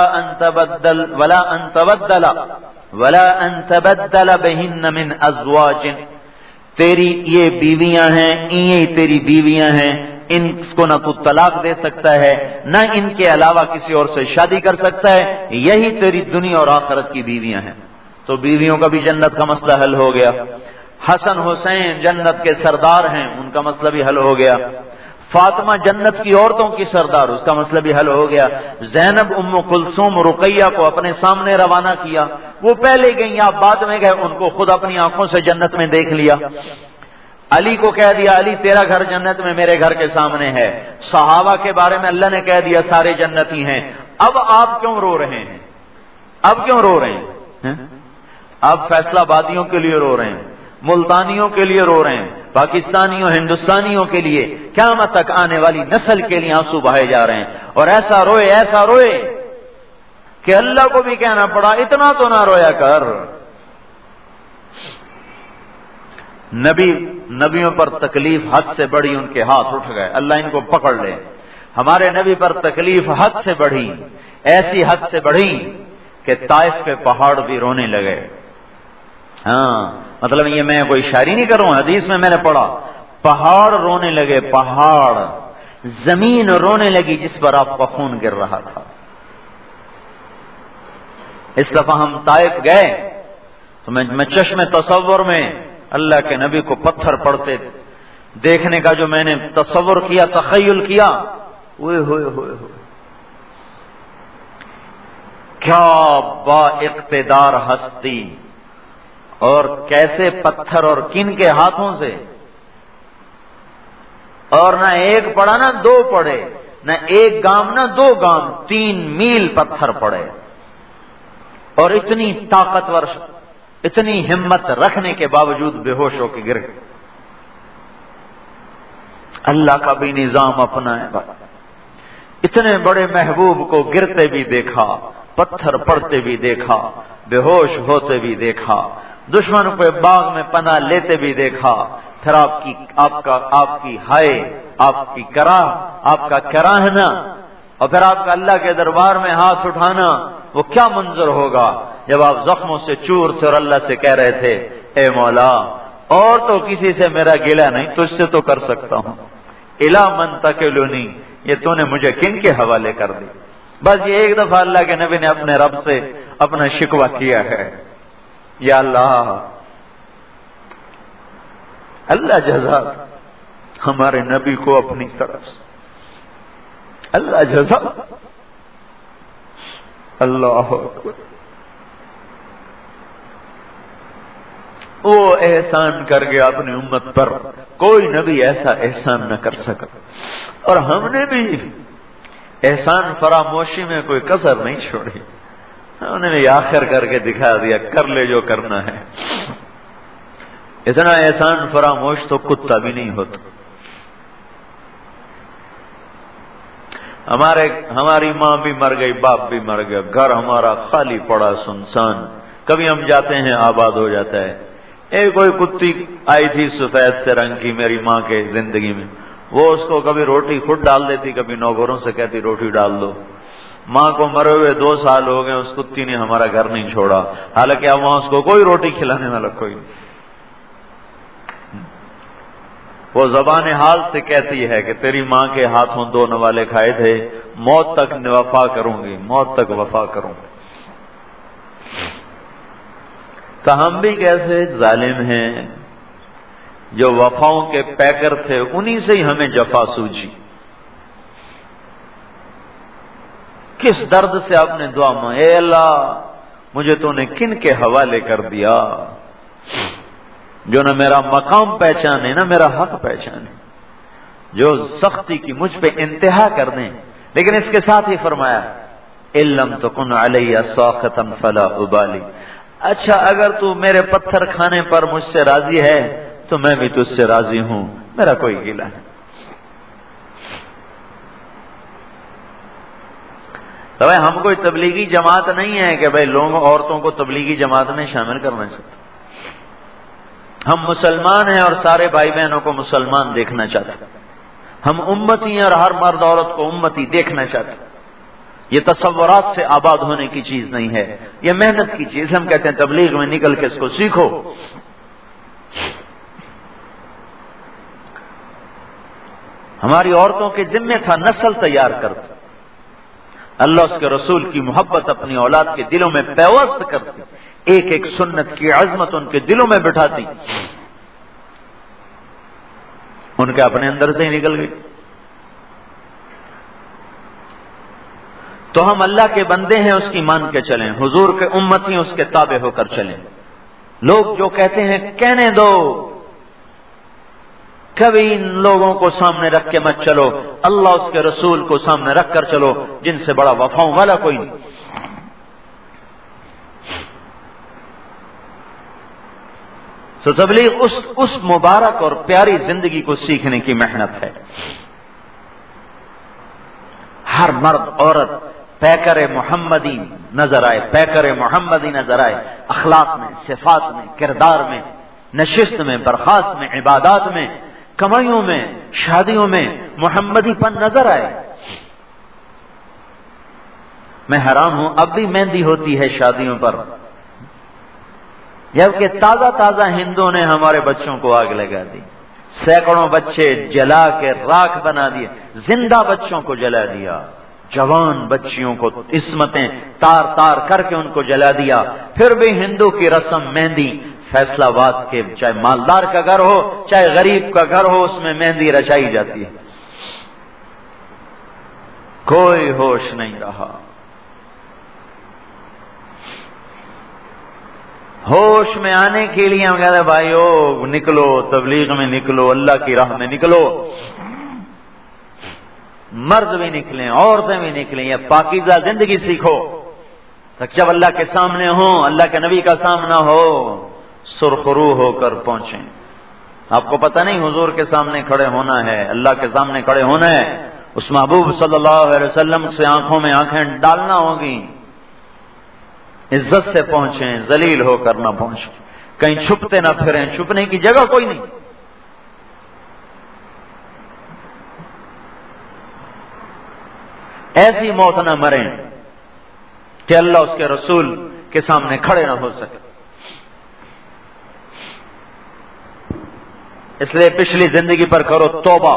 Speaker 2: ان تبدل بہن من ازواج, تیری یہ بیویاں ہیں, یہ تیری بیویاں ہیں, ان کو نہ تو طلاق دے سکتا ہے نہ ان کے علاوہ کسی اور سے شادی کر سکتا ہے, یہی تیری دنیا اور آخرت کی بیویاں ہیں. تو بیویوں کا بھی جنت کا مسئلہ حل ہو گیا. حسن حسین جنت کے سردار ہیں, ان کا مسئلہ بھی حل ہو گیا. فاطمہ جنت کی عورتوں کی سردار, اس کا مسئلہ بھی حل ہو گیا. زینب, ام کلثوم, رقیہ کو اپنے سامنے روانہ کیا, وہ پہلے گئیں آپ بعد میں گئے, ان کو خود اپنی آنکھوں سے جنت میں دیکھ لیا. علی کو کہہ دیا علی تیرا گھر جنت میں میرے گھر کے سامنے ہے. صحابہ کے بارے میں اللہ نے کہہ دیا سارے جنتی ہیں. اب آپ کیوں رو رہے ہیں؟ اب کیوں رو رہے ہیں؟ آپ فیصلہ آبادیوں کے لیے رو رہے ہیں, ملتانیوں کے لیے رو رہے ہیں, پاکستانیوں ہندوستانیوں کے لیے, قیامت تک آنے والی نسل کے لیے آنسو بہائے جا رہے ہیں. اور ایسا روئے کہ اللہ کو بھی کہنا پڑا اتنا تو نہ رویا کر. نبیوں پر تکلیف حد سے بڑھی, ان کے ہاتھ اٹھ گئے, اللہ ان کو پکڑ لے. ہمارے نبی پر تکلیف حد سے بڑھی, ایسی حد سے بڑھی کہ طائف کے پہاڑ بھی رونے لگے. ہاں مطلب یہ میں کوئی شاعری نہیں کروں, حدیث میں نے پڑھا, پہاڑ رونے لگے, پہاڑ, زمین رونے لگی جس پر آپ کا خون گر رہا تھا. اس دفعہ ہم طائف گئے تو میں چشم تصور میں اللہ کے نبی کو پتھر پڑتے دیکھنے کا جو میں نے تصور کیا, تخیل کیا, اوئے ہوئے ہوئے ہوئے, کیا با اقتدار ہستی, اور کیسے پتھر اور کن کے ہاتھوں سے. اور نہ ایک پڑا نہ دو پڑے, نہ ایک گام نہ دو گام, 3 میل پتھر پڑے. اور اتنی طاقتور, اتنی ہمت رکھنے کے باوجود بے ہوش ہو کے گر گئے. اللہ کا بھی نظام اپنا ہے. اتنے بڑے محبوب کو گرتے بھی دیکھا، پتھر پڑتے بھی دیکھا، بے ہوش ہوتے بھی دیکھا، دشمن پہ باغ میں پناہ لیتے بھی دیکھا. پھر آپ کی ہائے، آپ کا کراہنا، اور پھر آپ کا اللہ کے دربار میں ہاتھ اٹھانا، وہ کیا منظر ہوگا جب آپ زخموں سے چور تھے اور اللہ سے کہہ رہے تھے اے مولا اور تو کسی سے میرا گلہ نہیں، تجھ سے تو کر سکتا ہوں. الا من تکلنی، یہ تو نے مجھے کن کے حوالے کر دی. بس یہ ایک دفعہ اللہ کے نبی نے اپنے رب سے اپنا شکوہ کیا ہے، یا اللہ جزا ہمارے نبی کو اپنی طرف سے، اللہ جزا. اللہ اکبر. وہ احسان کر گیا اپنی امت پر، کوئی نبی ایسا احسان نہ کر سکا. اور ہم نے بھی احسان فراموشی میں کوئی کسر نہیں چھوڑی. ہم نے آخر کر کے دکھا دیا، کر لے جو کرنا ہے. اتنا احسان فراموش تو کتا بھی نہیں ہوتا. ہماری ماں بھی مر گئی، باپ بھی مر گیا، گھر ہمارا خالی پڑا سنسان. کبھی ہم جاتے ہیں آباد ہو جاتا ہے. ایک کوئی کتی آئی تھی سفید سے رنگ کی میری ماں کے زندگی میں، وہ اس کو کبھی روٹی خود ڈال دیتی، کبھی نوکروں سے کہتی روٹی ڈال دو. ماں کو مرے ہوئے 2 سال ہو گئے، اس کتی نے ہمارا گھر نہیں چھوڑا، حالانکہ اب وہاں اس کو کوئی روٹی کھلانے والا کوئی نہیں. وہ زبان حال سے کہتی ہے کہ تیری ماں کے ہاتھوں 2 نوالے کھائے تھے، موت تک وفا کروں گی، موت تک وفا کروں گی. تو ہم بھی کیسے ظالم ہیں، جو وفاؤں کے پیکر تھے انہی سے ہی ہمیں جفا سوجی. کس درد سے آپ نے دعا مانگی، اے اللہ مجھے تو نے کن کے حوالے کر دیا جو نہ میرا مقام پہچانے نہ میرا حق پہچانے، جو سختی کی مجھ پہ انتہا کر دیں. لیکن اس کے ساتھ ہی فرمایا اِلَّمْ تَكُنْ عَلَيَّ سَاخِطًا فَلَا أُبَالِي. اچھا اگر تو میرے پتھر کھانے پر مجھ سے راضی ہے تو میں بھی تجھ سے راضی ہوں، میرا کوئی گلہ ہے. تو بھائی ہم کوئی تبلیغی جماعت نہیں ہے کہ بھائی لوگوں عورتوں کو تبلیغی جماعت میں شامل کرنا چاہتے. ہم مسلمان ہیں اور سارے بھائی بہنوں کو مسلمان دیکھنا چاہتے ہیں. ہم امتی ہیں اور ہر مرد عورت کو امتی دیکھنا چاہتے ہیں. یہ تصورات سے آباد ہونے کی چیز نہیں ہے، یہ محنت کی چیز. ہم کہتے ہیں تبلیغ میں نکل کے اس کو سیکھو. ہماری عورتوں کے ذمہ تھا نسل تیار کرتے، اللہ اس کے رسول کی محبت اپنی اولاد کے دلوں میں پیوست کرتی، ایک ایک سنت کی عظمت ان کے دلوں میں بٹھاتی. ان کے اپنے اندر سے ہی نکل گئی. تو ہم اللہ کے بندے ہیں، اس کی مان کے چلیں، حضور کے امتی اس کے تابع ہو کر چلیں. لوگ جو کہتے ہیں کہنے دو، کبھی ان لوگوں کو سامنے رکھ کے مت چلو، اللہ اس کے رسول کو سامنے رکھ کر چلو، جن سے بڑا وفاؤں والا کوئی نہیں. تو تبلیغ اس مبارک اور پیاری زندگی کو سیکھنے کی محنت ہے. ہر مرد عورت پیکر محمدی نظر آئے، پیکر محمدی نظر آئے، اخلاق میں، صفات میں، کردار میں، نشست میں، برخاست میں، عبادات میں، کمائیوں میں، شادیوں میں محمدی پن نظر آئے. میں حیران ہوں اب بھی مہندی ہوتی ہے شادیوں پر، جبکہ تازہ تازہ ہندوؤں نے ہمارے بچوں کو آگ لگا دی. سینکڑوں بچے جلا کے راکھ بنا دیے، زندہ بچوں کو جلا دیا، جوان بچیوں کو عصمتیں تار تار کر کے ان کو جلا دیا. پھر بھی ہندو کی رسم مہندی، فیصلہ آباد کے چاہے مالدار کا گھر ہو چاہے غریب کا گھر ہو، اس میں مہندی رچائی جاتی ہے. کوئی ہوش نہیں رہا. ہوش میں آنے کے لیے ہم کہتے ہیں بھائیو نکلو، تبلیغ میں نکلو، اللہ کی راہ میں نکلو. مرد بھی نکلیں، عورتیں بھی نکلیں، یہ پاکیزہ زندگی سیکھو. جب اللہ کے سامنے ہوں، اللہ کے نبی کا سامنا ہو، سرخرو ہو کر پہنچیں. آپ کو پتہ نہیں حضور کے سامنے کھڑے ہونا ہے، اللہ کے سامنے کھڑے ہونا ہے، اس محبوب صلی اللہ علیہ وسلم سے آنکھوں میں آنکھیں ڈالنا ہوگی، عزت سے پہنچیں، ذلیل ہو کر نہ پہنچیں، کہیں چھپتے نہ پھریں، چھپنے کی جگہ کوئی نہیں۔ ایسی موت نہ مریں کہ اللہ اس کے رسول کے سامنے کھڑے نہ ہو سکے۔ اس لیے پچھلی زندگی پر کرو توبہ،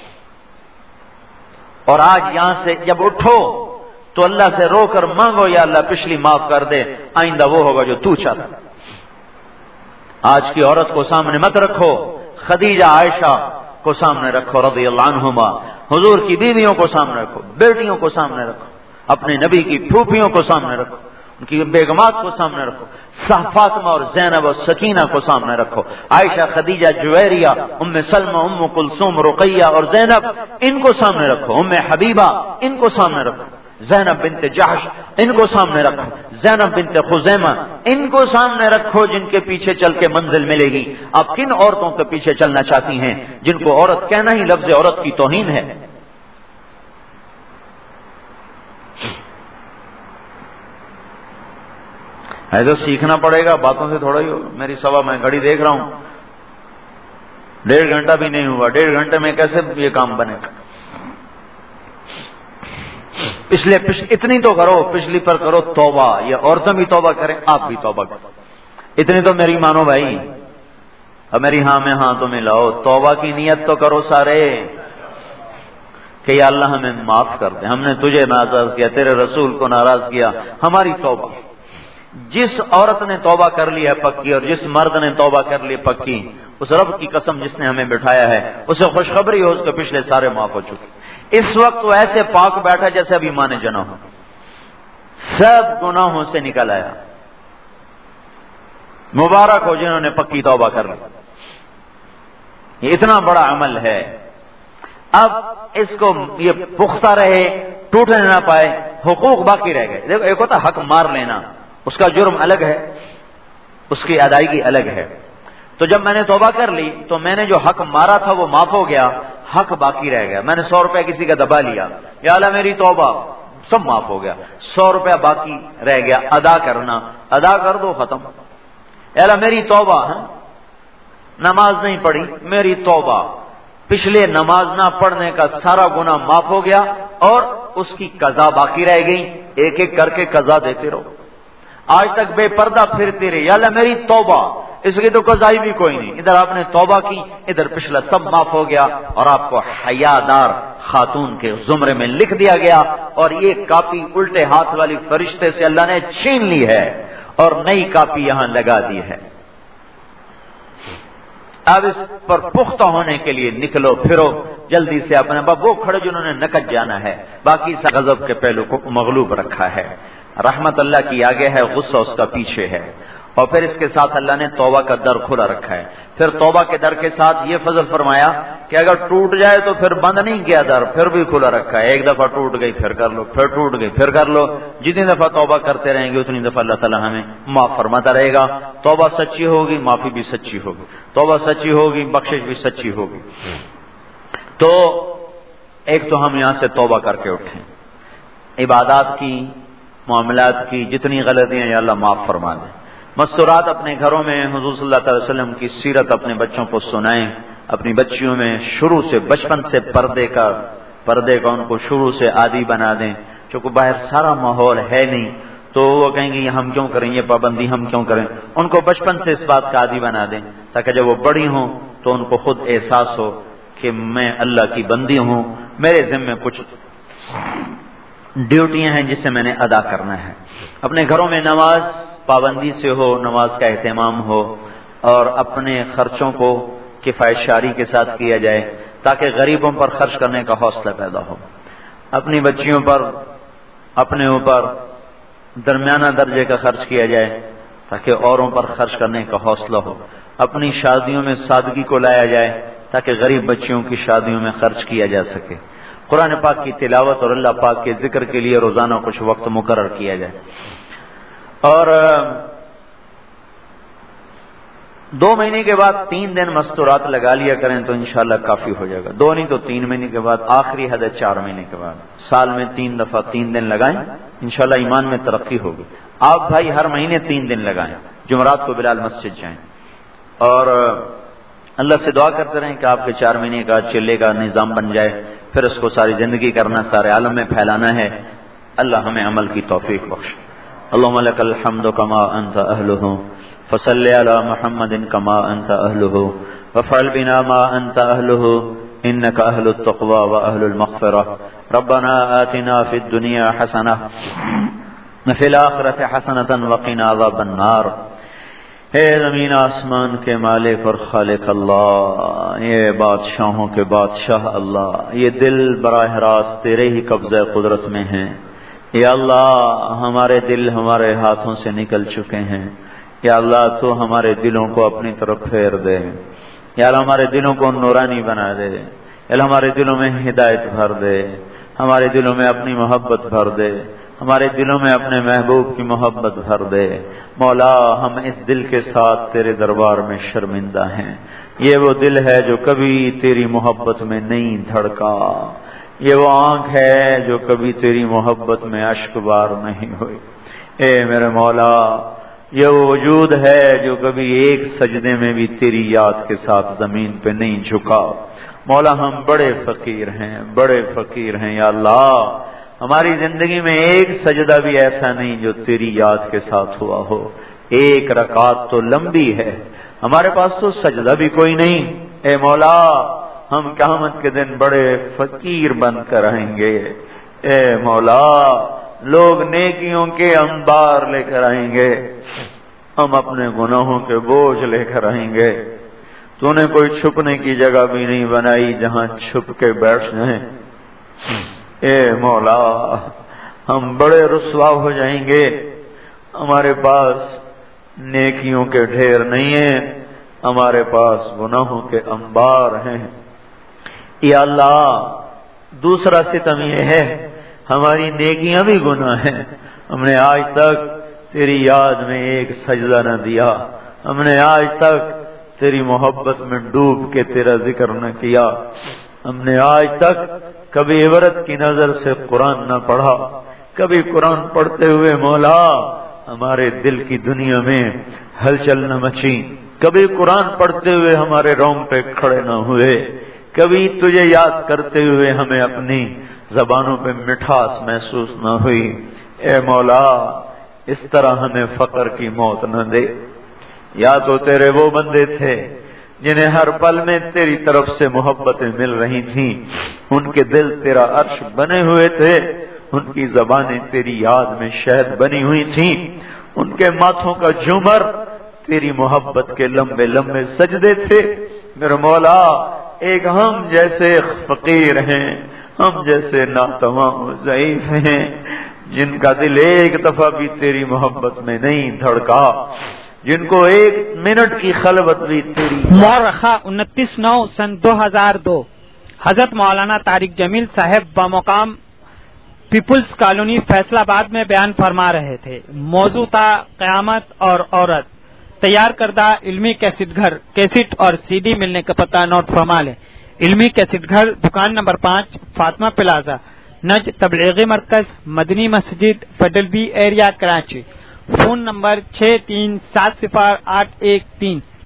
Speaker 2: اور آج یہاں سے جب اٹھو تو اللہ سے رو کر مانگو، یا اللہ پچھلی معاف کر دے، آئندہ وہ ہوگا جو تو چاہتا۔ آج کی عورت کو سامنے مت رکھو، خدیجہ عائشہ کو سامنے رکھو رضی اللہ عنہما، حضور کی بیویوں کو سامنے رکھو، بیٹیوں کو سامنے رکھو، اپنے نبی کی پھوپھیوں کو سامنے رکھو، ان کی بیگمات کو سامنے رکھو، فاطمہ اور زینب اور سکینہ کو سامنے رکھو، عائشہ، خدیجہ، جویریہ، ام سلمہ، ام کلثوم، رقیہ اور زینب، ان کو سامنے رکھو، ام حبیبہ ان کو سامنے رکھو، زینب بنت جحش ان کو سامنے رکھو، زینب بنت خزیمہ ان کو سامنے رکھو، جن کے پیچھے چل کے منزل ملے گی۔ آپ کن عورتوں کے پیچھے چلنا چاہتی ہیں جن کو عورت کہنا ہی لفظ عورت کی توہین ہے؟ ایسا سیکھنا پڑے گا، باتوں سے تھوڑا ہی ہوگا۔ میری صبح میں گھڑی دیکھ رہا ہوں، 1.5 گھنٹہ بھی نہیں ہوا، 1.5 گھنٹے میں کیسے یہ کام بنے گا؟ اتنی تو کرو، پچھلی پر کرو توبہ، یہ عورتیں بھی توبہ کریں، آپ بھی توبہ کرو، اتنی تو میری مانو بھائی، اب میری ہاں میں ہاں تو ملاؤ، توبہ کی نیت تو کرو سارے کہ یا اللہ ہمیں معاف کر دے، ہم نے تجھے ناراض کیا، تیرے رسول کو ناراض کیا، ہماری توبہ۔ جس عورت نے توبہ کر لی ہے پکی، اور جس مرد نے توبہ کر لی پکی، اس رب کی قسم جس نے ہمیں بٹھایا ہے اسے خوشخبری ہو، اس کے پچھلے سارے معاف ہو چکے۔ اس وقت وہ ایسے پاک بیٹھا جیسے ابھی ماں نے جنا ہو، سب گناہوں سے نکل آیا۔ مبارک ہو جنہوں نے پکی توبہ کر لی، یہ اتنا بڑا عمل ہے۔ اب اس کو یہ پختہ رہے، ٹوٹنے نہ پائے، حقوق باقی رہ گئے۔ دیکھو، ایک ہوتا حق مار لینا، اس کا جرم الگ ہے، اس کی ادائیگی الگ ہے۔ تو جب میں نے توبہ کر لی تو میں نے جو حق مارا تھا وہ معاف ہو گیا، حق باقی رہ گیا۔ میں نے 100 روپے کسی کا دبا لیا، یا اللہ میری توبہ، سب معاف ہو گیا، 100 روپے باقی رہ گیا، ادا کرنا، ادا کر دو، ختم۔ یا اللہ میری توبہ، نماز نہیں پڑھی، میری توبہ، پچھلے نماز نہ پڑھنے کا سارا گناہ معاف ہو گیا، اور اس کی قضا باقی رہ گئی، ایک ایک کر کے قضا دیتے رہو۔ آج تک بے پردہ پھرتی رہی، یا اللہ میری توبہ، اس کی تو قضائی بھی کوئی نہیں، ادھر آپ نے توبہ کی، ادھر پچھلا سب معاف ہو گیا، اور آپ کو حیادار خاتون کے زمرے میں لکھ دیا گیا، اور یہ کاپی الٹے ہاتھ والی فرشتے سے اللہ نے چھین لی ہے، اور نئی کاپی یہاں لگا دی ہے۔ اب اس پر پختہ ہونے کے لیے نکلو پھرو جلدی سے اپنے باب، وہ کھڑے جنہوں نے نکت جانا ہے، باقی سا غضب کے پہلو کو مغلوب رکھا ہے۔ رحمت اللہ کی آگے ہے، غصہ اس کا پیچھے ہے، اور پھر اس کے ساتھ اللہ نے توبہ کا در کھلا رکھا ہے۔ پھر توبہ کے در کے ساتھ یہ فضل فرمایا کہ اگر ٹوٹ جائے تو پھر بند نہیں کیا در، پھر بھی کھلا رکھا ہے۔ ایک دفعہ ٹوٹ گئی پھر کر لو، پھر ٹوٹ گئی پھر کر لو، جتنی دفعہ توبہ کرتے رہیں گے اتنی دفعہ اللہ تعالیٰ ہمیں معاف فرماتا رہے گا۔ توبہ سچی ہوگی، معافی بھی سچی ہوگی، توبہ سچی ہوگی، بخشش بھی سچی ہوگی۔ تو ایک تو ہم یہاں سے توبہ کر کے اٹھیں، عبادات کی، معاملات کی جتنی غلطیاں یا اللہ معاف فرما دیں۔ مستورات اپنے گھروں میں حضور صلی اللہ علیہ وسلم کی سیرت اپنے بچوں کو سنائیں، اپنی بچیوں میں شروع سے بچپن سے پردے کا ان کو شروع سے عادی بنا دیں، چونکہ باہر سارا ماحول ہے نہیں تو وہ کہیں گے یہ ہم کیوں کریں، یہ پابندی ہم کیوں کریں۔ ان کو بچپن سے اس بات کا عادی بنا دیں تاکہ جب وہ بڑی ہوں تو ان کو خود احساس ہو کہ میں اللہ کی بندی ہوں، میرے ذمہ کچھ ڈیوٹیاں ہیں جسے میں نے ادا کرنا ہے۔ اپنے گھروں میں نماز پابندی سے ہو، نماز کا اہتمام ہو، اور اپنے خرچوں کو کفایت شاری کے ساتھ کیا جائے تاکہ غریبوں پر خرچ کرنے کا حوصلہ پیدا ہو۔ اپنی بچیوں پر، اپنے اوپر درمیانہ درجے کا خرچ کیا جائے تاکہ اوروں پر خرچ کرنے کا حوصلہ ہو۔ اپنی شادیوں میں سادگی کو لایا جائے تاکہ غریب بچیوں کی شادیوں میں خرچ کیا جا سکے۔ قرآن پاک کی تلاوت اور اللہ پاک کے ذکر کے لیے روزانہ کچھ وقت مقرر کیا جائے۔ اور 2 مہینے کے بعد 3 دن مستورات لگا لیا کریں تو انشاءاللہ کافی ہو جائے گا. 2 نہیں تو 3 مہینے کے بعد، آخری حد ہے 4 مہینے کے بعد. سال میں 3 دفعہ 3 دن لگائیں، انشاءاللہ ایمان میں ترقی ہوگی. آپ بھائی ہر مہینے 3 دن لگائیں، جمعرات کو بلال مسجد جائیں، اور اللہ سے دعا کرتے رہیں کہ آپ کے 4 مہینے کا چلے کا نظام بن جائے، پھر اس کو ساری زندگی کرنا، سارے عالم میں پھیلانا ہے. اللہ ہمیں عمل کی توفیق بخش. اللهم لك الحمد كما انت اهله فصل على محمد كما انت اهله وفعل بنا ما انت اهله انك اهل التقوى واهل المغفرة. ربنا آتنا في الدنيا حسنة وفي الآخرة حسنة وقنا عذاب النار. اے زمین آسمان کے مالک اور خالق اللہ، یہ بادشاہوں کے بادشاہ اللہ، یہ دل براہ راست تیرے ہی قبضہ قدرت میں ہیں. یا اللہ ہمارے دل ہمارے ہاتھوں سے نکل چکے ہیں. یا اللہ تو ہمارے دلوں کو اپنی طرف پھیر دے. یا اللہ ہمارے دلوں کو نورانی بنا دے. یا اللہ ہمارے دلوں میں ہدایت بھر دے، ہمارے دلوں میں اپنی محبت بھر دے، ہمارے دلوں میں اپنے محبوب کی محبت بھر دے. مولا ہم اس دل کے ساتھ تیرے دربار میں شرمندہ ہیں. یہ وہ دل ہے جو کبھی تیری محبت میں نہیں دھڑکا، یہ وہ آنکھ ہے جو کبھی تیری محبت میں اشک بار نہیں ہوئی. اے میرے مولا یہ وہ وجود ہے جو کبھی ایک سجدے میں بھی تیری یاد کے ساتھ زمین پہ نہیں جھکا. مولا ہم بڑے فقیر ہیں، بڑے فقیر ہیں. یا اللہ ہماری زندگی میں ایک سجدہ بھی ایسا نہیں جو تیری یاد کے ساتھ ہوا ہو. ایک رکعت تو لمبی ہے، ہمارے پاس تو سجدہ بھی کوئی نہیں. اے مولا ہم قیامت کے دن بڑے فقیر بن کر آئیں گے. اے مولا لوگ نیکیوں کے انبار لے کر آئیں گے، ہم اپنے گناہوں کے بوجھ لے کر آئیں گے. تو نے کوئی چھپنے کی جگہ بھی نہیں بنائی جہاں چھپ کے بیٹھ جائیں. اے مولا ہم بڑے رسوا ہو جائیں گے. ہمارے پاس نیکیوں کے ڈھیر نہیں ہیں، ہمارے پاس گناہوں کے انبار ہیں. یا اللہ دوسرا ستم یہ ہے ہماری نیکیاں بھی گناہ ہیں. ہم نے آج تک تیری یاد میں ایک سجدہ نہ دیا، ہم نے آج تک تیری محبت میں ڈوب کے تیرا ذکر نہ کیا، ہم نے آج تک کبھی عبرت کی نظر سے قرآن نہ پڑھا. کبھی قرآن پڑھتے ہوئے مولا ہمارے دل کی دنیا میں ہلچل نہ مچی. کبھی قرآن پڑھتے ہوئے ہمارے رونگٹے کھڑے نہ ہوئے. کبھی تجھے یاد کرتے ہوئے ہمیں اپنی زبانوں پہ مٹھاس محسوس نہ ہوئی. اے مولا اس طرح ہمیں فقر کی موت نہ دے. یا تو تیرے وہ بندے تھے جنہیں ہر پل میں تیری طرف سے محبتیں مل رہی تھیں، ان کے دل تیرا عرش بنے ہوئے تھے، ان کی زبانیں تیری یاد میں شہد بنی ہوئی تھیں، ان کے ماتھوں کا جھومر تیری محبت کے لمبے لمبے سجدے تھے. میرے مولا ایک ہم جیسے فقیر ہیں، ہم جیسے ناتواں و ضعیف ہیں، جن کا دل ایک دفعہ بھی تیری محبت میں نہیں دھڑکا، جن کو 1 منٹ کی خلوت بھی تیری.
Speaker 1: مورخہ 29/9 سن 2002 حضرت مولانا طارق جمیل صاحب بمقام پیپلز کالونی فیصل آباد میں بیان فرما رہے تھے. موضوع تھا قیامت اور عورت. تیار کردہ علمی کیسٹ گھر، کیسٹ اور CD ملنے کا پتہ نوٹ فرما لیں. علمی کیسٹ گھر، دکان نمبر 5، فاطمہ پلازا، نج تبلیغی مرکز، Madni Masjid, federal B area, Karachi. Phone number 63708113.